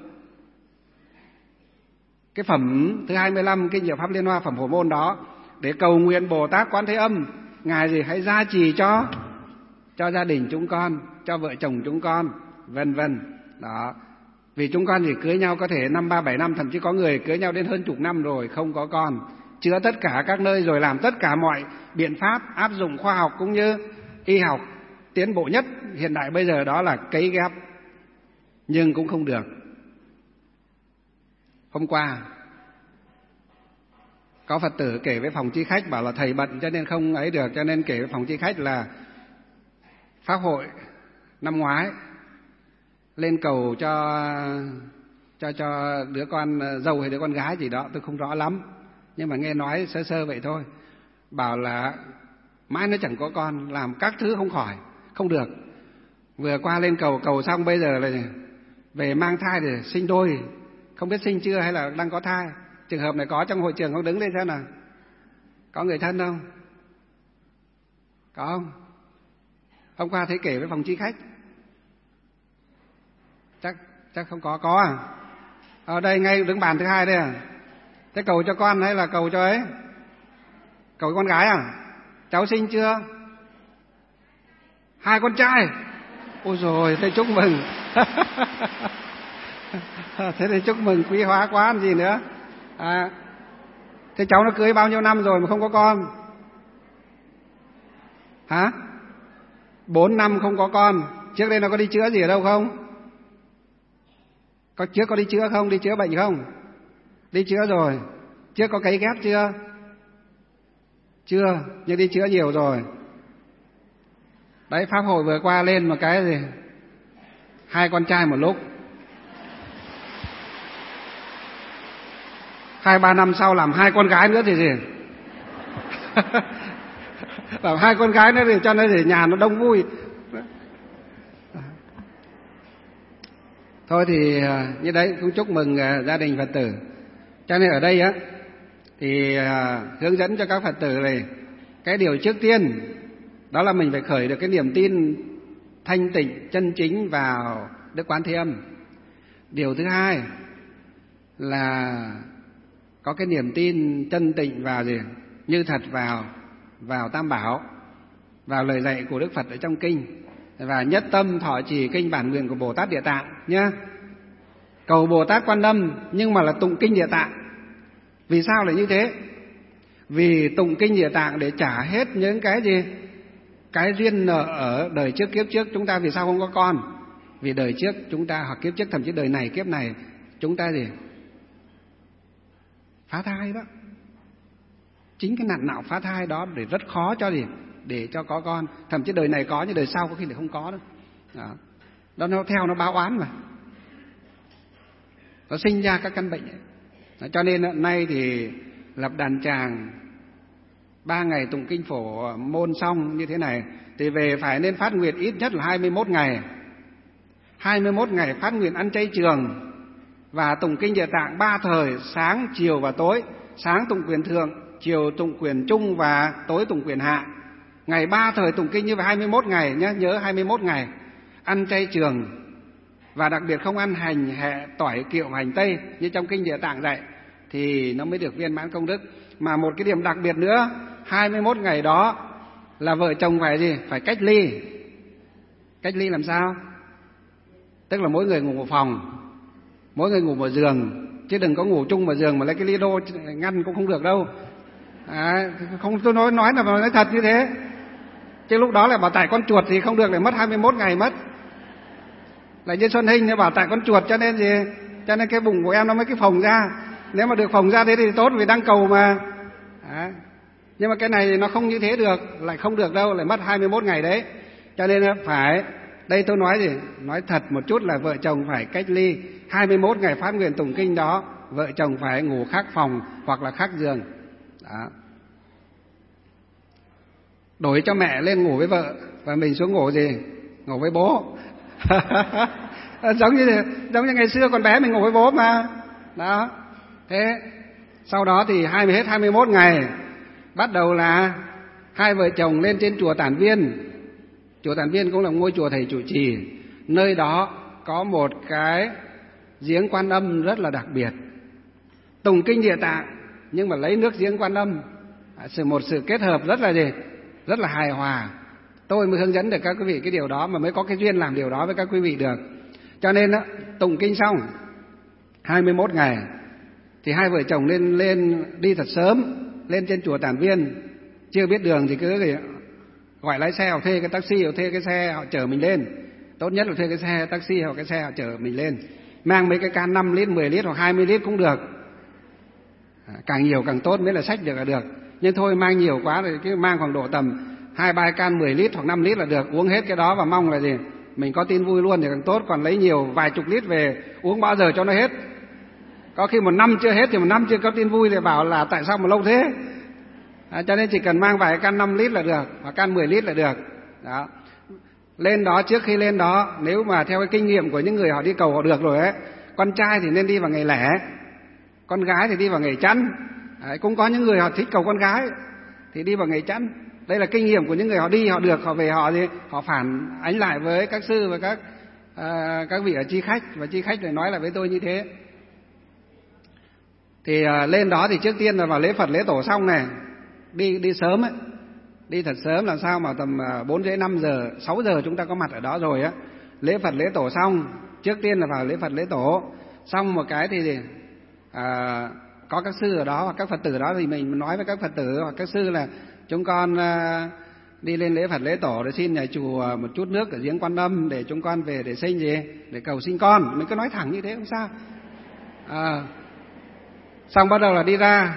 cái phẩm thứ 25 kinh Diệu Pháp Liên Hoa phẩm Phổ Môn đó để cầu nguyện Bồ Tát Quán Thế Âm Ngài gì hãy gia trì cho gia đình chúng con, cho vợ chồng chúng con, vân vân. Đó. Vì chúng con thì cưới nhau có thể 5, 3, 7 năm, thậm chí có người cưới nhau đến hơn chục năm rồi không có con, chữa tất cả các nơi rồi, làm tất cả mọi biện pháp áp dụng khoa học cũng như y học tiến bộ nhất hiện đại bây giờ, đó là cấy ghép, nhưng cũng không được. Hôm qua có Phật tử kể với phòng chi khách bảo là thầy bận cho nên không ấy được, cho nên kể với phòng chi khách là pháp hội năm ngoái lên cầu cho đứa con dâu hay đứa con gái gì đó, tôi không rõ lắm, nhưng mà nghe nói sơ sơ vậy thôi. Bảo là mãi nó chẳng có con, làm các thứ không khỏi, không được. Vừa qua lên cầu xong bây giờ là về mang thai để sinh đôi, không biết sinh chưa hay là đang có thai. Trường hợp này có trong hội trường không? Đứng lên xem nào. Có người thân không? Có không? Hôm qua thấy kể với phòng chi khách. Chắc không có. Có à? Ở đây ngay đứng bàn thứ 2 đây à? Thế cầu cho con hay là cầu cho ấy? Cầu cho con gái à? Cháu sinh chưa? 2 con trai. Ôi rồi, thế chúc mừng. Thế thì chúc mừng, quý hóa quá làm gì nữa. Thế cháu nó cưới bao nhiêu năm rồi mà không có con? Hả? 4 năm không có con. Trước đây nó có đi chữa gì ở đâu không? Trước có đi chữa không? Đi chữa bệnh không? Đi chữa rồi. Trước có cấy ghép chưa? Chưa, nhưng đi chữa nhiều rồi. Đấy, pháp hội vừa qua lên một cái gì? 2 con trai một lúc. 2-3 năm sau làm 2 con gái nữa thì gì? Làm 2 con gái nữa thì cho nó để nhà nó đông vui. Thôi thì như đấy cũng chúc mừng gia đình Phật tử. Cho nên ở đây á thì hướng dẫn cho các Phật tử này, cái điều trước tiên đó là mình phải khởi được cái niềm tin thanh tịnh chân chính vào Đức Quán Thế Âm. Điều thứ hai là có cái niềm tin chân tịnh vào gì? Như thật vào Tam Bảo, vào lời dạy của Đức Phật ở trong kinh, và nhất tâm thọ trì kinh bản nguyện của Bồ Tát Địa Tạng nhá. Cầu Bồ Tát Quan Âm nhưng mà là tụng kinh Địa Tạng. Vì sao lại như thế? Vì tụng kinh Địa Tạng để trả hết những cái gì? Cái duyên nợ ở đời trước kiếp trước chúng ta vì sao không có con? Vì đời trước chúng ta, hoặc kiếp trước, thậm chí đời này kiếp này chúng ta gì? Phá thai đó. Chính cái nạn nạo phá thai đó để rất khó để cho có con. Thậm chí đời này có nhưng đời sau có khi lại không có đâu. Đó nó theo nó báo oán mà. Nó sinh ra các căn bệnh ấy. Cho nên nay thì lập đàn tràng 3 ngày tụng kinh phổ môn xong như thế này thì về phải nên phát nguyện ít nhất là 21 ngày. 21 ngày phát nguyện ăn chay trường và tụng kinh Địa Tạng 3 thời, sáng, chiều và tối. Sáng tụng quyền thượng, chiều tụng quyền trung và tối tụng quyền hạ. Ngày 3 thời tụng kinh như vậy 21 ngày nhé, nhớ 21 ngày. Ăn chay trường và đặc biệt không ăn hành, hẹ, tỏi, kiệu, hành tây như trong kinh Địa Tạng dạy thì nó mới được viên mãn công đức. Mà một cái điểm đặc biệt nữa, 21 ngày đó là vợ chồng phải gì? Phải cách ly. Cách ly làm sao? Tức là mỗi người ngủ một phòng, mỗi người ngủ một giường, chứ đừng có ngủ chung một giường mà lấy cái ly đô ngăn cũng không được đâu. Không, tôi nói là nói thật như thế. Chứ lúc đó lại bảo tại con chuột thì không được, lại mất 21 ngày mất. Lại như Xuân Hinh bảo tại con chuột cho nên gì? Cho nên cái bụng của em nó mới cái phồng ra. Nếu mà được phồng ra thế thì tốt vì đang cầu mà. Nhưng mà cái này nó không như thế được, lại không được đâu, lại mất 21 ngày đấy. Cho nên phải, đây tôi nói gì? Nói thật một chút là vợ chồng phải cách ly 21 ngày phát nguyện tụng kinh đó, vợ chồng phải ngủ khác phòng hoặc là khác giường. Đó. Đổi cho mẹ lên ngủ với vợ và mình xuống ngủ gì? Ngủ với bố. giống như ngày xưa còn bé mình ngủ với bố mà. Đó. Thế sau đó thì hết 21 ngày, bắt đầu là hai vợ chồng lên trên chùa Tản Viên. Chùa Tản Viên cũng là ngôi chùa thầy chủ trì. Nơi đó có một cái giếng Quan Âm rất là đặc biệt. Tụng kinh Địa Tạng nhưng mà lấy nước giếng Quan Âm. Một sự kết hợp rất là gì? Rất là hài hòa. Tôi mới hướng dẫn được các quý vị cái điều đó, mà mới có cái duyên làm điều đó với các quý vị được. Cho nên đó, tụng kinh xong 21 ngày thì hai vợ chồng lên đi thật sớm, lên trên chùa Tản Viên. Chưa biết đường thì cứ gọi lái xe hoặc thuê cái taxi hoặc thuê cái xe họ chở mình lên. Tốt nhất là thuê cái xe taxi hoặc cái xe họ chở mình lên. Mang mấy cái can 5 lít, 10 lít hoặc 20 lít cũng được. Càng nhiều càng tốt, mới là xách được là được. Nhưng thôi mang nhiều quá thì cứ mang khoảng độ tầm 2-3 can 10 lít hoặc 5 lít là được. Uống hết cái đó và mong là gì? Mình có tin vui luôn thì càng tốt. Còn lấy nhiều vài chục lít về uống bao giờ cho nó hết. Có khi 1 năm chưa hết thì 1 năm chưa có tin vui thì bảo là tại sao mà lâu thế. Cho nên chỉ cần mang vài can 5 lít là được, hoặc can 10 lít là được. Đó. Lên đó, trước khi lên đó, nếu mà theo cái kinh nghiệm của những người họ đi cầu họ được rồi ấy, con trai thì nên đi vào ngày lẻ, con gái thì đi vào ngày chẵn. Cũng có những người họ thích cầu con gái thì đi vào ngày chẵn. Đây là kinh nghiệm của những người họ đi, họ được, họ về họ phản ánh lại với các sư và các vị ở chi khách, và chi khách lại nói lại với tôi như thế. Thì lên đó thì trước tiên là vào lễ Phật lễ Tổ xong này, đi sớm ấy, đi thật sớm, làm sao mà tầm 4:30-5 giờ, 6 giờ chúng ta có mặt ở đó rồi á. Lễ Phật lễ Tổ xong, trước tiên là vào lễ Phật lễ Tổ, xong một cái thì có các sư ở đó hoặc các Phật tử đó thì mình nói với các Phật tử hoặc các sư là chúng con đi lên lễ Phật lễ Tổ để xin nhà chùa một chút nước ở giếng Quan Âm để chúng con về để sinh gì, để cầu sinh con. Mình cứ nói thẳng như thế không sao. Xong bắt đầu là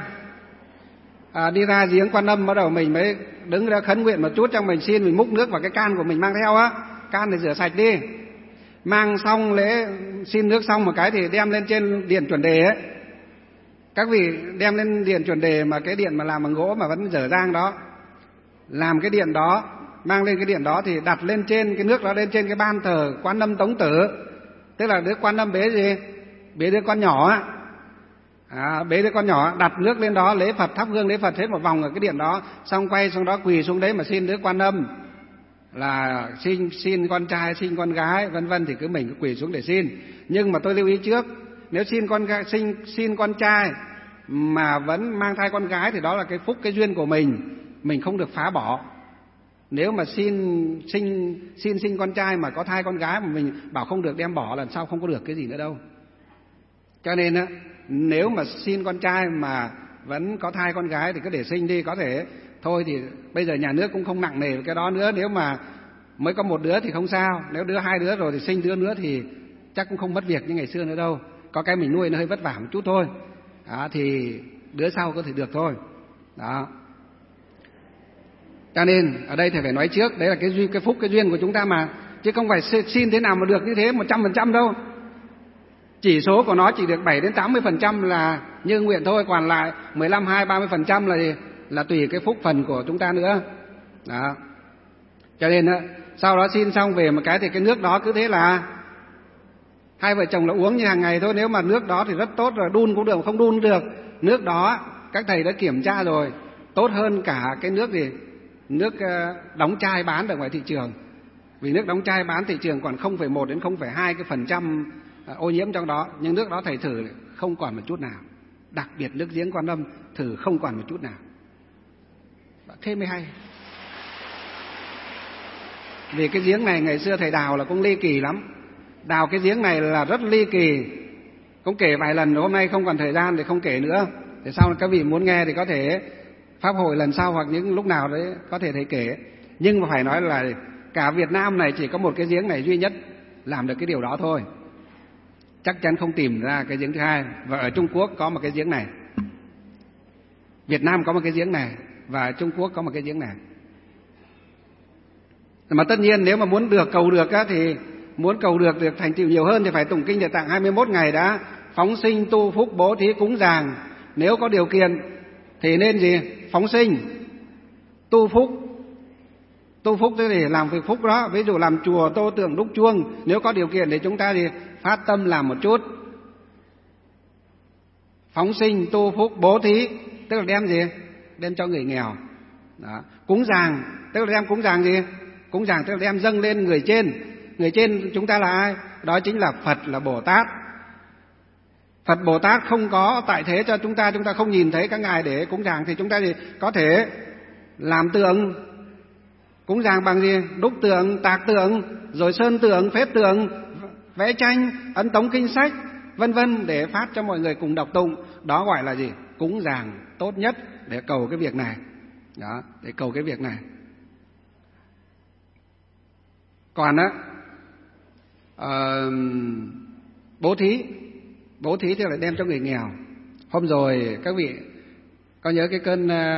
đi ra giếng Quan Âm, bắt đầu mình mới đứng ra khấn nguyện một chút, trong mình xin, mình múc nước vào cái can của mình mang theo á, can để rửa sạch đi. Mang xong lễ xin nước xong một cái thì đem lên trên điện chuẩn đề ấy. Các vị đem lên điện chuẩn đề, mà cái điện mà làm bằng gỗ mà vẫn dở dang đó, làm cái điện đó, mang lên cái điện đó thì đặt lên trên cái nước đó, lên trên cái ban thờ Quan Âm Tống Tử. Tức là đứa Quan Âm bế gì? Bế đứa con nhỏ á. Bế đứa con nhỏ, đặt nước lên đó, lễ Phật, thắp hương lễ Phật hết một vòng ở cái điện đó, xong quay xuống đó quỳ xuống đấy mà xin đứa Quan Âm là xin con trai, xin con gái, vân vân, thì mình cứ quỳ xuống để xin. Nhưng mà tôi lưu ý trước, nếu xin con trai mà vẫn mang thai con gái thì đó là cái phúc, cái duyên của mình không được phá bỏ. Nếu mà xin con trai mà có thai con gái mà mình bảo không được đem bỏ, lần sau không có được cái gì nữa đâu. Cho nên á, nếu mà xin con trai mà vẫn có thai con gái thì cứ để sinh đi, có thể thôi thì bây giờ nhà nước cũng không nặng nề cái đó nữa. Nếu mà mới có một đứa thì không sao, nếu hai đứa rồi thì sinh đứa nữa thì chắc cũng không mất việc như ngày xưa nữa đâu. Có cái mình nuôi nó hơi vất vả một chút thôi, thì đứa sau có thể được thôi. Đó. Cho nên ở đây thầy phải nói trước, đấy là cái phúc, cái duyên của chúng ta mà, chứ không phải xin thế nào mà được như thế 100% đâu. Chỉ số của nó chỉ được 7 đến 80% là như nguyện thôi, còn lại 15, 20, 30% là gì? Là tùy cái phúc phần của chúng ta nữa. Đó. Cho nên sau đó xin xong về một cái thì cái nước đó cứ thế là hai vợ chồng là uống như hàng ngày thôi. Nếu mà nước đó thì rất tốt rồi, đun cũng được, không đun cũng được. Nước đó các thầy đã kiểm tra rồi, tốt hơn cả cái nước gì? Nước đóng chai bán ở ngoài thị trường. Vì nước đóng chai bán thị trường còn 0,1 đến 0,2% ô nhiễm trong đó, nhưng nước đó thầy thử không còn một chút nào. Đặc biệt nước giếng Quan Âm thử không còn một chút nào. Thế mới hay. Vì cái giếng này ngày xưa thầy đào là cũng ly kỳ lắm. Đào cái giếng này là rất ly kỳ, cũng kể vài lần, hôm nay không còn thời gian thì không kể nữa. Để sau các vị muốn nghe thì có thể pháp hội lần sau hoặc những lúc nào đấy có thể thầy kể. Nhưng mà phải nói là cả Việt Nam này chỉ có một cái giếng này duy nhất làm được cái điều đó thôi. Chắc chắn không tìm ra cái giếng thứ hai. Và ở Trung Quốc có một cái giếng này, Việt Nam có một cái giếng này, và Trung Quốc có một cái giếng này. Mà tất nhiên nếu mà muốn được cầu được á, thì muốn cầu được thành tựu nhiều hơn thì phải tụng kinh Địa Tạng 21 ngày đã, phóng sinh tu phúc bố thí cúng dường. Nếu có điều kiện thì nên gì? Phóng sinh, tu phúc. Tu phúc thế để làm việc phúc đó, ví dụ làm chùa, tô tượng, đúc chuông. Nếu có điều kiện thì chúng ta thì phát tâm làm một chút. Phóng sinh, tu phúc, bố thí, tức là đem gì? Đem cho người nghèo. Đó. Cúng dường, tức là đem cúng dường gì? Cúng dường tức là đem dâng lên người trên. Người trên chúng ta là ai? Đó chính là Phật, là Bồ Tát. Phật Bồ Tát không có tại thế cho chúng ta không nhìn thấy các ngài để cúng dường, thì chúng ta thì có thể làm tượng. Cúng dường bằng gì? Đúc tượng, tạc tượng, rồi sơn tượng, phết tượng, vẽ tranh, ấn tống kinh sách, vân vân, để phát cho mọi người cùng đọc tụng. Đó gọi là gì? Cúng dường tốt nhất để cầu cái việc này. Đó, để cầu cái việc này. Còn bố thí thì lại đem cho người nghèo. Hôm rồi các vị có nhớ cái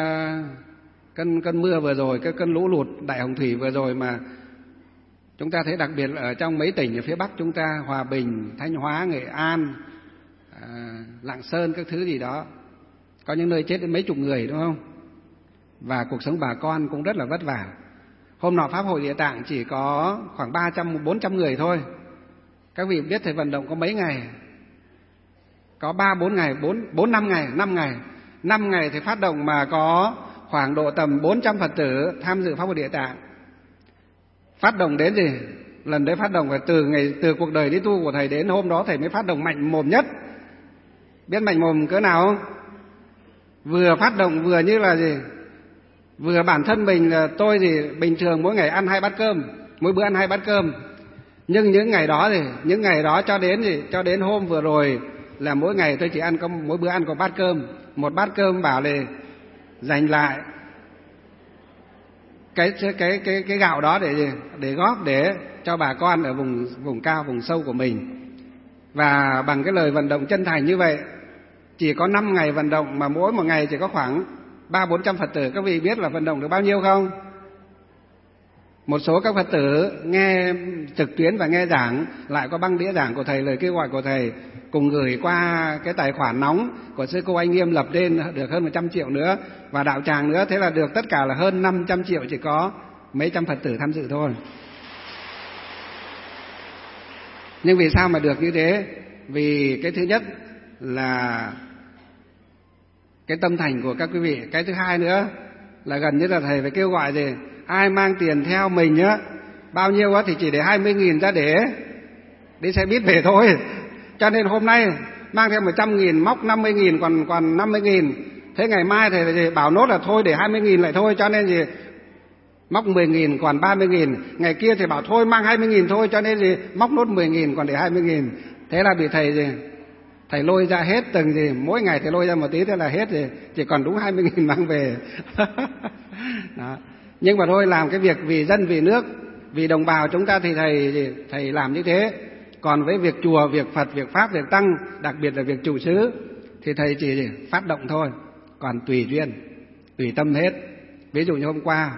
cơn mưa vừa rồi, cái cơn lũ lụt đại hồng thủy vừa rồi mà chúng ta thấy, đặc biệt là ở trong mấy tỉnh ở phía Bắc chúng ta, Hòa Bình, Thanh Hóa, Nghệ An, Lạng Sơn, các thứ gì đó, có những nơi chết đến mấy chục người, đúng không? Và cuộc sống bà con cũng rất là vất vả. Hôm nọ Pháp hội Địa Tạng chỉ có khoảng 300-400 người thôi. Các vị biết thầy vận động có mấy ngày? Có 3-4 ngày, 4-5 ngày, 5 ngày. 5 ngày thì phát động mà có khoảng độ tầm 400 Phật tử tham dự Pháp hội Địa Tạng. Phát động đến gì? Lần đấy phát động phải từ cuộc đời đi tu của thầy đến hôm đó thầy mới phát động mạnh mồm nhất. Biết mạnh mồm cỡ nào không? Vừa phát động vừa như là gì? Vừa bản thân mình là tôi thì bình thường mỗi ngày ăn 2 bát cơm, mỗi bữa ăn 2 bát cơm. Nhưng những ngày đó cho đến hôm vừa rồi là mỗi ngày tôi chỉ mỗi bữa ăn có bát cơm. Một bát cơm bảo là dành lại cái gạo đó để góp để cho bà con ở vùng cao, vùng sâu của mình. Và bằng cái lời vận động chân thành như vậy, chỉ có 5 ngày vận động mà mỗi một ngày chỉ có khoảng 300-400 Phật tử. Các vị biết là vận động được bao nhiêu không? Một số các Phật tử nghe trực tuyến và nghe giảng, lại có băng đĩa giảng của thầy, lời kêu gọi của thầy, cùng gửi qua cái tài khoản nóng của sư cô Anh Nghiêm lập lên được hơn 100 triệu nữa, và đạo tràng nữa, thế là được tất cả là hơn 500 triệu, chỉ có mấy trăm Phật tử tham dự thôi. Nhưng vì sao mà được như thế? Vì cái thứ nhất là cái tâm thành của các quý vị. Cái thứ hai nữa là gần như là thầy phải kêu gọi gì? Ai mang tiền theo mình á, bao nhiêu á thì chỉ để 20.000 ra để đi xe buýt về thôi. Cho nên hôm nay mang theo 100.000, móc 50.000 còn 50.000. Thế ngày mai thầy bảo nốt là thôi để 20.000 lại thôi, cho nên gì? Móc 10.000 còn 30.000. Ngày kia thì bảo thôi mang 20.000 thôi, cho nên gì? Móc nốt 10.000 còn để 20.000. Thế là bị thầy gì? Thầy lôi ra hết từng gì, mỗi ngày thầy lôi ra một tí, thế là hết rồi, chỉ còn đúng 20.000 mang về. Đó. Nhưng mà thôi, làm cái việc vì dân, vì nước, vì đồng bào chúng ta thì thầy làm như thế. Còn với việc chùa, việc Phật, việc Pháp, việc Tăng, đặc biệt là việc trụ xứ, thì thầy chỉ phát động thôi, còn tùy duyên. tùy tâm hết. Ví dụ như hôm qua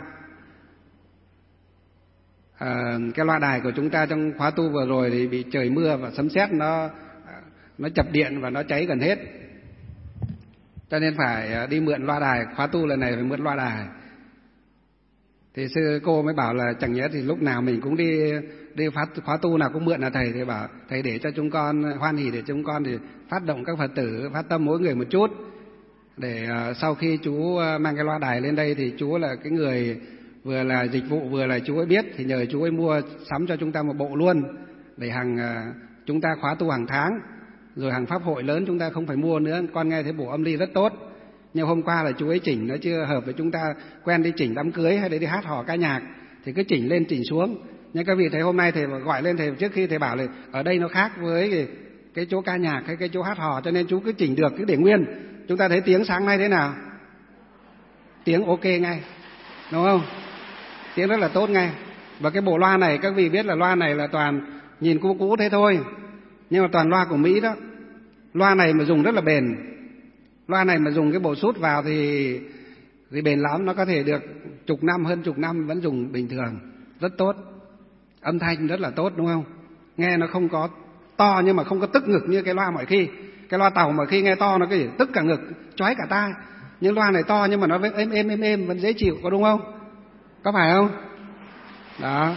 cái loa đài của chúng ta trong khóa tu vừa rồi thì bị trời mưa và sấm sét nó chập điện và nó cháy gần hết, cho nên phải đi mượn loa đài. Khóa tu lần này phải mượn loa đài. Thì sư cô mới bảo là chẳng nhẽ thì lúc nào mình cũng đi khóa tu nào cũng mượn là thầy. Thì bảo thầy để cho chúng con hoan hỉ, để chúng con thì phát động các Phật tử phát tâm mỗi người một chút, để sau khi chú mang cái loa đài lên đây thì chú là cái người vừa là dịch vụ vừa là chú ấy biết, thì nhờ chú ấy mua sắm cho chúng ta một bộ luôn, để chúng ta khóa tu hàng tháng, rồi hàng pháp hội lớn chúng ta không phải mua nữa. Con nghe thấy bộ âm ly rất tốt, nhưng hôm qua là chú ấy chỉnh nó chưa hợp với chúng ta quen đi chỉnh đám cưới hay đi hát hò ca nhạc thì cứ chỉnh lên chỉnh xuống. Nhưng các vị thấy hôm nay thầy gọi lên thầy, trước khi thầy bảo là ở đây nó khác với cái chỗ ca nhạc hay cái chỗ hát hò, cho nên chú cứ chỉnh được, cứ để nguyên. Chúng ta thấy tiếng sáng nay thế nào? Tiếng ok ngay, đúng không? Tiếng rất là tốt ngay. Và cái bộ loa này các vị biết là loa này là toàn nhìn cũ cũ thế thôi, nhưng mà toàn loa của Mỹ đó. Loa này mà dùng rất là bền. Loa này mà dùng cái bộ sút vào thì bền lắm, nó có thể được chục năm, hơn chục năm vẫn dùng bình thường, rất tốt. Âm thanh rất là tốt, đúng không? Nghe nó không có to nhưng mà không có tức ngực như cái loa mọi khi. Cái loa tàu mà khi nghe to nó cái tức cả ngực, chói cả tai. Nhưng loa này to nhưng mà nó êm vẫn dễ chịu, có đúng không? Có phải không? Đó.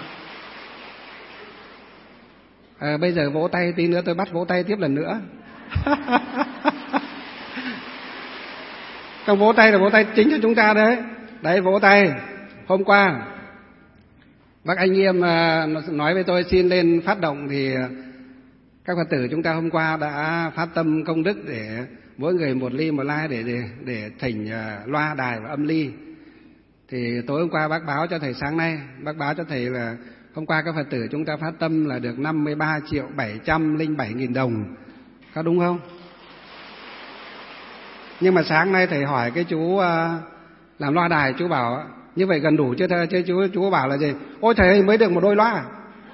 Bây giờ vỗ tay, tí nữa tôi bắt vỗ tay tiếp lần nữa. Trong vỗ tay là vỗ tay chính cho chúng ta đấy. Đấy, vỗ tay. Hôm qua bác anh Nghiêm nói với tôi xin lên phát động, thì các Phật tử chúng ta hôm qua đã phát tâm công đức để mỗi người một ly một lai để thỉnh loa đài và âm ly. Thì tối hôm qua bác báo cho thầy, sáng nay bác báo cho thầy là hôm qua các Phật tử chúng ta phát tâm là được 53.707.000 đồng. Có đúng không? Nhưng mà sáng nay thầy hỏi cái chú làm loa đài, chú bảo như vậy gần đủ chưa thưa? Chứ chú bảo là gì? Ôi thầy mới được một đôi loa.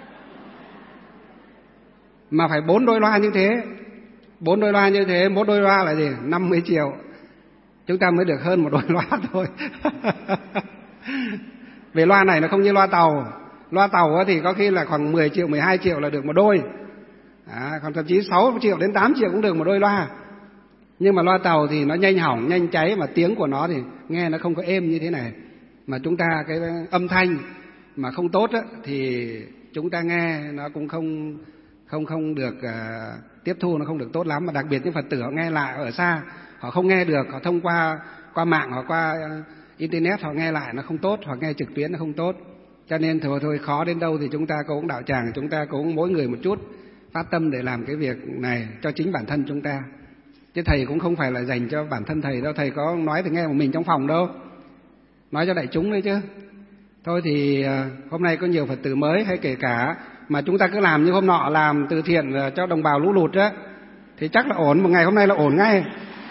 Mà phải 4 đôi loa như thế. 4 đôi loa như thế, mỗi đôi loa là gì? 50 triệu. Chúng ta mới được hơn một đôi loa thôi. Về loa này nó không như loa tàu. Loa tàu thì có khi là khoảng 10 triệu, 12 triệu là được một đôi. Còn thậm chí 6 triệu đến 8 triệu cũng được một đôi loa. Nhưng mà loa tàu thì nó nhanh hỏng, nhanh cháy, mà tiếng của nó thì nghe nó không có êm như thế này. Mà chúng ta cái âm thanh mà không tốt thì chúng ta nghe nó cũng không được tiếp thu, nó không được tốt lắm. Mà đặc biệt những Phật tử họ nghe lại ở xa, họ không nghe được, họ thông qua mạng hoặc qua internet họ nghe lại nó không tốt, hoặc nghe trực tuyến nó không tốt. Cho nên thôi khó đến đâu thì chúng ta cũng đạo tràng, chúng ta cũng mỗi người một chút phát tâm để làm cái việc này cho chính bản thân chúng ta. Chứ thầy cũng không phải là dành cho bản thân thầy đâu, thầy có nói thì nghe một mình trong phòng đâu, nói cho đại chúng đấy chứ. Thôi thì hôm nay có nhiều Phật tử mới, hay kể cả mà chúng ta cứ làm như hôm nọ làm từ thiện cho đồng bào lũ lụt á, thì chắc là ổn, một ngày hôm nay là ổn ngay.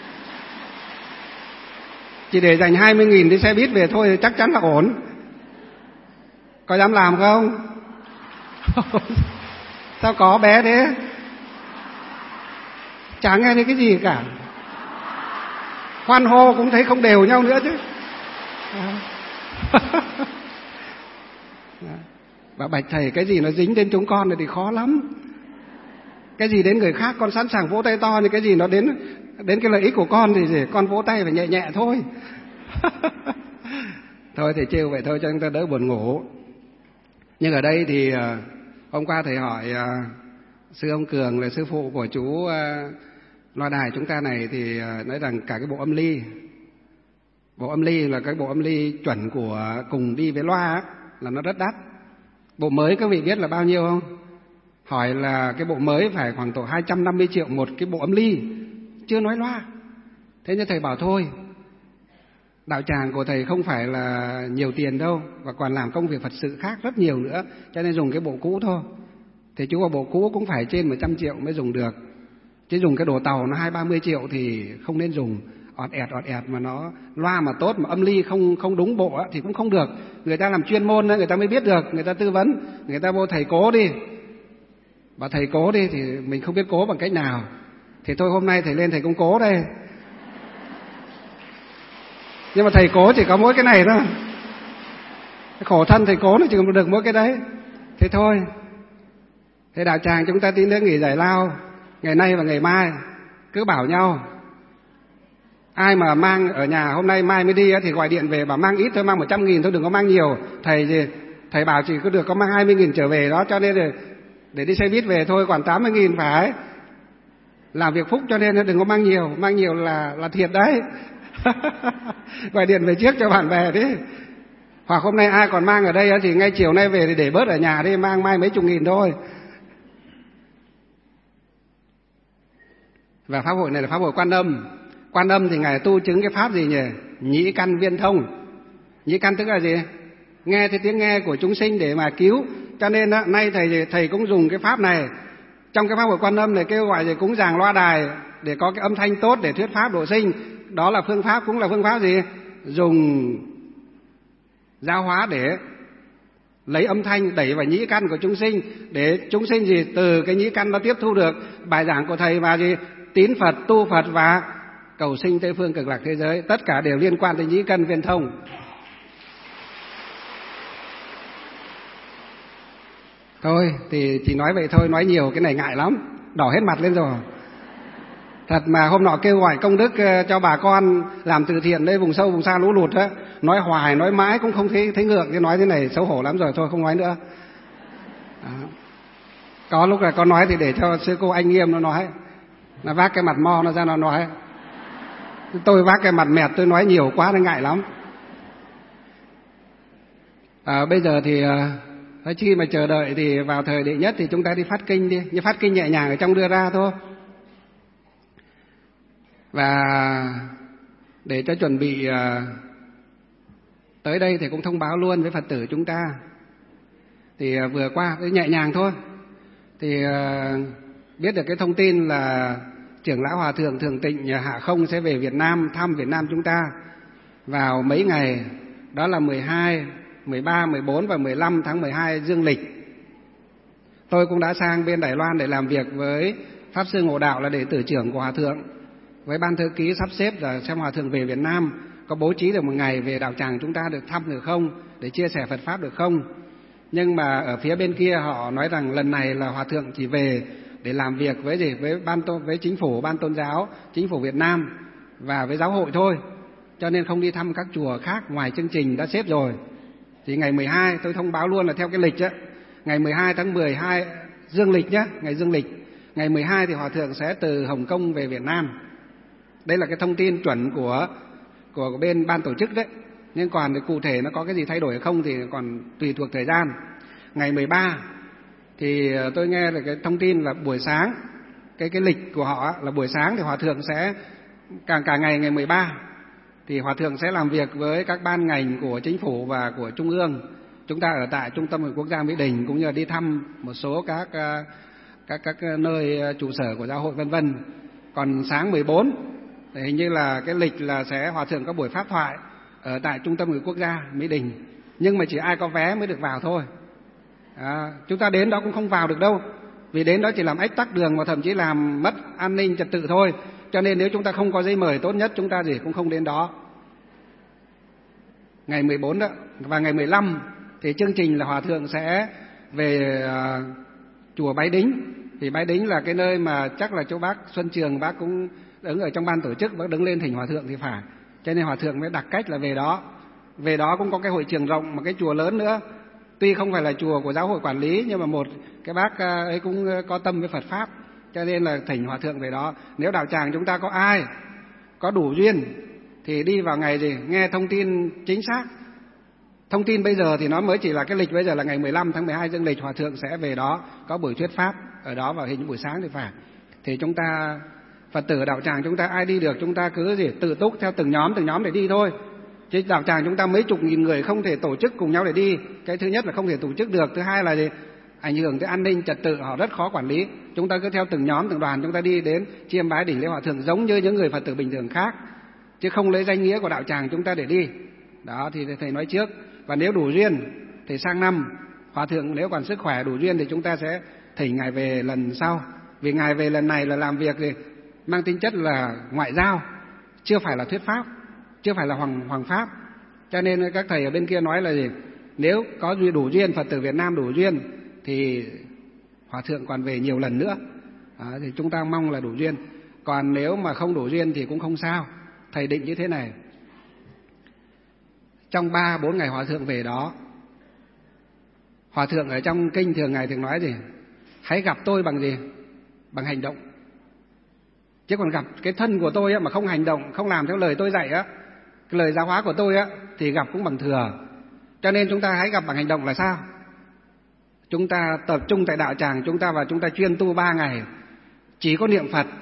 Chỉ để dành 20.000 đi xe buýt về thôi thì chắc chắn là ổn. Có dám làm không? Sao có bé thế? Chả nghe thấy cái gì cả. Hoan hô cũng thấy không đều nhau nữa chứ. Và bạch thầy, cái gì nó dính đến chúng con thì khó lắm. Cái gì đến người khác con sẵn sàng vỗ tay to, nhưng cái gì nó đến cái lợi ích của con thì con vỗ tay phải nhẹ nhẹ thôi. Thôi thì trêu vậy thôi cho chúng ta đỡ buồn ngủ. Nhưng ở đây thì hôm qua thầy hỏi sư ông Cường là sư phụ của chú loa đài chúng ta này, thì nói rằng cả cái bộ âm ly là cái bộ âm ly chuẩn của cùng đi với loa á, là nó rất đắt. Bộ mới các vị biết là bao nhiêu không? Hỏi là cái bộ mới phải khoảng tổ 250 triệu một cái bộ âm ly, chưa nói loa. Thế nhưng thầy bảo thôi, đạo tràng của thầy không phải là nhiều tiền đâu, và còn làm công việc Phật sự khác rất nhiều nữa, cho nên dùng cái bộ cũ thôi. Thì chú vào bộ cũ cũng phải trên 100 triệu mới dùng được. Chứ dùng cái đồ tàu nó 20-30 triệu thì không nên dùng. ọt ẹt mà nó loa mà tốt mà âm ly không đúng bộ á, thì cũng không được. Người ta làm chuyên môn đó, người ta mới biết được, người ta tư vấn, người ta vô thầy cố đi. Bảo thầy cố đi thì mình không biết cố bằng cách nào. Thì thôi hôm nay thầy lên thầy cũng cố đây. Nhưng mà thầy cố chỉ có mỗi cái này thôi. Khổ thân thầy cố nó chỉ được mỗi cái đấy. Thế thôi. Thế đạo tràng chúng ta tí nữa nghỉ giải lao, ngày nay và ngày mai, cứ bảo nhau. Ai mà mang ở nhà hôm nay mai mới đi thì gọi điện về bảo mang ít thôi, mang 100.000 thôi, đừng có mang nhiều. Thầy bảo chỉ có được có mang 20.000 trở về đó, cho nên để đi xe buýt về thôi, còn 80.000 phải làm việc phúc, cho nên đừng có mang nhiều là thiệt đấy. Gọi điện về trước cho bạn bè đi. Hoặc hôm nay ai còn mang ở đây thì ngay chiều nay về thì để bớt ở nhà đi, mang mai mấy chục nghìn thôi. Và pháp hội này là pháp hội Quan Âm. Quan Âm thì ngài tu chứng cái pháp gì nhỉ? Nhĩ căn viên thông. Nhĩ căn tức là gì? Nghe thấy tiếng nghe của chúng sinh để mà cứu. Cho nên nay thầy cũng dùng cái pháp này. Trong cái pháp hội Quan Âm này kêu gọi gì? Cúng dường loa đài để có cái âm thanh tốt để thuyết pháp độ sinh. Đó là phương pháp, cũng là phương pháp gì? Dùng giáo hóa để lấy âm thanh đẩy vào nhĩ căn của chúng sinh, để chúng sinh gì? Từ cái nhĩ căn nó tiếp thu được bài giảng của thầy và gì? Tín Phật, tu Phật và cầu sinh Tây phương cực lạc thế giới. Tất cả đều liên quan tới nhĩ căn viên thông. Thôi thì chỉ nói vậy thôi, nói nhiều cái này ngại lắm, đỏ hết mặt lên rồi. Thật mà hôm nọ kêu gọi công đức cho bà con làm từ thiện đây vùng sâu vùng xa lũ lụt á, nói hoài nói mãi cũng không thấy ngượng, chứ nói thế này xấu hổ lắm rồi, thôi không nói nữa. Đó. Có lúc là con nói thì để cho sư cô Anh Nghiêm nó nói, nó vác cái mặt mo nó ra nó nói. Tôi vác cái mặt mẹt tôi nói nhiều quá nó ngại lắm. Bây giờ thì khi mà chờ đợi thì vào thời đệ nhất thì chúng ta đi phát kinh đi, như phát kinh nhẹ nhàng ở trong đưa ra thôi. Và để cho chuẩn bị tới đây thì cũng thông báo luôn với Phật tử chúng ta. Thì vừa qua nhẹ nhàng thôi. Thì biết được cái thông tin là trưởng lão Hòa thượng Thường Tịnh Hạ Không sẽ về Việt Nam, thăm Việt Nam chúng ta vào mấy ngày, đó là 12, 13, 14 và 15 tháng 12 dương lịch. Tôi cũng đã sang bên Đài Loan để làm việc với Pháp Sư Ngộ Đạo là đệ tử trưởng của Hòa thượng, với ban thư ký sắp xếp là xem Hòa thượng về Việt Nam có bố trí được một ngày về đạo tràng chúng ta được thăm được không, để chia sẻ Phật pháp được không. Nhưng mà ở phía bên kia họ nói rằng lần này là Hòa thượng chỉ về để làm việc với với chính phủ, ban tôn giáo, chính phủ Việt Nam và với giáo hội thôi, cho nên không đi thăm các chùa khác ngoài chương trình đã xếp rồi. Thì ngày 12 tôi thông báo luôn là theo cái lịch á, ngày 12 tháng 12 dương lịch nhé, ngày dương lịch, ngày 12 thì Hòa thượng sẽ từ Hồng Kông về Việt Nam. Đây là cái thông tin chuẩn của bên ban tổ chức đấy. Nhưng còn cụ thể nó có cái gì thay đổi hay không thì còn tùy thuộc thời gian. Ngày 13 thì tôi nghe là cái thông tin là buổi sáng, cái lịch của họ là buổi sáng thì Hòa thượng sẽ cả ngày 13 thì Hòa thượng sẽ làm việc với các ban ngành của chính phủ và của trung ương. Chúng ta ở tại Trung tâm Hội Quốc gia Mỹ Đình, cũng như là đi thăm một số các nơi trụ sở của giáo hội vân vân. Còn sáng 14 thì hình như là cái lịch là sẽ Hòa thượng có buổi pháp thoại ở tại Trung tâm Hội Quốc gia Mỹ Đình, nhưng mà chỉ ai có vé mới được vào thôi. Chúng ta đến đó cũng không vào được đâu, vì đến đó chỉ làm ách tắc đường và thậm chí làm mất an ninh trật tự thôi. Cho nên nếu chúng ta không có giấy mời, tốt nhất chúng ta gì cũng không đến đó. Ngày 14 đó. Và ngày 15 thì chương trình là Hòa thượng sẽ về chùa Bái Đính. Thì Bái Đính là cái nơi mà chắc là chỗ bác Xuân Trường, bác cũng đứng ở trong ban tổ chức, bác đứng lên thỉnh Hòa thượng thì phải. Cho nên Hòa thượng mới đặt cách là về đó. Về đó cũng có cái hội trường rộng, một cái chùa lớn nữa. Tuy không phải là chùa của giáo hội quản lý, nhưng mà một cái bác ấy cũng có tâm với Phật Pháp, cho nên là thỉnh Hòa thượng về đó. Nếu đạo tràng chúng ta có ai có đủ duyên thì đi vào ngày gì nghe thông tin chính xác. Thông tin bây giờ thì nó mới chỉ là cái lịch bây giờ là ngày 15 tháng 12 dương lịch, Hòa thượng sẽ về đó có buổi thuyết pháp ở đó vào hình buổi sáng thì phải. Thì chúng ta Phật tử đạo tràng chúng ta ai đi được chúng ta cứ tự túc theo từng nhóm để đi thôi. Chứ đạo tràng chúng ta mấy chục nghìn người không thể tổ chức cùng nhau để đi. Cái thứ nhất là không thể tổ chức được, thứ hai là ảnh hưởng tới an ninh trật tự, họ rất khó quản lý. Chúng ta cứ theo từng nhóm từng đoàn chúng ta đi đến chiêm bái đỉnh lễ Hòa thượng giống như những người Phật tử bình thường khác, chứ không lấy danh nghĩa của đạo tràng chúng ta để đi. Đó thì thầy nói trước. Và nếu đủ duyên thì sang năm Hòa thượng nếu còn sức khỏe đủ duyên thì chúng ta sẽ thỉnh ngài về lần sau. Vì ngài về lần này là làm việc thì mang tính chất là ngoại giao, chưa phải là thuyết pháp. chứ không phải là hoàng pháp. Cho nên các thầy ở bên kia nói là gì? Nếu có đủ duyên, Phật tử Việt Nam đủ duyên thì Hòa thượng còn về nhiều lần nữa. Thì chúng ta mong là đủ duyên. Còn nếu mà không đủ duyên thì cũng không sao. Thầy định như thế này: trong 3-4 ngày Hòa thượng về đó, Hòa thượng ở trong kinh thường ngày thường nói gì? Hãy gặp tôi bằng gì? Bằng hành động. Chứ còn gặp cái thân của tôi mà không hành động, không làm theo lời tôi dạy cái lời giáo hóa của tôi thì gặp cũng bằng thừa. Cho nên chúng ta hãy gặp bằng hành động là sao? Chúng ta tập trung tại đạo tràng chúng ta và chúng ta chuyên tu 3 ngày, chỉ có niệm Phật.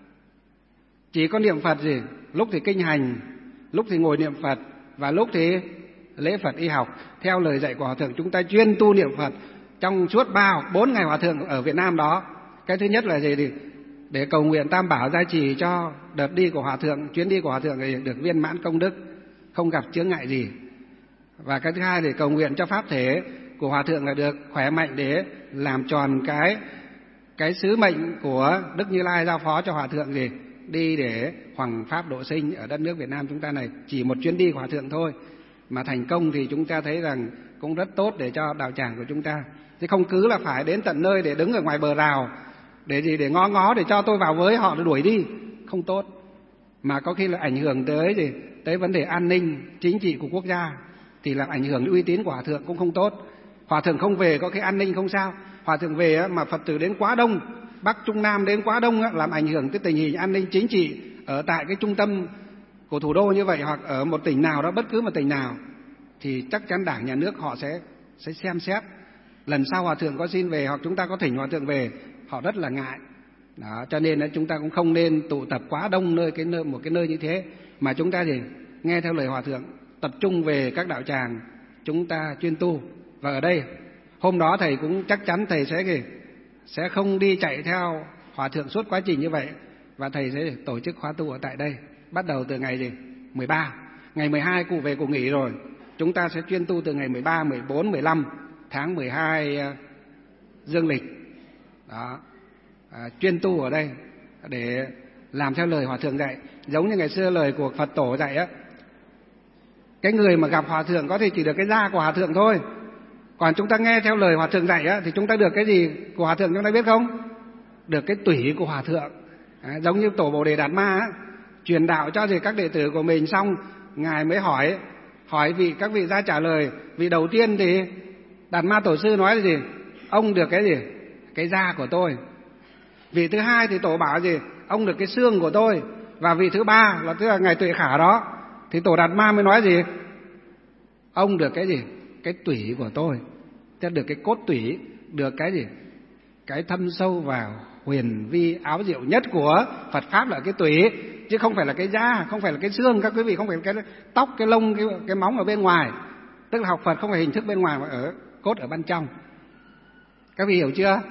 Chỉ có niệm Phật gì? Lúc thì kinh hành, lúc thì ngồi niệm Phật, và lúc thì lễ Phật y học. Theo lời dạy của Hòa thượng, chúng ta chuyên tu niệm Phật trong suốt 3-4 ngày Hòa thượng ở Việt Nam đó. Cái thứ nhất là gì? Thì để cầu nguyện Tam Bảo gia trì cho đợt đi của Hòa thượng, chuyến đi của Hòa thượng thì được viên mãn công đức, không gặp chướng ngại gì. Và cái thứ hai để cầu nguyện cho pháp thể của Hòa thượng là được khỏe mạnh để làm tròn cái sứ mệnh của Đức Như Lai giao phó cho Hòa thượng gì? Đi để hoằng pháp độ sinh ở đất nước Việt Nam chúng ta này. Chỉ một chuyến đi của Hòa thượng thôi mà thành công thì chúng ta thấy rằng cũng rất tốt để cho đạo tràng của chúng ta. Chứ không cứ là phải đến tận nơi để đứng ở ngoài bờ rào để gì? Để ngó để cho tôi vào với họ để đuổi đi, không tốt. Mà có khi là ảnh hưởng tới gì? Tới vấn đề an ninh chính trị của quốc gia, thì làm ảnh hưởng đến uy tín của Hòa thượng cũng không tốt. Hòa thượng không về có cái an ninh không sao. Hòa thượng về mà Phật tử đến quá đông, Bắc Trung Nam đến quá đông làm ảnh hưởng tới tình hình an ninh chính trị ở tại cái trung tâm của thủ đô như vậy, hoặc ở một tỉnh nào đó, bất cứ một tỉnh nào, thì chắc chắn Đảng Nhà nước họ sẽ xem xét. Lần sau Hòa thượng có xin về hoặc chúng ta có thỉnh Hòa thượng về, họ rất là ngại. Đó, cho nên chúng ta cũng không nên tụ tập quá đông một cái nơi như thế, mà chúng ta gì? Nghe theo lời Hòa thượng, tập trung về các đạo tràng, chúng ta chuyên tu. Và ở đây hôm đó thầy cũng chắc chắn thầy sẽ không đi chạy theo Hòa thượng suốt quá trình như vậy, và thầy sẽ tổ chức khóa tu ở tại đây, bắt đầu từ ngày gì? 13. Ngày 12 cụ về cụ nghỉ rồi, chúng ta sẽ chuyên tu từ ngày 13, 14, 15 tháng 12 dương lịch. Đó, chuyên tu ở đây để làm theo lời Hòa thượng dạy. Giống như ngày xưa lời của Phật tổ dạy cái người mà gặp Hòa thượng có thể chỉ được cái da của Hòa thượng thôi. Còn chúng ta nghe theo lời Hòa thượng dạy thì chúng ta được cái gì của Hòa thượng chúng ta biết không? Được cái tủy của Hòa thượng. Giống như tổ Bồ Đề Đạt Ma truyền đạo cho các đệ tử của mình, xong ngài mới hỏi các vị ra trả lời. Vị đầu tiên thì Đạt Ma tổ sư nói là gì? Ông được cái gì? Cái da của tôi. Vị thứ hai thì tổ bảo gì? Ông được cái xương của tôi. Và vị thứ ba là tức là ngài Tuệ Khả đó, thì tổ Đạt Ma mới nói gì? Ông được cái gì? Cái tủy của tôi. Tức được cái cốt tủy, được cái gì? Cái thâm sâu vào huyền vi áo diệu nhất của Phật pháp là cái tủy, chứ không phải là cái da, không phải là cái xương các quý vị, không phải cái tóc, cái lông, cái móng ở bên ngoài. Tức là học Phật không phải hình thức bên ngoài mà ở cốt ở bên trong. Các vị hiểu chưa?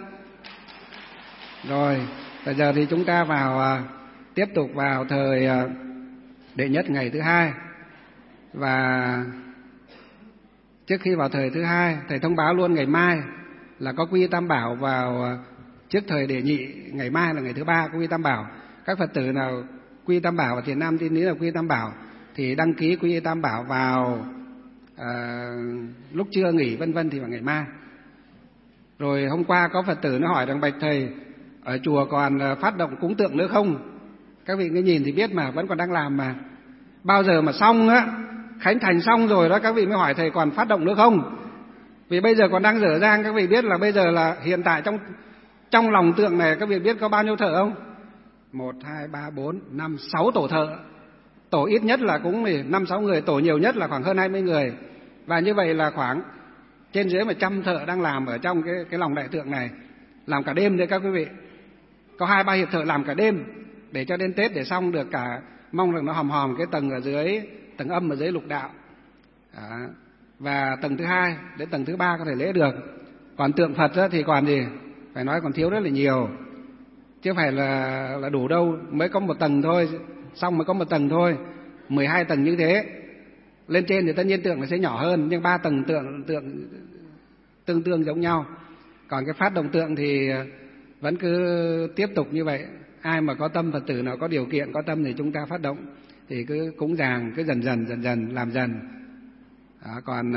Rồi, bây giờ thì chúng ta tiếp tục vào thời đệ nhất ngày thứ hai. Và trước khi vào thời thứ hai, thầy thông báo luôn ngày mai là có quy y Tam Bảo vào trước thời đệ nhị. Ngày mai là ngày thứ ba quy y Tam Bảo. Các Phật tử nào quy y Tam Bảo ở Thiền Nam tin lý là quy y Tam Bảo thì đăng ký quy y Tam Bảo vào lúc trưa nghỉ vân vân thì vào ngày mai. Rồi hôm qua có Phật tử nó hỏi rằng bạch thầy, ở chùa còn phát động cúng tượng nữa không? Các vị cứ nhìn thì biết mà, vẫn còn đang làm mà. Bao giờ mà xong khánh thành xong rồi đó các vị mới hỏi thầy còn phát động nữa không? Vì bây giờ còn đang dở dang. Các vị biết là bây giờ là hiện tại trong lòng tượng này các vị biết có bao nhiêu thợ không? 1, 2, 3, 4, 5, 6 tổ thợ. Tổ ít nhất là cũng 5-6 người, tổ nhiều nhất là khoảng hơn 20 người. Và như vậy là khoảng trên dưới 100 thợ đang làm ở trong cái lòng đại tượng này. Làm cả đêm đấy các quý vị. Có 2-3 hiệp thợ làm cả đêm để cho đến Tết để xong được cả, mong rằng nó hòm cái tầng ở dưới, tầng âm ở dưới lục đạo. Đó. Và tầng thứ hai đến tầng thứ ba có thể lễ được. Còn tượng Phật thì còn gì? Phải nói còn thiếu rất là nhiều. Chứ phải là đủ đâu, mới có 1 tầng thôi, xong mới có 1 tầng thôi. 12 tầng như thế. Lên trên thì tất nhiên tượng nó sẽ nhỏ hơn, nhưng 3 tầng tượng tương giống nhau. Còn cái phát động tượng thì vẫn cứ tiếp tục như vậy. Ai mà có tâm, Phật tử nào có điều kiện, có tâm thì chúng ta phát động. thì cứ cúng dường, cứ dần dần làm dần. Đó, còn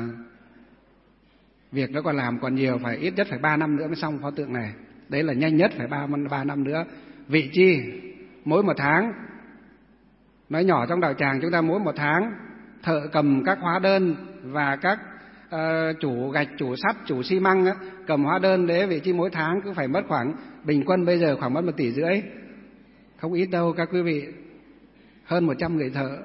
việc nó còn làm còn nhiều, phải ít nhất phải 3 năm nữa mới xong pho tượng này. Đấy là nhanh nhất phải 3 năm nữa. Vị chi mỗi 1 tháng, nói nhỏ trong đạo tràng chúng ta mỗi 1 tháng thợ cầm các hóa đơn và các chủ gạch, chủ sắt, chủ xi măng á, cầm hóa đơn đấy, vị chi mỗi tháng cứ phải mất khoảng bình quân bây giờ khoảng mất 1,5 tỷ, không ít đâu các quý vị. Hơn 100 người thợ,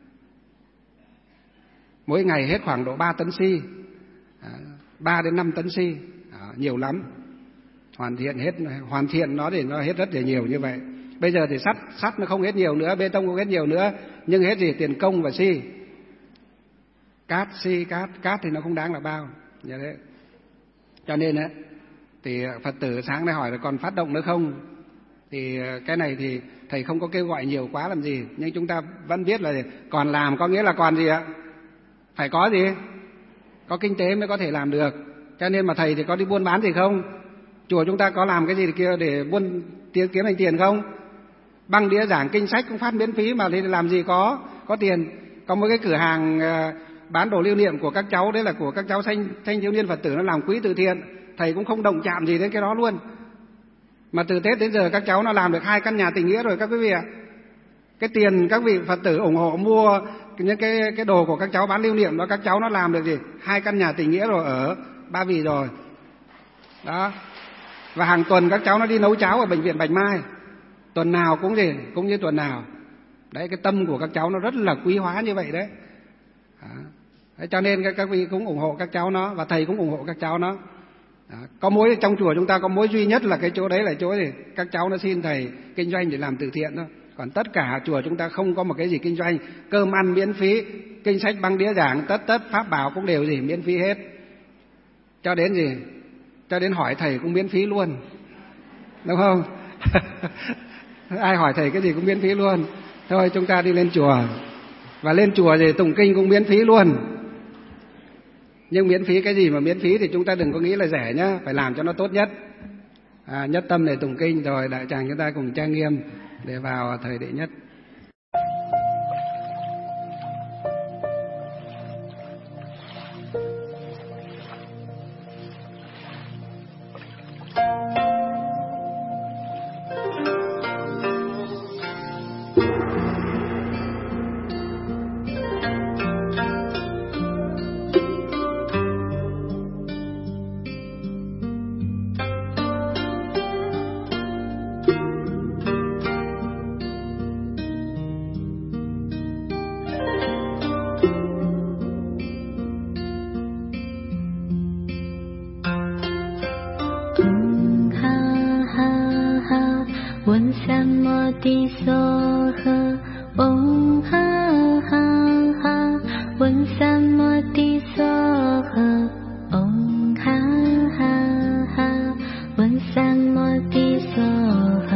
mỗi ngày hết khoảng độ 3 tấn xi, 3 đến 5 tấn xi, nhiều lắm. Hoàn thiện nó thì nó hết rất là nhiều như vậy. Bây giờ thì sắt nó không hết nhiều nữa, bê tông không hết nhiều nữa, nhưng hết gì? Tiền công và xi. Cát thì nó không đáng là bao. Như thế. Cho nên á, thì Phật tử sáng nay hỏi là còn phát động nữa không? Thì cái này thì thầy không có kêu gọi nhiều quá làm gì, nhưng chúng ta vẫn biết là còn làm có nghĩa là còn gì ạ? Phải có gì? Có kinh tế mới có thể làm được. Cho nên mà thầy thì có đi buôn bán gì không? Chùa chúng ta có làm cái gì kia để kiếm thành tiền không? Băng đĩa giảng kinh sách cũng phát miễn phí mà, thì làm gì có tiền. Có một cái cửa hàng bán đồ lưu niệm của các cháu, đấy là của các cháu thanh thiếu niên Phật tử, nó làm quỹ từ thiện, thầy cũng không động chạm gì đến cái đó luôn. Mà từ Tết đến giờ các cháu nó làm được 2 căn nhà tình nghĩa rồi các quý vị ạ. Cái tiền các vị Phật tử ủng hộ mua những cái đồ của các cháu bán lưu niệm đó, các cháu nó làm được gì? 2 căn nhà tình nghĩa rồi, ở Ba Vì rồi. Đó. Và hàng tuần các cháu nó đi nấu cháo ở bệnh viện Bạch Mai. Tuần nào cũng như tuần nào. Đấy, cái tâm của các cháu nó rất là quý hóa như vậy đấy. Đấy, cho nên các vị cũng ủng hộ các cháu nó, và thầy cũng ủng hộ các cháu nó. Đó. Có mỗi trong chùa chúng ta có mỗi duy nhất là cái chỗ đấy là chỗ gì? Các cháu nó xin thầy kinh doanh để làm từ thiện thôi. Còn tất cả chùa chúng ta không có một cái gì kinh doanh. Cơm ăn miễn phí, kinh sách băng đĩa giảng, tất pháp bảo cũng đều gì miễn phí hết. Cho đến gì? Cho đến hỏi thầy cũng miễn phí luôn. Đúng không? Ai hỏi thầy cái gì cũng miễn phí luôn. Thôi chúng ta đi lên chùa. Và lên chùa thì tụng kinh cũng miễn phí luôn. Nhưng miễn phí cái gì mà miễn phí thì chúng ta đừng có nghĩ là rẻ nhá, phải làm cho nó tốt nhất. Nhất tâm để tụng kinh, rồi đại tràng chúng ta cùng trang nghiêm để vào thời đệ nhất.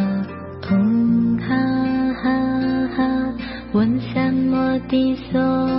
One Sam Modi So